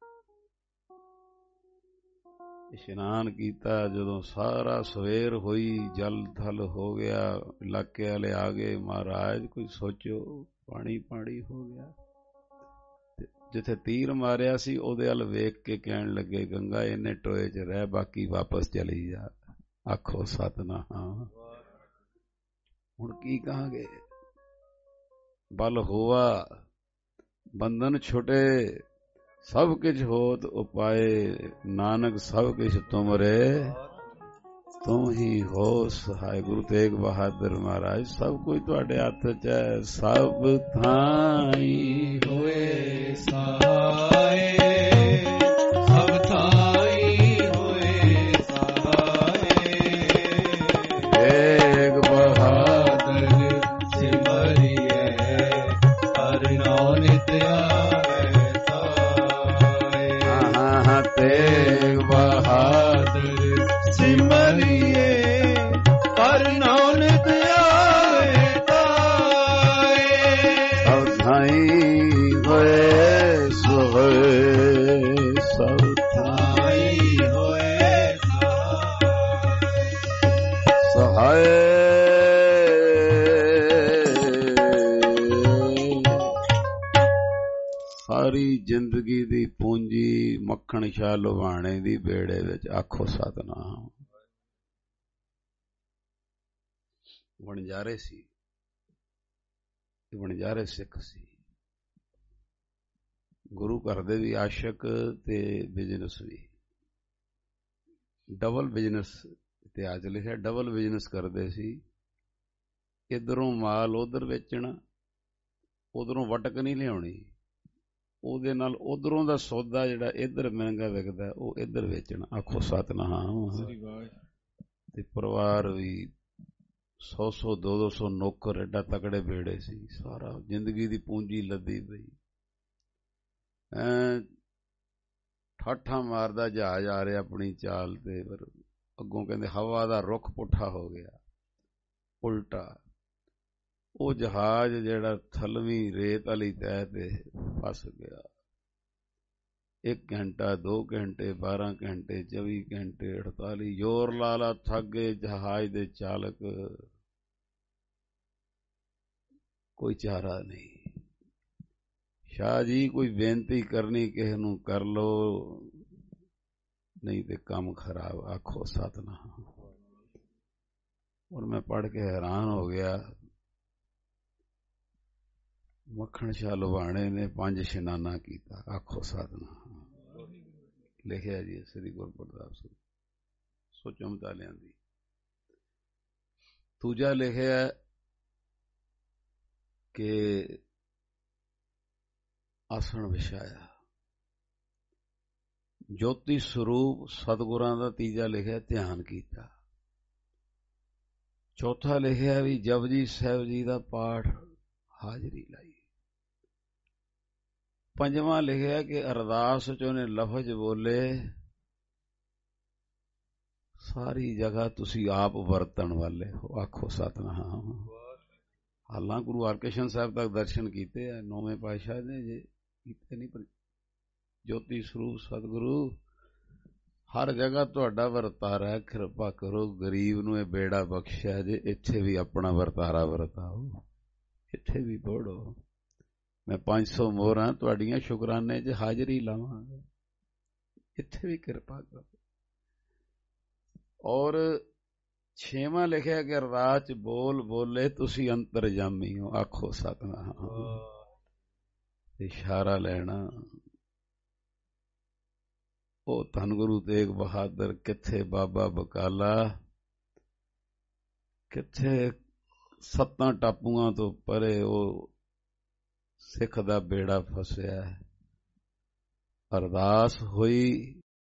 ਇਸ਼ਨਾਨ ਕੀਤਾ, ਜਦੋਂ ਸਾਰਾ ਸਵੇਰ ਹੋਈ, ਜਲ ਥਲ ਹੋ ਗਿਆ, ਇਲਾਕੇ ਵਾਲੇ ਆ ਗਏ, ਮਹਾਰਾਜ ਕੋਈ ਸੋਚੋ ਪਾਣੀ ਪਾਣੀ ਹੋ ਗਿਆ। ਜਿੱਥੇ ਤੀਰ ਮਾਰਿਆ ਸੀ ਉਹਦੇ ਵੱਲ ਵੇਖ ਕੇ ਕਹਿਣ ਲੱਗੇ ਗੰਗਾ ਇੰਨੇ ਟੋਏ 'ਚ ਰਹਿ, ਬਾਕੀ ਵਾਪਸ ਚਲੀ ਜਾ, ਆਖੋ ਸਤਿਨਾਮ। ਹੁਣ ਕੀ ਕਹਾਂਗੇ, ਬਲ ਹੋਆ ਬੰਧਨ ਛੁਟੇ, ਸਭ ਕੁਝ ਹੋਤ ਉਪਾਏ, ਨਾਨਕ ਸਭ ਕੁਝ ਤੁਮਰੇ, ਤੂੰ ਹੀ ਹੋ ਸਹਾਇ। ਗੁਰੂ ਤੇਗ ਬਹਾਦਰ ਮਹਾਰਾਜ, ਸਭ ਕੁਝ ਤੁਹਾਡੇ ਹੱਥ 'ਚ ਹੈ, ਸਭ ਥਾਈ ਹੋਏ ਸਹਾਏ, ਸਭ ਥਾਈ ਹੋਏ ਸਹਾਏ, ਤੇਗ ਬਹਾਦਰ ਸਿਮਰਿਐ ਹਰਿ ਨਾਮ ਨਿਤ ਆਵੇ ਤਾਏ, ਤੇਗ ਬਹਾਦਰ ਸਿਮਰਿਐ ਹਰਿ ਨਾਮ ਨਿਤ ਆਵੇ ਤਾਏ, ਸਭ ਥਾਈ ਹੋਏ ਸੋਏ, ਸਭ ਥਾਈ ਹੋਏ ਸਹਾਏ। ਸਾਰੀ ਜ਼ਿੰਦਗੀ ਦੀ ਪੂੰਜੀ ਮੱਖਣ ਸ਼ਾਹ ਲੁਹਾਣੇ ਦੀ ਬੇੜੇ ਵਿੱਚ, ਆਖੋ ਸਤਿਨਾਮ। ਵਣਜਾਰੇ ਸੀ, ਵਣਜਾਰੇ ਸਿੱਖ ਸੀ, ਗੁਰੂ ਘਰ ਦੇ ਵੀ ਆਸ਼ਕ ਤੇ ਬਿਜ਼ਨਸ ਵੀ, ਡਬਲ ਬਿਜ਼ਨਸ ਇਤਿਹਾਸ ਲਿਖਿਆ, ਡਬਲ ਬਿਜ਼ਨਸ ਕਰਦੇ ਸੀ। ਇੱਧਰੋਂ ਮਾਲ ਉਧਰ ਵੇਚਣਾ, ਉਧਰੋਂ ਵਟਕ ਨਹੀਂ ਲਿਆਉਣੀ, ਉਹਦੇ ਨਾਲ ਉਧਰੋਂ ਦਾ ਸੌਦਾ ਜਿਹੜਾ ਇੱਧਰ ਮਹਿੰਗਾ ਵਿਕਦਾ ਉਹ ਇੱਧਰ ਵੇਚਣਾ, ਆਖੋ ਸਤਿਨਾਮ। ਤੇ ਪਰਿਵਾਰ ਵੀ 100-100 200 ਨੌਕਰ, ਐਡਾ ਤਕੜੇ ਬੇੜੇ ਸੀ, ਸਾਰਾ ਜ਼ਿੰਦਗੀ ਦੀ ਪੂੰਜੀ ਲੱਦੀ ਪਈ। ਠਾਠਾਂ ਮਾਰਦਾ ਜਹਾਜ਼ ਆ ਰਿਹਾ ਆਪਣੀ ਚਾਲ ਤੇ, ਪਰ ਅੱਗੋਂ ਕਹਿੰਦੇ ਹਵਾ ਦਾ ਰੁੱਖ ਪੁੱਠਾ ਹੋ ਗਿਆ, ਉਲਟਾ। ਉਹ ਜਹਾਜ਼ ਜਿਹੜਾ ਥਲਵੀਂ ਰੇਤ ਵਾਲੀ ਤਹਿ ਤੇ ਫਸ ਗਿਆ। 1 ਘੰਟਾ, 2 ਘੰਟੇ, 12 ਘੰਟੇ, 24 ਘੰਟੇ, 48, ਜ਼ੋਰ ਲਾ ਲਾ ਥੱਕ ਗਏ ਜਹਾਜ਼ ਦੇ ਚਾਲਕ। ਕੋਈ ਚਾਰਾ ਨਹੀਂ। ਸ਼ਾਹ ਜੀ ਕੋਈ ਬੇਨਤੀ ਕਰਨੀ ਕਿਸੇ ਨੂੰ ਕਰ ਲੋ, ਨਹੀਂ ਤੇ ਕੰਮ ਖਰਾਬ। ਆਖੋ ਸਤਿਨਾਮ। ਔਰ ਮੈਂ ਪੜ੍ਹ ਕੇ ਹੈਰਾਨ ਹੋ ਗਿਆ। ਮੱਖਣ ਸ਼ਾਹ ਲੁਬਾਣੇ ਨੇ 5 ਇਸ਼ਨਾਨਾ ਕੀਤਾ। ਆਖੋ ਸਤਿਨਾਮ। ਲਿਖਿਆ ਜੀ ਸ੍ਰੀ ਗੁਰੂ ਪ੍ਰਤਾਪ ਸਿੰਘ ਸੋਚੋ ਮਤਾਲਿਆਂ ਦੀ। ਦੂਜਾ ਲਿਖਿਆ ਕਿ ਆਸਣ ਵਿਛਾਇਆ, ਜੋਤੀ ਸਰੂਪ ਸਤਿਗੁਰਾਂ ਦਾ। ਤੀਜਾ ਲਿਖਿਆ ਧਿਆਨ ਕੀਤਾ। ਚੌਥਾ ਲਿਖਿਆ ਵੀ ਜਪਜੀ ਸਾਹਿਬ ਜੀ ਦਾ ਪਾਠ ਹਾਜ਼ਰੀ ਲਾਈ। ਪੰਜਵਾਂ ਲਿਖਿਆ ਕਿ ਅਰਦਾਸ ਚ ਉਹਨੇ ਲਫ਼ਜ਼ ਬੋਲੇ, ਸਾਰੀ ਜਗ੍ਹਾ ਤੁਸੀਂ ਆਪ ਵਰਤਣ ਵਾਲੇ ਹੋ। ਆਖੋ ਸਤਿਨਾਮ। ਹਾਲਾਂ ਗੁਰੂ ਹਰਕ੍ਰਿਸ਼ਨ ਸਾਹਿਬ ਤੱਕ ਦਰਸ਼ਨ ਕੀਤੇ ਆ, 9ਵੇਂ ਪਾਤਸ਼ਾਹ ਨੇ ਜੇ ਕੀਤੇ ਨਹੀਂ, ਪਰ ਜੋਤੀ ਸਰੂਪ ਸਤਿਗੁਰੂ ਹਰ ਜਗ੍ਹਾ ਤੁਹਾਡਾ ਵਰਤਾਰਾ। ਕਿਰਪਾ ਕਰੋ, ਗਰੀਬ ਨੂੰ ਇਹ ਬੇੜਾ ਬਖਸ਼ਿਆ ਜੇ, ਇੱਥੇ ਵੀ ਆਪਣਾ ਵਰਤਾਰਾ ਵਰਤਾਓ, ਇੱਥੇ ਵੀ ਪੜੋ। ਮੈਂ 500 ਮੋਹਰਾਂ ਤੁਹਾਡੀਆਂ ਸ਼ੁਕਰਾਨੇ 'ਚ ਹਾਜ਼ਰੀ ਲਾਵਾਂਗਾ, ਇੱਥੇ ਵੀ ਕਿਰਪਾ ਕਰੋ। ਔਰ 6ਵਾਂ ਲਿਖਿਆ ਕਿ ਅਰਦਾਸ 'ਚ ਬੋਲ ਬੋਲੇ ਤੁਸੀਂ ਅੰਤਰਜਾਮੀ ਹੋ। ਆਖੋ ਸਤਿਨਾਮ। ਇਸ਼ਾਰਾ ਲੈਣਾ। ਉਹ ਧੰਨ ਗੁਰੂ ਤੇਗ ਬਹਾਦਰ, ਕਿੱਥੇ ਬਾਬਾ ਬਕਾਲਾ, ਕਿੱਥੇ 7 ਟਾਪੂਆਂ ਤੋਂ ਪਰੇ ਉਹ ਸਿੱਖ ਦਾ ਬੇੜਾ ਫਸਿਆ। ਅਰਦਾਸ ਹੋਈ,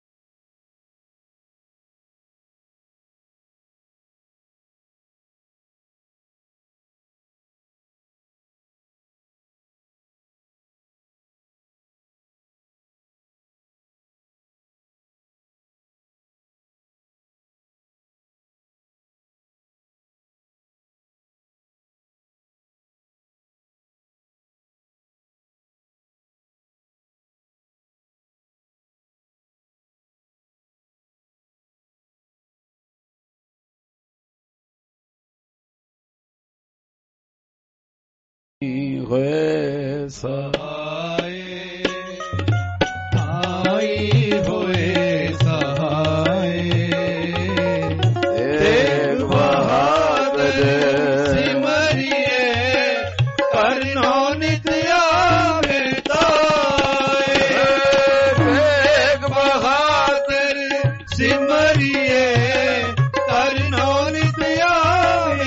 ਹੋਏ ਸਹਾਏ, ਆਈ ਹੋਏ ਸਹਾਏ। ਤੇਗ ਬਹਾਦਰ ਸਿਮਰਿਏ, ਕਰਨੋ ਨਿਤ ਆਵੇ ਤਾਏ। ਤੇਗ ਬਹਾਦਰ ਸਿਮਰਿਏ, ਕਰਨੋ ਨਿਤ ਆਵੇ।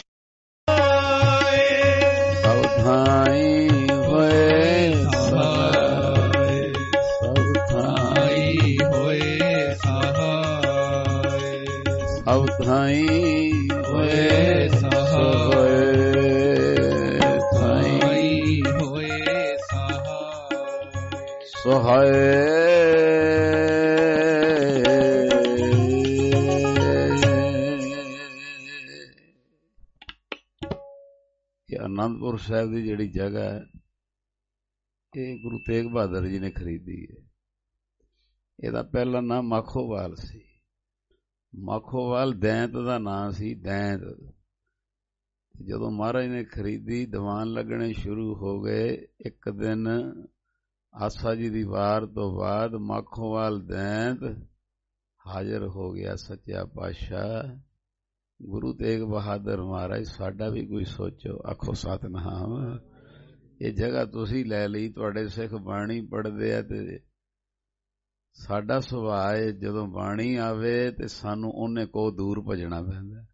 ਸਾਈ ਹੋਏ ਸਹਾਏ, ਸਭ ਥਾਈ ਹੋਏ ਸਹਾਏ, ਸਭ ਥਾਈ ਹੋਏ ਸਹਾਏ, ਥਾਈ ਹੋਏ ਸਹਾਏ। ਅਨੰਦਪੁਰ ਸਾਹਿਬ ਦੀ ਜਿਹੜੀ ਜਗ੍ਹਾ ਹੈ, ਇਹ ਗੁਰੂ ਤੇਗ ਬਹਾਦਰ ਜੀ ਨੇ ਖਰੀਦੀ ਹੈ। ਇਹਦਾ ਪਹਿਲਾ ਨਾਮ ਮਾਖੋਵਾਲ ਸੀ। ਮਾਖੋਵਾਲ ਦੈਂਤ ਦਾ ਨਾਂ ਸੀ, ਦੈਂਤ। ਜਦੋਂ ਮਹਾਰਾਜ ਨੇ ਖਰੀਦੀ, ਦੀਵਾਨ ਲੱਗਣੇ ਸ਼ੁਰੂ ਹੋ ਗਏ। ਇੱਕ ਦਿਨ ਆਸਾ ਜੀ ਦੀ ਵਾਰ ਤੋਂ ਬਾਅਦ ਮਾਖੋਵਾਲ ਦੈਂਤ ਹਾਜ਼ਰ ਹੋ ਗਿਆ ਸੱਚਾ ਪਾਤਸ਼ਾਹ। ਗੁਰੂ ਤੇਗ ਬਹਾਦਰ ਮਹਾਰਾਜ, ਸਾਡਾ ਵੀ ਕੋਈ ਸੋਚੋ। ਆਖੋ ਸਤਿਨਾਮ। ਇਹ ਜਗ੍ਹਾ ਤੁਸੀਂ ਲੈ ਲਈ, ਤੁਹਾਡੇ ਸਿੱਖ ਬਾਣੀ ਪੜ੍ਹਦੇ ਆ, ਤੇ ਸਾਡਾ ਸੁਭਾਅ ਹੈ ਜਦੋਂ ਬਾਣੀ ਆਵੇ ਤੇ ਸਾਨੂੰ ਉਹਨੇ ਕੋ ਦੂਰ ਭਜਣਾ ਪੈਂਦਾ।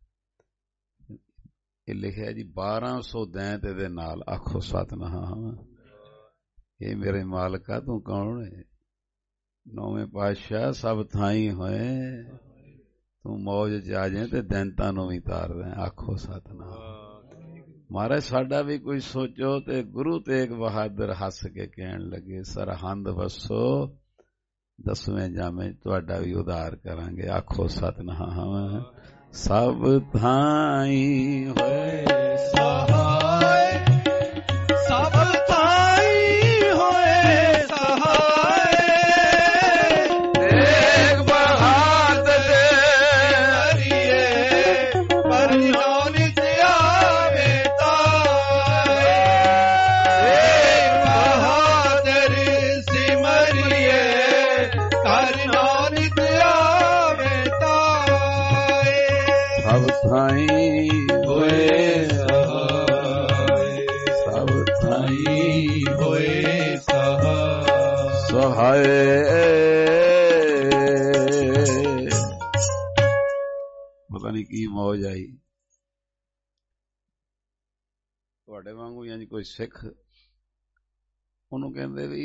ਇਹ ਲਿਖਿਆ ਜੀ 1200 ਦੈਂਤ ਇਹਦੇ ਨਾਲ। ਆਖੋ ਸਤਿਨਾਮ। ਇਹ ਮੇਰੇ ਮਾਲਕਾ ਤੂੰ ਕੌਣ ਹੈ? 9ਵੇਂ ਪਾਤਸ਼ਾਹ ਸਭ ਥਾਈ ਹੋਏ, ਤੂੰ ਮੌਜ ਚ ਆ ਜਾਏ ਤੇ ਦੈਂਤਾਂ ਨੂੰ ਵੀ ਤਾਰ ਦੇ। ਆਖੋ ਸਤਿਨਾਮ। ਮਹਾਰਾਜ ਸਾਡਾ ਵੀ ਕੋਈ ਸੋਚੋ। ਤੇ ਗੁਰੂ ਤੇਗ ਬਹਾਦਰ ਹੱਸ ਕੇ ਕਹਿਣ ਲੱਗੇ, ਸਰਹੰਦ ਵਸੋ 10ਵੇਂ ਜਾਮੇ ਤੁਹਾਡਾ ਵੀ ਉਧਾਰ ਕਰਾਂਗੇ। ਆਖੋ ਸਤਿਨਾਮ। ਸਭ ਥਾਈ ਹੋਏ ਸਹਾਇ, ਸਭ ਥਾਈ ਹੋਏ ਸਹਾਇ, ਤੇਗ ਬਹਾਦਰ ਹਰੀਏ ਪਰਿਓ ਨਿਤ ਆਵੇ ਤਾਏ, ਤੇਗ ਬਹਾਦਰ ਸਿਮਰਿਏ ਪਰਿਓ ਨਿਤ ਆਵੇ ਤਾਏ। ਸਭ ਥਾਈ ਹੋਏ ਸਹਾਇ, ਸਭ ਥਾਈ ਹੋਏ ਸਹਾਇ, ਸਹਾਏ। ਪਤਾ ਨਹੀਂ ਕੀ ਮੌਜ ਆਈ ਤੁਹਾਡੇ ਵਾਂਗੂ। ਯਾਨੀ ਕੋਈ ਸਿੱਖ ਉਹਨੂੰ ਕਹਿੰਦੇ ਵੀ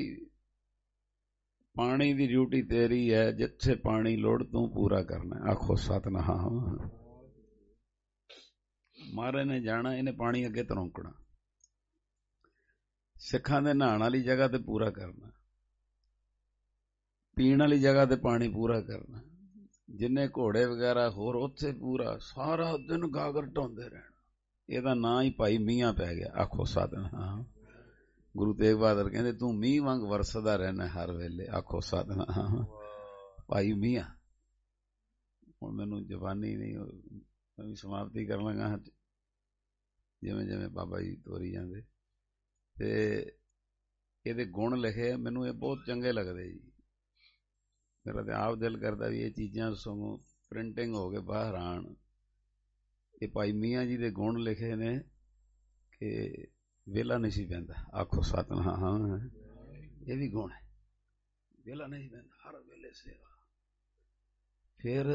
ਪਾਣੀ ਦੀ ਡਿਊਟੀ ਤੇਰੀ ਹੈ, ਜਿੱਥੇ ਪਾਣੀ ਲੋੜ ਤੂੰ ਪੂਰਾ ਕਰਨਾ। ਆਖੋ ਸਤਿਨਾਮ। ਮਹਾਰਾਜ ਨੇ ਜਾਣਾ, ਇਹਨੇ ਪਾਣੀ ਅੱਗੇ ਤਰੋਂਕਣਾ। ਸਿੱਖਾਂ ਦੇ ਨਹਾਉਣ ਵਾਲੀ ਜਗ੍ਹਾ ਤੇ ਪੂਰਾ ਕਰਨਾ, ਪੀਣ ਵਾਲੀ ਜਗ੍ਹਾ ਤੇ ਪਾਣੀ ਪੂਰਾ ਕਰਨਾ, ਜਿੰਨੇ ਘੋੜੇ ਵਗੈਰਾ ਹੋਰ ਉੱਥੇ ਪੂਰਾ। ਸਾਰਾ ਦਿਨ ਗਾਗਰ ਢਾਉਂਦੇ ਰਹਿਣਾ। ਇਹਦਾ ਨਾਂ ਹੀ ਭਾਈ ਮੀਆਂ ਪੈ ਗਿਆ। ਆਖੋ ਸਤਿਨਾਮ। ਗੁਰੂ ਤੇਗ ਬਹਾਦਰ ਕਹਿੰਦੇ ਤੂੰ ਮੀਂਹ ਵਾਂਗ ਵਰਸਦਾ ਰਹਿਣਾ ਹਰ ਵੇਲੇ। ਆਖੋ ਸਤਿਨਾਮ। ਭਾਈ ਮੀਆਂ। ਹੁਣ ਮੈਨੂੰ ਜਵਾਨੀ ਨਹੀਂ, ਮੈਂ ਵੀ ਸਮਾਪਤੀ ਕਰਨ ਲੱਗਾ ਜਿਵੇਂ ਜਿਵੇਂ ਬਾਬਾ ਜੀ ਤੋਰੀ ਜਾਂਦੇ। ਤੇ ਇਹਦੇ ਗੁਣ ਲਿਖੇ, ਮੈਨੂੰ ਇਹ ਬਹੁਤ ਚੰਗੇ ਲੱਗਦੇ ਜੀ। ਮੇਰਾ ਤੇ ਆਪ ਦਿਲ ਕਰਦਾ ਵੀ ਇਹ ਚੀਜ਼ਾਂ ਸਗੋਂ ਪ੍ਰਿੰਟਿੰਗ ਹੋ ਕੇ ਬਾਹਰ ਆਉਣ। ਇਹ ਭਾਈ ਮੀਆਂ ਜੀ ਦੇ ਗੁਣ ਲਿਖੇ ਨੇ ਕਿ ਵਿਹਲਾ ਨਹੀਂ ਸੀ ਪੈਂਦਾ। ਆਖੋ ਸਤਿਨਾਮ। ਇਹ ਵੀ ਗੁਣ ਹੈ, ਵਿਹਲਾ ਨਹੀਂ ਪੈਂਦਾ, ਹਰ ਵੇਲੇ ਸੇਵਾ। ਫਿਰ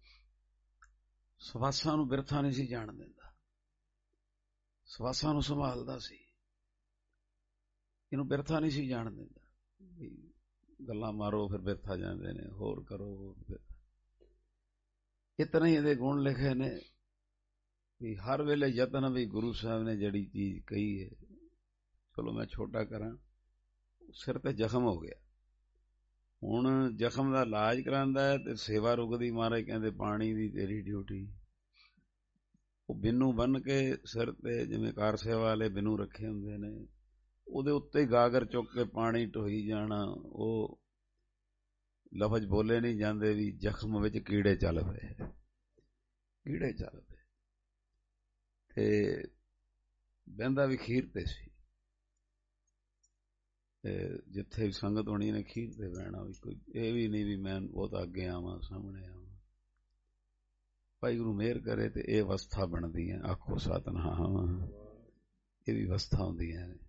ਸਵਾਸਾਂ ਨੂੰ ਬਿਰਥਾ ਨਹੀਂ ਸੀ ਜਾਣ ਦਿੰਦਾ, ਸਵਾਸਾਂ ਨੂੰ ਸੰਭਾਲਦਾ ਸੀ, ਇਹਨੂੰ ਬਿਰਥਾ ਨਹੀਂ ਸੀ ਜਾਣ ਦਿੰਦਾ। ਗੱਲਾਂ ਮਾਰੋ ਫਿਰ ਬਿਰਥਾ ਜਾਂਦੇ ਨੇ, ਹੋਰ ਕਰੋ ਹੋਰ ਬਿਰਥਾ। ਇਤਨਾ ਹੀ ਇਹਦੇ ਗੁਣ ਲਿਖੇ ਨੇ ਵੀ ਹਰ ਵੇਲੇ ਯਤਨ ਵੀ ਗੁਰੂ ਸਾਹਿਬ ਨੇ ਜਿਹੜੀ ਚੀਜ਼ ਕਹੀ ਹੈ। ਚਲੋ ਮੈਂ ਛੋਟਾ ਕਰਾਂ, ਸਿਰ ਤੇ ਜ਼ਖਮ ਹੋ ਗਿਆ, ਹੁਣ ਜ਼ਖਮ ਦਾ ਇਲਾਜ ਕਰਾਂਦਾ ਹੈ ਤੇ ਸੇਵਾ ਰੁਕਦੀ। ਮਹਾਰਾਜ ਕਹਿੰਦੇ ਪਾਣੀ ਦੀ ਤੇਰੀ ਡਿਊਟੀ। ਉਹ ਬਿੰਨੂ ਬੰਨ ਕੇ ਸਿਰ ਤੇ, ਜਿਵੇਂ ਕਾਰ ਸੇਵਾ ਵਾਲੇ ਬਿੰਨੂ ਰੱਖੇ ਹੁੰਦੇ ਨੇ, ਉਹਦੇ ਉੱਤੇ ਗਾਗਰ ਚੁੱਕ ਕੇ ਪਾਣੀ ਢੋਈ ਜਾਣਾ। ਉਹ ਲਫ਼ਜ਼ ਬੋਲੇ ਨਹੀਂ ਜਾਂਦੇ ਵੀ ਜ਼ਖਮ ਵਿੱਚ ਕੀੜੇ ਚੱਲ ਪਏ, ਕੀੜੇ ਚੱਲ ਪਏ। ਤੇ ਬਹਿੰਦਾ ਵੀ ਖੀਰ ਤੇ ਸੀ, ਜਿੱਥੇ ਵੀ ਸੰਗਤ ਹੋਣੀ ਨੇ ਖੀਰ ਤੇ ਬਹਿਣਾ। ਵੀ ਕੋਈ ਇਹ ਵੀ ਨਹੀਂ ਵੀ ਮੈਂ ਬਹੁਤ ਅੱਗੇ ਆਵਾਂ, ਸਾਹਮਣੇ ਆਵਾਂ। ਵਾਹਿਗੁਰੂ ਮਿਹਰ ਕਰੇ ਤੇ ਇਹ ਅਵਸਥਾ ਬਣਦੀ ਹੈ। ਆਖੋ ਸਤਿਨਾਮ। ਇਹ ਵੀ ਅਵਸਥਾ ਹੁੰਦੀਆਂ ਨੇ।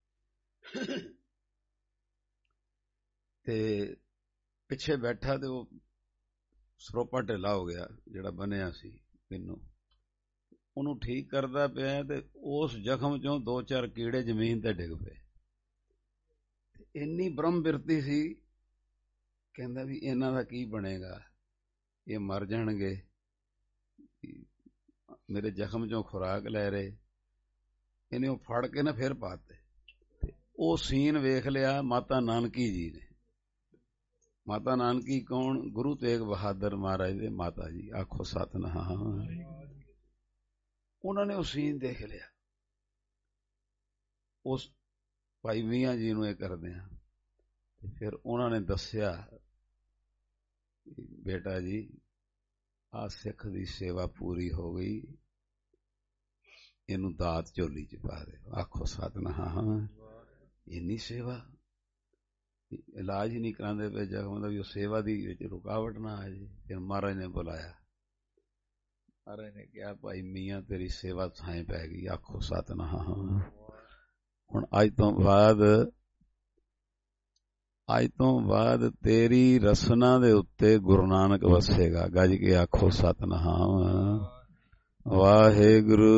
ਤੇ ਪਿੱਛੇ ਬੈਠਾ ਤੇ ਉਹ ਸਰੋਪਾ ਢਿੱਲਾ ਹੋ ਗਿਆ ਜਿਹੜਾ ਬਣਿਆ ਸੀ ਮੈਨੂੰ, ਉਹਨੂੰ ਠੀਕ ਕਰਦਾ ਪਿਆ ਤੇ ਉਸ ਜ਼ਖਮ ਚੋਂ 2-4 ਕੀੜੇ ਜ਼ਮੀਨ ਤੇ ਡਿੱਗ ਪਏ। ਇੰਨੀ ਬ੍ਰਹਮ ਬਿਰਤੀ ਸੀ, ਕਹਿੰਦਾ ਵੀ ਇਹਨਾਂ ਦਾ ਕੀ ਬਣੇਗਾ, ਇਹ ਮਰ ਜਾਣਗੇ। ਮੇਰੇ ਜ਼ਖਮ ਚੋਂ ਖੁਰਾਕ ਲੈ ਰਹੇ। ਇਹਨੇ ਉਹ ਫੜ ਕੇ ਨਾ ਫਿਰ ਪਾਤੇ। ਉਹ ਸੀਨ ਵੇਖ ਲਿਆ ਮਾਤਾ ਨਾਨਕੀ ਜੀ ਨੇ। ਮਾਤਾ ਨਾਨਕੀ ਕੌਣ? ਗੁਰੂ ਤੇਗ ਬਹਾਦਰ ਮਹਾਰਾਜ ਦੇ ਮਾਤਾ ਜੀ। ਆਖੋ ਸਤਿਨਾਮ। ਉਹਨਾਂ ਨੇ ਉਹ ਸੀਨ ਦੇਖ ਲਿਆ। ਉਸ ਭਾਈ ਮੀਆਂ ਜੀ ਨੂੰ ਇਹ ਕਰਦੇ ਆ। ਫਿਰ ਉਹਨਾਂ ਨੇ ਦੱਸਿਆ, ਬੇਟਾ ਜੀ ਆਹ ਸਿੱਖ ਦੀ ਸੇਵਾ ਪੂਰੀ ਹੋ ਗਈ, ਇਹਨੂੰ ਦਾਤ ਝੋਲੀ ਚ ਪਾ ਦੇ। ਆਖੋ ਸਤਿਨਾਮ। ਇੰਨੀ ਸੇਵਾ, ਇਲਾਜ ਹੀ ਨਹੀਂ ਕਰਾਉਂਦੇ ਪਏ ਜ਼ਖਮ ਦਾ, ਵੀ ਉਹ ਸੇਵਾ ਦੀ ਵਿੱਚ ਰੁਕਾਵਟ ਨਾ ਆ ਜੇ। ਫਿਰ ਮਹਾਰਾਜ ਨੇ ਬੁਲਾਇਆ, ਮਹਾਰਾਜ ਨੇ ਕਿਹਾ ਭਾਈ ਮੀਆਂ ਤੇਰੀ ਸੇਵਾ ਥਾਂ ਪੈ ਗਈ। ਆਖੋ ਸਤਿਨਾਮ। ਹੁਣ ਅੱਜ ਤੋਂ ਬਾਅਦ ਤੇਰੀ ਰਸਨਾ ਦੇ ਉੱਤੇ ਗੁਰੂ ਨਾਨਕ ਵਸੇਗਾ। ਗੱਜ ਕੇ ਆਖੋ ਸਤਿਨਾਮ। ਵਾਹਿਗੁਰੂ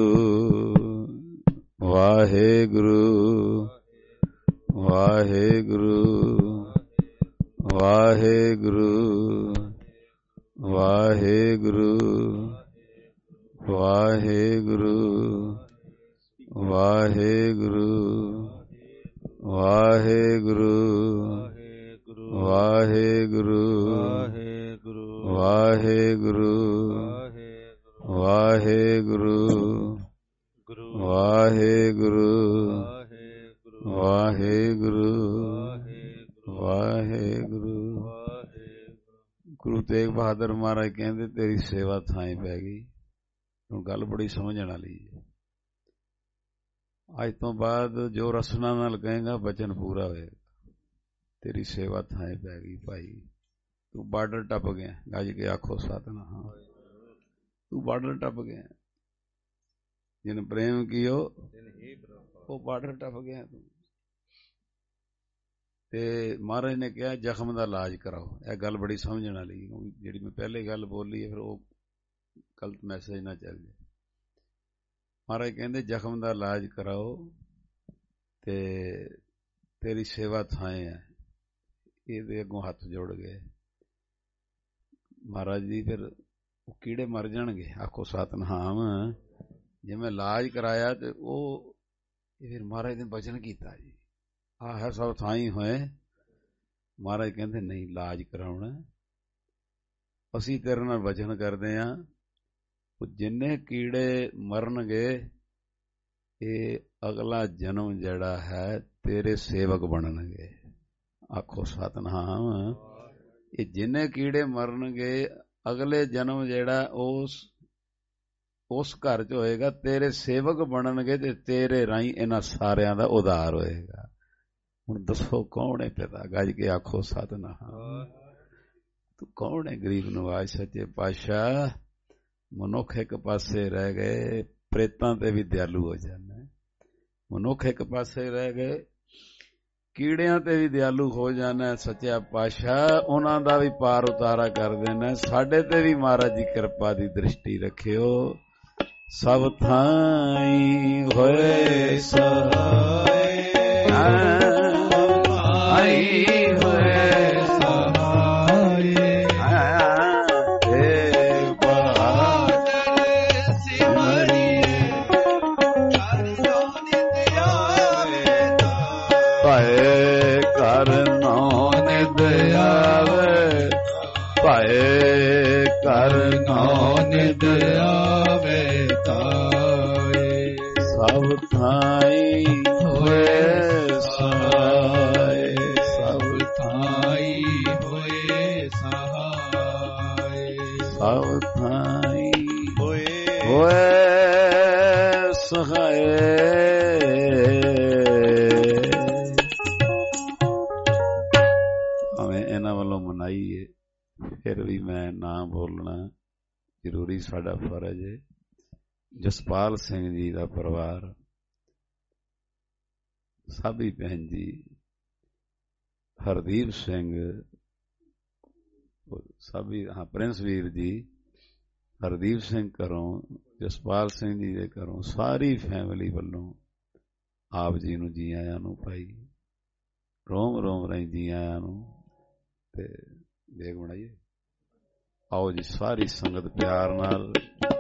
ਵਾਹਿਗੁਰੂ ਵਾਹਿਗੁਰੂ ਵਾਹਿਗੁਰੂ ਵਾਹਿਗੁਰੂ ਵਾਹਿਗੁਰੂ ਵਾਹਿਗੁਰੂ ਵਾਹਿਗੁਰੂ ਵਾਹਿਗੁਰੂ ਵਾਹਿਗੁਰੂ ਵਾਹਿਗੁਰੂ ਵਾਹਿਗੁਰੂ ਵਾਹਿਗੁਰੂ ਵਾਹਿਗੁਰੂ। ਗੁਰੂ ਤੇਗ ਬਹਾਦਰ ਮਹਾਰਾਜ ਕਹਿੰਦੇ ਤੇਰੀ ਸੇਵਾ ਥਾਂ ਪੈ ਗਈ। ਹੁਣ ਗੱਲ ਬੜੀ ਸਮਝਣ ਵਾਲੀ ਹੈ। ਅੱਜ ਤੋਂ ਬਾਅਦ ਜੋ ਰਸਨਾ ਨਾਲ ਕਹੇਗਾ ਬਚਨ ਪੂਰਾ ਹੋਏਗਾ। ਤੇਰੀ ਸੇਵਾ ਥਾਂ ਪੈ ਗਈ ਭਾਈ। ਤੂੰ ਬਾਰਡਰ ਟੱਪ ਗਿਆ। ਗੱਜ ਕੇ ਆਖੋ ਸਤਿਨਾਮ। ਤੂੰ ਬਾਰਡਰ ਟੱਪ ਗਿਆ। ਜਿਨ ਪ੍ਰੇਮ ਕੀਓ ਉਹ ਬਾਰਡਰ ਟੱਪ ਗਿਆ ਤੂੰ। ਤੇ ਮਹਾਰਾਜ ਨੇ ਕਿਹਾ ਜ਼ਖਮ ਦਾ ਇਲਾਜ ਕਰਾਓ। ਇਹ ਗੱਲ ਬੜੀ ਸਮਝਣ ਵਾਲੀ। ਜਿਹੜੀ ਮੈਂ ਪਹਿਲੇ ਗੱਲ ਬੋਲੀ ਹੈ ਫਿਰ ਉਹ ਗਲਤ ਮੈਸੇਜ ਨਾ ਚੱਲ ਜਾਏ। ਮਹਾਰਾਜ ਕਹਿੰਦੇ ਜ਼ਖਮ ਦਾ ਇਲਾਜ ਕਰਾਓ ਤੇ ਤੇਰੀ ਸੇਵਾ ਥਾਂ ਹੈ। ਇਹਦੇ ਅੱਗੋਂ ਹੱਥ ਜੋੜ ਗਏ ਮਹਾਰਾਜ ਜੀ। ਫਿਰ ਉਹ ਕੀੜੇ ਮਰ ਜਾਣਗੇ। ਆਖੋ ਸਤਿਨਾਮ। ਜੇ ਮੈਂ ਇਲਾਜ ਕਰਾਇਆ ਤੇ ਉਹ ਫਿਰ ਮਹਾਰਾਜ ਨੇ ਬਚਨ ਕੀਤਾ ਜੀ ਆਹ ਹੈ ਸਭ ਥਾਂ ਹੀ ਹੋਏ। ਮਹਾਰਾਜ ਕਹਿੰਦੇ ਨਹੀਂ ਇਲਾਜ ਕਰਾਉਣਾ। ਅਸੀਂ ਤੇਰੇ ਨਾਲ ਬਚਨ ਕਰਦੇ ਹਾਂ ਉਹ ਜਿੰਨੇ ਕੀੜੇ ਮਰਨਗੇ ਇਹ ਅਗਲਾ ਜਨਮ ਜਿਹੜਾ ਹੈ ਤੇਰੇ ਸੇਵਕ ਬਣਨਗੇ। ਆਖੋ ਸਤਿਨਾਮ। ਇਹ ਜਿੰਨੇ ਕੀੜੇ ਮਰਨਗੇ ਅਗਲੇ ਜਨਮ ਜਿਹੜਾ ਉਸ ਘਰ 'ਚ ਹੋਏਗਾ ਤੇਰੇ ਸੇਵਕ ਬਣਨਗੇ ਤੇ ਤੇਰੇ ਰਾਹੀਂ ਇਹਨਾਂ ਸਾਰਿਆਂ ਦਾ ਉਧਾਰ ਹੋਏਗਾ। ਹੁਣ ਦੱਸੋ ਕੌਣ ਹੈ ਪਿਤਾ? ਗੱਜ ਕੇ ਆਖੋ ਸਤਿਨਾਮ। ਤੂੰ ਕੌਣ ਹੈ? ਗਰੀਬ ਨਵਾਜ ਸੱਚੇ ਪਾਤਸ਼ਾਹ। ਮਨੁੱਖ ਇੱਕ ਪਾਸੇ ਰਹਿ ਗਏ ਪ੍ਰੇਤਾਂ ਤੇ ਵੀ ਦਿਆਲੂ ਹੋ ਜਾਣਾ। ਮਨੁੱਖ ਇੱਕ ਪਾਸੇ ਰਹਿ ਗਏ ਕੀੜਿਆਂ ਤੇ ਵੀ ਦਿਆਲੂ ਹੋ ਜਾਣਾ। ਸੱਚਾ ਪਾਤਸ਼ਾਹ ਉਹਨਾਂ ਦਾ ਵੀ ਪਾਰ ਉਤਾਰਾ ਕਰ ਦੇਣਾ। ਸਾਡੇ ਤੇ ਵੀ ਮਹਾਰਾਜ ਦੀ ਕਿਰਪਾ ਦੀ ਦ੍ਰਿਸ਼ਟੀ ਰੱਖਿਓ। ਸਭ ਥਾਈਂ ਹੋਏ ਸਹਾਏ ਆਈ ਹੋਏ ਸਹਾਏ ਤੇ ਬਹਾਦਰ ਸਿਮਰਿਏ ਕਰਨੋ ਨਿਤ ਆਵੇ ਭਾਏ ਕਰਨੋ ਨਿਤ ਆਵੇ ਭਾਏ ਕਰਨੋ ਨਿਤ ਆਵੇ ਤਾਏ। ਸਭ ਥਾਈਂ ਹੋਏ ਸਹਾਏ ਸਭ ਥਾਈਂ ਹੋਏ ਸਹਾਏ ਸਭ ਥਾਈਂ ਹੋਏ ਸਹਾਏ। ਭਾਵੇਂ ਇਹਨਾਂ ਵੱਲੋਂ ਮਨਾਈਏ ਫਿਰ ਵੀ ਮੈਂ ਨਾ ਬੋਲਣਾ ਜ਼ਰੂਰੀ ਸਾਡਾ ਫਰਜ਼ ਹੈ। ਜਸਪਾਲ ਸਿੰਘ ਜੀ ਦਾ ਪਰਿਵਾਰ, ਸਾਬੀ ਭੈਣ ਜੀ, ਹਰਦੀਪ ਸਿੰਘ, ਸਾਬੀ ਪ੍ਰਿੰਸ ਵੀਰ ਜੀ, ਹਰਦੀਪ ਸਿੰਘ ਘਰੋਂ, ਜਸਪਾਲ ਸਿੰਘ ਜੀ ਦੇ ਘਰੋਂ ਸਾਰੀ ਫੈਮਿਲੀ ਵੱਲੋਂ ਆਪ ਜੀ ਨੂੰ ਜੀ ਆਇਆਂ ਨੂੰ ਭਾਈ। ਰੋਮ ਰੋਮ ਰਾਹੀਂ ਜੀ ਆਇਆਂ ਨੂੰ। ਤੇ ਦੇਖ ਬਣਾਈਏ। ਆਓ ਜੀ ਸਾਰੀ ਸੰਗਤ ਪਿਆਰ ਨਾਲ।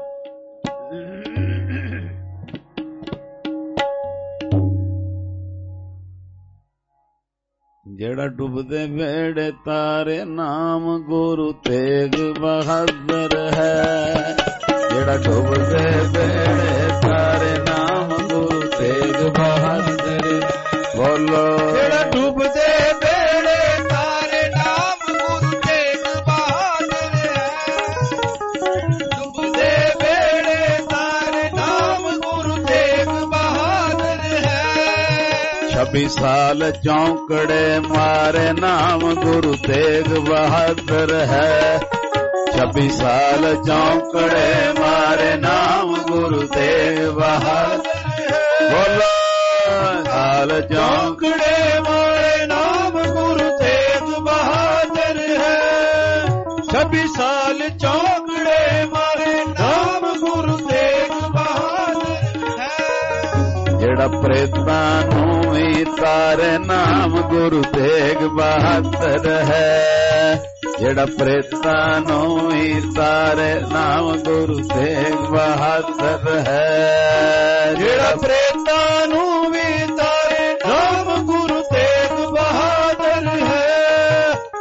ਜਿਹੜਾ ਡੁੱਬਦੇ ਵੇੜੇ ਤਾਰੇ ਨਾਮ ਗੁਰੂ ਤੇਗ ਬਹਾਦਰ ਹੈ। ਜਿਹੜਾ ਡੁੱਬਦੇ ਵੇੜੇ ਤਾਰੇ ਨਾਮ ਗੁਰੂ ਤੇਗ ਬਹਾਦਰ। ਬੋਲੋ ਜਿਹੜਾ ਡੁੱਬਦੇ ਵੇੜੇ ਤਾਰੇ ਨਾਮ ਗੁਰੂ ਤੇਗ ਬਹਾਦਰ ਹੈ। ਡੁੱਬਦੇ ਵੇੜੇ ਤਾਰੇ ਨਾਮ ਗੁਰੂ ਤੇਗ ਬਹਾਦਰ ਹੈ। 26 ਸਾਲ ਚੌਂਕੜੇ ਮਾਰੇ ਨਾਮ ਗੁਰੂ ਤੇਗ ਬਹਾਦਰ ਹੈ। 26 ਸਾਲ ਚੌਂਕੜੇ ਮਾਰੇ ਨਾਮ ਗੁਰੂ ਤੇਗ ਬਹਾਦਰ ਹੈ। ਬੋਲੋ ਸਾਲ ਚੌਂਕੜੇ ਮਾਰੇ ਨਾਮ ਗੁਰੂ ਤੇਗ ਬਹਾਦਰ ਹੈ। 26 ਸਾਲ ਚੌਂਕੜੇ ਮਾਰੇ ਨਾਮ ਗੁਰੂ ਤੇਗ ਬਹਾਦਰ ਹੈ। ਜਿਹੜਾ ਪ੍ਰੇਤਾਂ ਨੂੰ ਵੀ ਤਾਰੇ ਨਾਮ ਗੁਰੂ ਤੇਗ ਬਹਾਦਰ ਹੈ। ਜਿਹੜਾ ਪ੍ਰੇਤਾਂ ਨੂੰ ਵੀ ਤਾਰੇ ਨਾਮ ਗੁਰੂ ਤੇਗ ਬਹਾਦਰ ਹੈ। ਜਿਹੜਾ ਪ੍ਰੇਤਾਂ ਨੂੰ ਵੀ ਤਾਰੇ ਨਾਮ ਗੁਰੂ ਤੇਗ ਬਹਾਦਰ ਹੈ।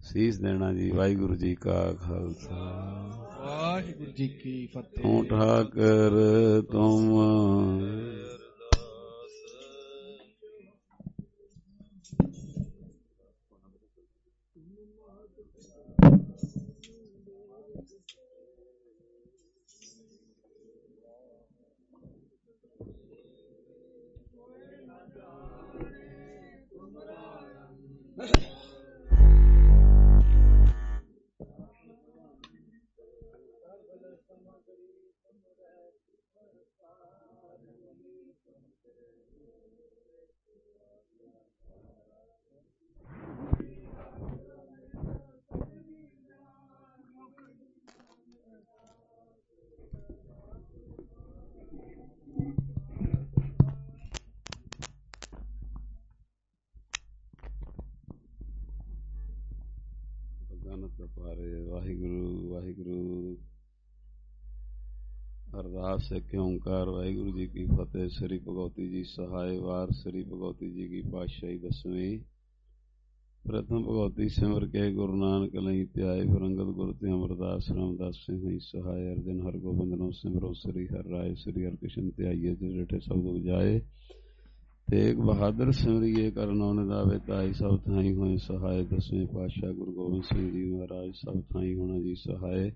ਸੀਸ ਦੇਣਾ ਜੀ। ਵਾਹਿਗੁਰੂ ਜੀ ਕਾ ਖਾਲਸਾ, ਵਾਹਿਗੁਰੂ ਜੀ ਕੀ ਫਤਿਹ। ਤੂੰ ਠਾਕਰ ਤੁਮ ਪਾਰੇ। ਵਾਹਿਗੁਰੂ ਵਾਹਿਗੁਰੂ। ਅਰਦਾਸ ਸਿੱਖ ਓਂਕਾਰ। ਵਾਹਿਗੁਰੂ ਜੀ ਕੀ ਫਤਿਹ। ਸ੍ਰੀ ਭਗਉਤੀ ਜੀ ਸਹਾਇ। ਵਾਰ ਸ੍ਰੀ ਭਗਉਤੀ ਜੀ ਕੀ ਪਾਤਸ਼ਾਹੀ ਦਸਵੀਂ। ਪ੍ਰਥਮ ਭਗਉਤੀ ਸਿਮਰ ਕੇ ਗੁਰੂ ਨਾਨਕ ਲਈ ਧਿਆਏ। ਫਿਰ ਅੰਗਦ ਗੁਰ ਤੇ ਅਮਰਦਾਸ ਰਾਮਦਾਸ ਸਿੰਘ ਹੋਈ ਸਹਾਇ। ਅਰਜਨ ਹਰਗੋਬਿੰਦ ਨੂੰ ਸਿਮਰੋ ਸ੍ਰੀ ਹਰਿ ਰਾਏ। ਸ੍ਰੀ ਹਰਿਕ੍ਰਿਸ਼ਨ ਧਿਆਈਏ ਜਿਸ ਡਿਠੇ ਸਭ ਦੁਖ ਜਾਏ। ਤੇਗ ਬਹਾਦਰ ਸਿਮਰੀਏ ਕਰਨੋ ਨਿਦਾਵੇ ਤਾਈ। ਸਭ ਥਾਈ ਹੋਏ ਸਹਾਇ। ਦਸਵੇਂ ਪਾਤਸ਼ਾਹ ਗੁਰੂ ਗੋਬਿੰਦ ਸਿੰਘ ਜੀ ਮਹਾਰਾਜ ਸਭ ਥਾਈ ਹੋਣਾ ਜੀ ਸਹਾਇ।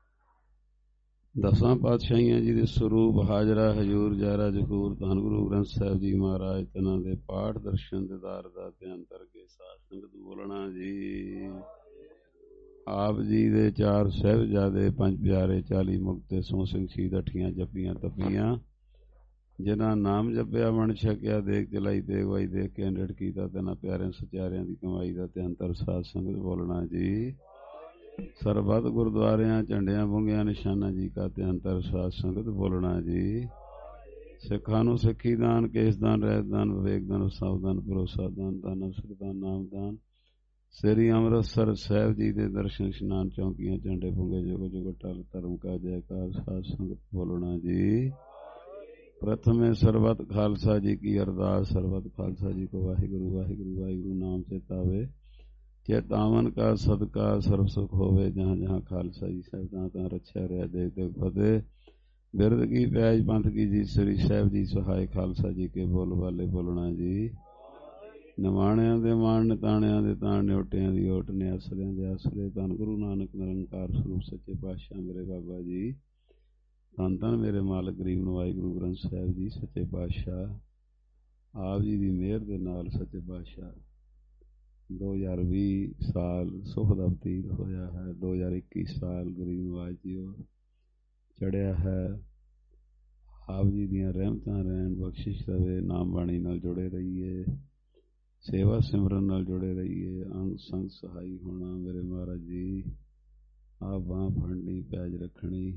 ਦਸਾਂ ਪਾਤਸ਼ਾਹੀਆਂ ਜੀ ਦੇ ਸਰੂਪ ਹਾਜ਼ਰਾ ਹਜ਼ੂਰ ਜਾਰਾ ਜਹੂਰ। ਧੰਨ ਗੁਰੂ ਗ੍ਰੰਥ ਸਾਹਿਬ ਜੀ ਮਹਾਰਾਜ ਤਿਨਾਂ ਦੇ ਪਾਠ ਦਰਸ਼ਨ ਦਿਦਾਰ ਦਾ ਧਿਆਨ ਕਰਕੇ ਸਾਧ ਸੰਗਤ ਬੋਲਣਾ ਜੀ। ਆਪ ਜੀ ਦੇ 4 ਸਾਹਿਬਜ਼ਾਦੇ 5 ਪਿਆਰੇ 40 ਮੁਕਤੇ ਸੋ ਸਿੰਘ ਸ਼ਹੀਦ 8 ਜੱਪੀਆਂ ਤਪੀਆਂ। ਜਿਨ੍ਹਾਂ ਨਾਮ ਜਪਿਆ ਮਨ ਛਕਿਆ। ਦੇਖ ਚਲਾਈ ਦੇਗਵਾਈ ਦੇਖ ਕੇ ਅੰਡੜ ਕੀਤਾ। ਤਿੰਨਾਂ ਪਿਆਰਿਆਂ ਸਚਿਆਰਿਆਂ ਦੀ ਕਮਾਈ ਦਾ ਧਿਆਨ ਤਰ ਸਾਧ ਸੰਗਤ ਬੋਲਣਾ ਜੀ। ਸਰਬੱਤ ਗੁਰਦੁਆਰਿਆਂ ਝੰਡਿਆਂ ਬੁੰਗਿਆਂ ਨਿਸ਼ਾਨਾ ਜੀ ਕਾ ਧਿਆਨ ਤਰ ਸਾਧ ਸੰਗਤ ਬੋਲਣਾ ਜੀ। ਸਿੱਖਾਂ ਨੂੰ ਸਿੱਖੀ ਦਾਨ ਕੇਸ ਦਾਨ ਰਹਿਤ ਦਾਨ ਵਿਵੇਕ ਦਾਨ ਸਾਵਧਾਨ ਭਰੋਸਾ ਦਾਨ ਦਾਨ ਅਵਸਰ ਦਾਨ ਨਾਮ ਦਾਨ। ਸ੍ਰੀ ਅੰਮ੍ਰਿਤਸਰ ਸਾਹਿਬ ਜੀ ਦੇ ਦਰਸ਼ਨ ਇਸ਼ਨਾਨ ਚੌਂਕੀਆਂ ਝੰਡੇ ਬੁੰਗੇ ਜੁਗ ਜੁਗ ਟਲ ਧਰਮ ਕਾ ਜੈਕਾਰ ਸਾਧ ਸੰਗਤ ਬੋਲਣਾ ਜੀ। ਪ੍ਰਥਮੇ ਸਰਬਤ ਖਾਲਸਾ ਜੀ ਕੀ ਅਰਦਾਸ। ਸਰਬਤ ਖਾਲਸਾ ਜੀ ਕੋ ਵਾਹਿਗੁਰੂ ਵਾਹਿਗੁਰੂ ਵਾਹਿਗੁਰੂ ਨਾਮ ਚੇਤਾਵੇ। ਚੇਤਾਵਨ ਕਾ ਸਦਕਾ ਸਰਬ ਸੁਖ ਹੋਵੇ। ਜਹਾਂ ਜਹਾਂ ਖਾਲਸਾ ਜੀ ਸਾਹਿਬ ਤਾਂ ਤਾਂ ਰੱਛਿਆ ਰਿਹਾ। ਦੇਖ ਦੇਖ ਫਤਿਹ। ਬਿਰਦ ਕੀ ਪੈਜ ਪੰਥ ਕੀ ਜੀ। ਸ੍ਰੀ ਸਾਹਿਬ ਜੀ ਸਹਾਇ। ਖਾਲਸਾ ਜੀ ਕੇ ਬੋਲ ਵਾਲੇ ਬੋਲਣਾ ਜੀ। ਨਿਮਾਣਿਆਂ ਦੇ ਮਾਣ ਨਿਤਾਣਿਆਂ ਦੇ ਤਾਣ ਨਿਓਟਿਆਂ ਦੀ ਓਟ ਨਿਆਸਰਿਆਂ ਦੇ ਆਸਰੇ। ਧੰਨ ਗੁਰੂ ਨਾਨਕ ਨਿਰੰਕਾਰ ਸਰੂਪ ਸੱਚੇ ਪਾਤਸ਼ਾਹ ਮੇਰੇ ਬਾਬਾ ਜੀ। ਧੰਨ ਧੰਨ ਮੇਰੇ ਮਾਲਕ ਗਰੀਬ ਨਵਾਈ ਗੁਰੂ ਗ੍ਰੰਥ ਸਾਹਿਬ ਜੀ ਸੱਚੇ ਪਾਤਸ਼ਾਹ। ਆਪ ਜੀ ਦੀ ਮਿਹਰ ਦੇ ਨਾਲ ਸੱਚੇ ਪਾਤਸ਼ਾਹ 2020 ਸਾਲ ਸੁਖ ਦਾ ਬਤੀਤ ਹੋਇਆ ਹੈ। 2021 ਸਾਲ ਗਰੀਬ ਨਵਾਜ ਜੀ ਚੜ੍ਹਿਆ ਹੈ। ਆਪ ਜੀ ਦੀਆਂ ਰਹਿਮਤਾਂ ਰਹਿਣ ਬਖਸ਼ਿਸ਼ ਰਵੇ। ਨਾਮ ਬਾਣੀ ਨਾਲ ਜੁੜੇ ਰਹੀਏ। ਸੇਵਾ ਸਿਮਰਨ ਨਾਲ ਜੁੜੇ ਰਹੀਏ। ਅੰਗ ਸੰਗ ਸਹਾਈ ਹੋਣਾ ਮੇਰੇ ਮਹਾਰਾਜ ਜੀ। ਆਪ ਬਾਂਹ ਫੜਨੀ ਪੈਜ ਰੱਖਣੀ।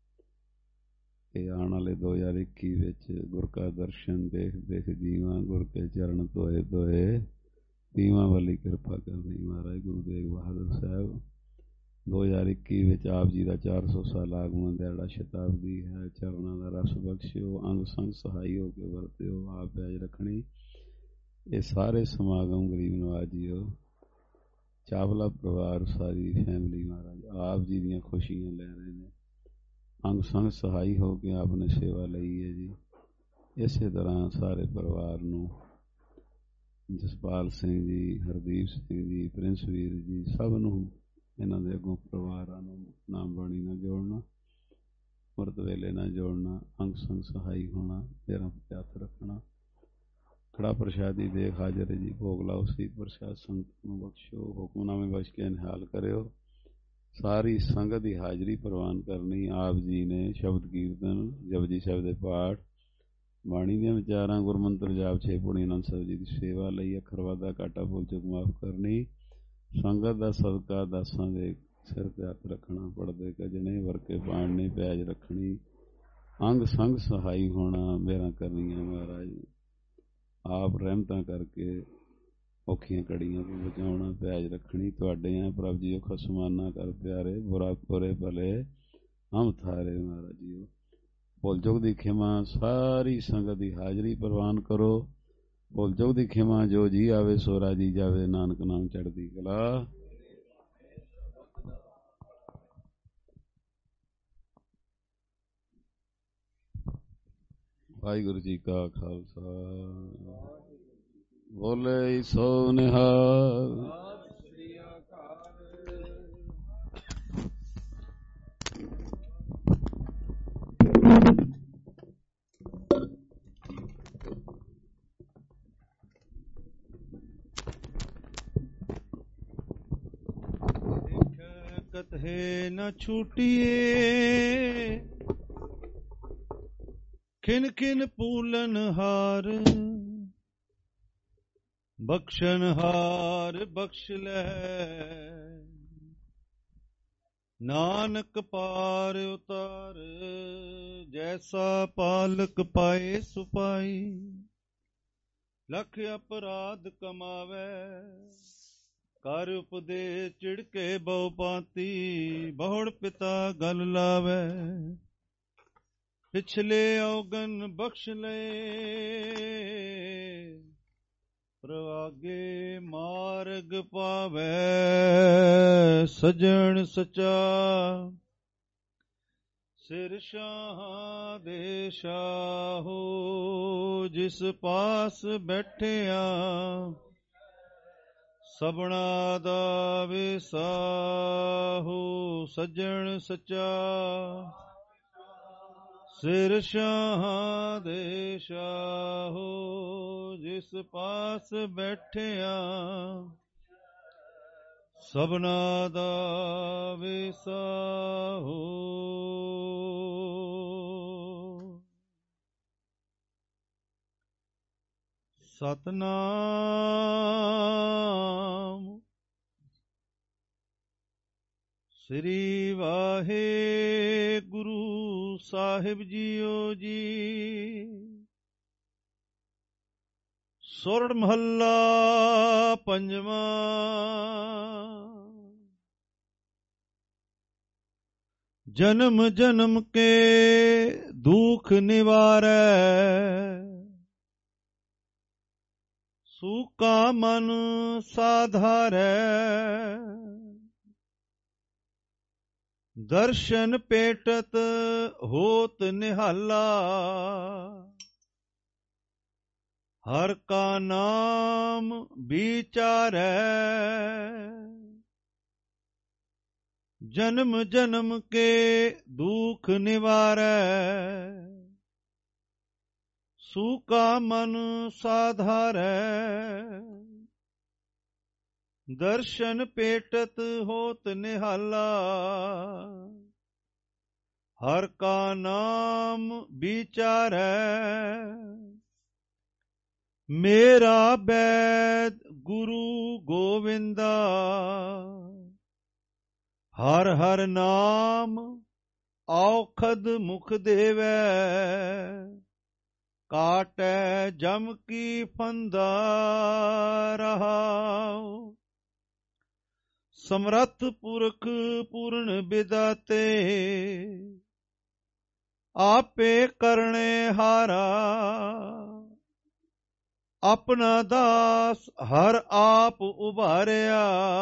ਇਹ ਆਉਣ ਵਾਲੇ 2021 ਵਿੱਚ ਗੁਰ ਕਾ ਦਰਸ਼ਨ ਦੇਖ ਦੇਖ ਜੀਵਾਂ। ਗੁਰ ਕੇ ਚਰਨ ਧੋਏ ਧੋਏ ਪੀਵਾਂ ਵਾਲੀ ਕਿਰਪਾ ਕਰਨੀ ਮਹਾਰਾਜ। ਗੁਰੂ ਤੇਗ ਬਹਾਦਰ ਸਾਹਿਬ 2021 ਵਿੱਚ ਆਪ ਜੀ ਦਾ 400 ਸਾਲ ਆਗਮਨ ਦਿਹਾੜਾ ਸ਼ਤਾਬਦੀ ਹੈ। ਚਰਨਾਂ ਦਾ ਰਸ ਬਖਸ਼ਿਓ। ਅੰਗ ਸੰਗ ਸਹਾਈ ਹੋ ਕੇ ਵਰਤਿਓ। ਆਪ ਪੈਜ ਰੱਖਣੀ। ਇਹ ਸਾਰੇ ਸਮਾਗਮ ਗਰੀਬ ਨਵਾਜ ਜੀਓ ਚਾਵਲਾ ਪਰਿਵਾਰ ਸਾਰੀ ਫੈਮਿਲੀ ਮਹਾਰਾਜ ਆਪ ਜੀ ਦੀਆਂ ਖੁਸ਼ੀਆਂ ਲੈ ਰਹੇ ਨੇ। ਅੰਗ ਸੰਗ ਸਹਾਈ ਹੋ ਕੇ ਆਪ ਨੇ ਸੇਵਾ ਲਈ ਹੈ ਜੀ। ਇਸੇ ਤਰ੍ਹਾਂ ਸਾਰੇ ਪਰਿਵਾਰ ਨੂੰ ਜਸਪਾਲ ਸਿੰਘ ਜੀ, ਹਰਦੀਪ ਸਿੰਘ ਜੀ, ਪ੍ਰਿੰਸ ਵੀਰ ਜੀ ਸਭ ਨੂੰ ਇਹਨਾਂ ਦੇ ਅੱਗੋਂ ਪਰਿਵਾਰਾਂ ਨੂੰ ਨਾਮ ਬਾਣੀ ਨਾਲ ਜੋੜਨਾ। ਅੰਮ੍ਰਿਤ ਵੇਲੇ ਨਾਲ ਜੋੜਨਾ। ਅੰਗ ਸੰਗ ਸਹਾਈ ਹੋਣਾ। ਤੇਰਾ ਹੱਥ ਰੱਖਣਾ। ਕੜਾ ਪ੍ਰਸ਼ਾਦੀ ਦੇ ਹਾਜ਼ਰ ਜੀ। ਭੋਗ ਲਾਓ। ਸੀ ਪ੍ਰਸ਼ਾਦ ਸੰਗਤ ਨੂੰ ਬਖਸ਼ੋ। ਹੁਕਮਨਾਮੇ ਬਖਸ਼ ਕੇ ਨਿਹਾਲ ਕਰਿਓ। ਸਾਰੀ ਸੰਗਤ ਦੀ ਹਾਜ਼ਰੀ ਪ੍ਰਵਾਨ ਕਰਨੀ। ਆਪ ਜੀ ਨੇ ਸ਼ਬਦ ਕੀਰਤਨ ਜਪਜੀ ਸਾਹਿਬ ਦੇ ਪਾਠ ਬਾਣੀ ਦੀਆਂ ਵਿਚਾਰਾਂ ਗੁਰਮੰਤਰ ਜਾਪ 6 ਪੌੜੀ ਆਨੰਦ ਸਾਹਿਬ ਜੀ ਦੀ ਸੇਵਾ ਲਈ ਅੱਖਰ ਵਾਧਾ ਘਾਟਾ ਭੁੱਲ ਚੁੱਕ ਮਾਫ ਕਰਨੀ। ਸੰਗਤ ਦਾ ਸਦਕਾ ਦਾਸਾਂ ਦੇ ਸਿਰ ਤੇ ਹੱਥ ਰੱਖਣਾ। ਪੜਦੇ ਕਜਣੇ ਵਰਕੇ ਪਾਣਨੇ ਪੈਜ ਰੱਖਣੀ। ਅੰਗ ਸੰਗ ਸਹਾਈ ਹੋਣਾ। ਮੇਰਾ ਕਰਨੀਆਂ ਮਹਾਰਾਜ ਆਪ ਰਹਿਮਤਾਂ ਕਰਕੇ ਔਖੀਆਂ ਘੜੀਆਂ ਤੋਂ ਬਚਾਉਣਾ। ਪੈਜ ਰੱਖਣੀ ਤੁਹਾਡੇ ਆ ਪ੍ਰਭ ਜੀਓ। ਖਸਮਾਨਾ ਕਰ ਪਿਆਰੇ ਬੁਰਾ ਕੋਰੇ ਭਲੇ ਹਮ ਥਾਰੇ ਮਹਾਰਾਜ ਜੀਓ। ਭੁੱਲ ਚੁੱਕ ਦੀ ਖਿਮਾ। ਸਾਰੀ ਸੰਗਤ ਦੀ ਹਾਜ਼ਰੀ ਪ੍ਰਵਾਨ ਕਰੋ। ਭੁੱਲ ਚੁੱਕ ਦੀ ਖਿਮਾ। ਜੋ ਜੀ ਆਵੇ ਸੋ ਰਾਜੀ ਜਾਵੇ। ਨਾਨਕ ਨਾਮ ਚੜ੍ਹਦੀ ਕਲਾ। ਵਾਹਿਗੁਰੂ ਜੀ ਕਾ ਖਾਲਸਾ ਬੋਲੇ ਸੋ ਨਿਹਾਲ। ਕਤਹਿ ਨ ਛੂਟੀਏ ਖਿਨ ਖਿਨ ਪੂਲਨ ਹਾਰ ਬਖਸ਼ਨ ਹਾਰ ਬਖਸ਼ ਲੈ ਨਾਨਕ ਪਾਰ ਉਤਾਰ ਜੈਸਾ ਪਾਲਕ ਪਾਏ ਸੁਪਾਈ ਲਖ ਅਪਰਾਧ ਕਮਾਵੇ ਕਰ ਉਪਦੇ ਚਿੜਕੇ ਬਹੁ ਪਾਤੀ ਬਹੁੜ ਪਿਤਾ ਗਲ ਲਾਵੇ ਪਿਛਲੇ ਔਗਨ ਬਖਸ਼ ਲਏ ਪ੍ਰਵਾਗੇ ਮਾਰਗ ਪਾਵੇ ਸਜਣ ਸਚਾ ਸਿਰ ਸ਼ਾਹ ਦੇ ਸ਼ਾਹੋ ਜਿਸ ਪਾਸ ਬੈਠਿਆ ਸਭਨਾ ਦਾ ਵਿਸਾਹੋ ਸੱਜਣ ਸੱਚਾ ਸਿਰ ਸ਼ਾਹ ਦੇ ਸ਼ਾਹੋ ਜਿਸ ਪਾਸ ਬੈਠਿਆ ਸਭਨਾ ਦਾ ਵਿਸਾਹੋ। ਸਤਨਾਮ ਸ੍ਰੀ ਵਾਹਿਗੁਰੂ ਸਾਹਿਬ ਜੀਓ ਜੀ। ਸੋਰਠ ਮਹੱਲਾ ਪੰਜਵਾਂ। ਜਨਮ ਜਨਮ ਕੇ ਦੁਖ ਨਿਵਾਰੈ ਸੂਕਾ ਮਨ ਸਾਧਾਰੈ ਦਰਸ਼ਨ ਪੇਟਤ ਹੋਤ ਨਿਹਾਲਾ ਹਰ ਕਾ ਨਾਮ ਵਿਚਾਰੈ ਜਨਮ ਜਨਮ ਕੇ ਦੁਖ ਨਿਵਾਰੈ ਸੂਕਾ ਮਨ ਸਾਧਾਰੈ ਦਰਸ਼ਨ ਪੇਟਤ ਹੋਤ ਨਿਹਾਲਾ ਹਰ ਕਾ ਨਾਮ ਵਿਚਾਰੈ ਮੇਰਾ ਬੈਦ ਗੁਰੂ ਗੋਵਿੰਦਾ ਹਰ ਹਰ ਨਾਮ ਔਖਦ ਮੁਖ ਦੇਵੈ ਕਾਟੈ ਜਮ ਕੀ ਫੰਦਾ ਰਹਾਉ ਸਮਰੱਥ ਪੁਰਖ ਪੂਰਨ ਬਿਦਾਤੇ ਆਪੇ ਕਰਨੇ ਹਾਰਾ ਆਪਣਾ ਦਾਸ ਹਰ ਆਪ ਉਭਾਰਿਆ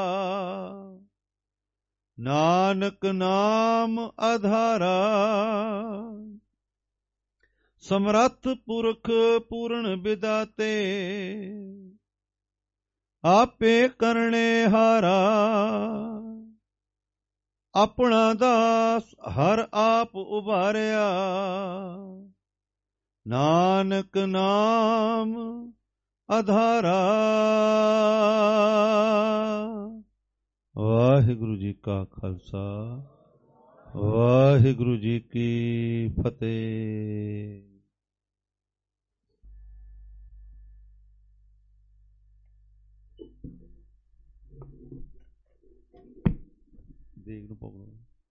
ਨਾਨਕ ਨਾਮ ਆਧਾਰਾ ਸਮਰੱਥ ਪੁਰਖ ਪੂਰਨ ਬਿਦਾਤੇ ਆਪੇ ਕਰਨੇ ਹਾਰਾ ਆਪਣਾ ਦਾਸ ਹਰ ਆਪ ਉਭਾਰਿਆ ਨਾਨਕ ਨਾਮ ਆਧਾਰਾ। ਵਾਹਿਗੁਰੂ ਜੀ ਕਾ ਖਾਲਸਾ ਵਾਹਿਗੁਰੂ ਜੀ ਕੀ ਫਤਿਹ। ਦੇਖ ਨੂੰ ਪਕੜੋ।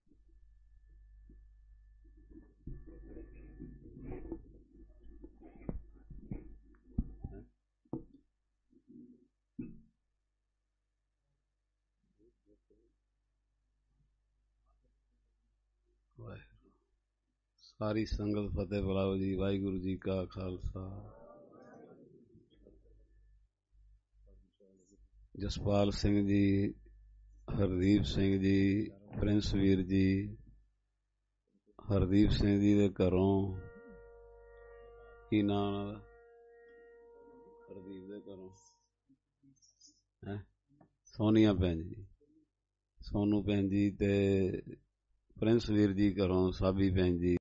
ਸਾਰੀ ਸੰਗਤ ਫਤਿਹ ਬੁਲਾਓ ਜੀ। ਵਾਹਿਗੁਰੂ ਜੀ ਕਾ ਖਾਲਸਾ। ਜਸਪਾਲ ਸਿੰਘ ਜੀ, ਹਰਦੀਪ ਸਿੰਘ ਜੀ, ਪ੍ਰਿੰਸ ਵੀਰ ਜੀ, ਹਰਦੀਪ ਸਿੰਘ ਜੀ ਦੇ ਘਰੋਂ ਕੀ ਨਾਂ ਉਹਨਾਂ ਦਾ? ਪ੍ਰਦੀਪ ਦੇ ਘਰੋਂ ਸੋਨੀਆ ਭੈਣ ਜੀ, ਸੋਨੂ ਭੈਣ ਜੀ, ਤੇ ਪ੍ਰਿੰਸ ਵੀਰ ਜੀ ਘਰੋਂ ਸਾਬੀ ਭੈਣ ਜੀ,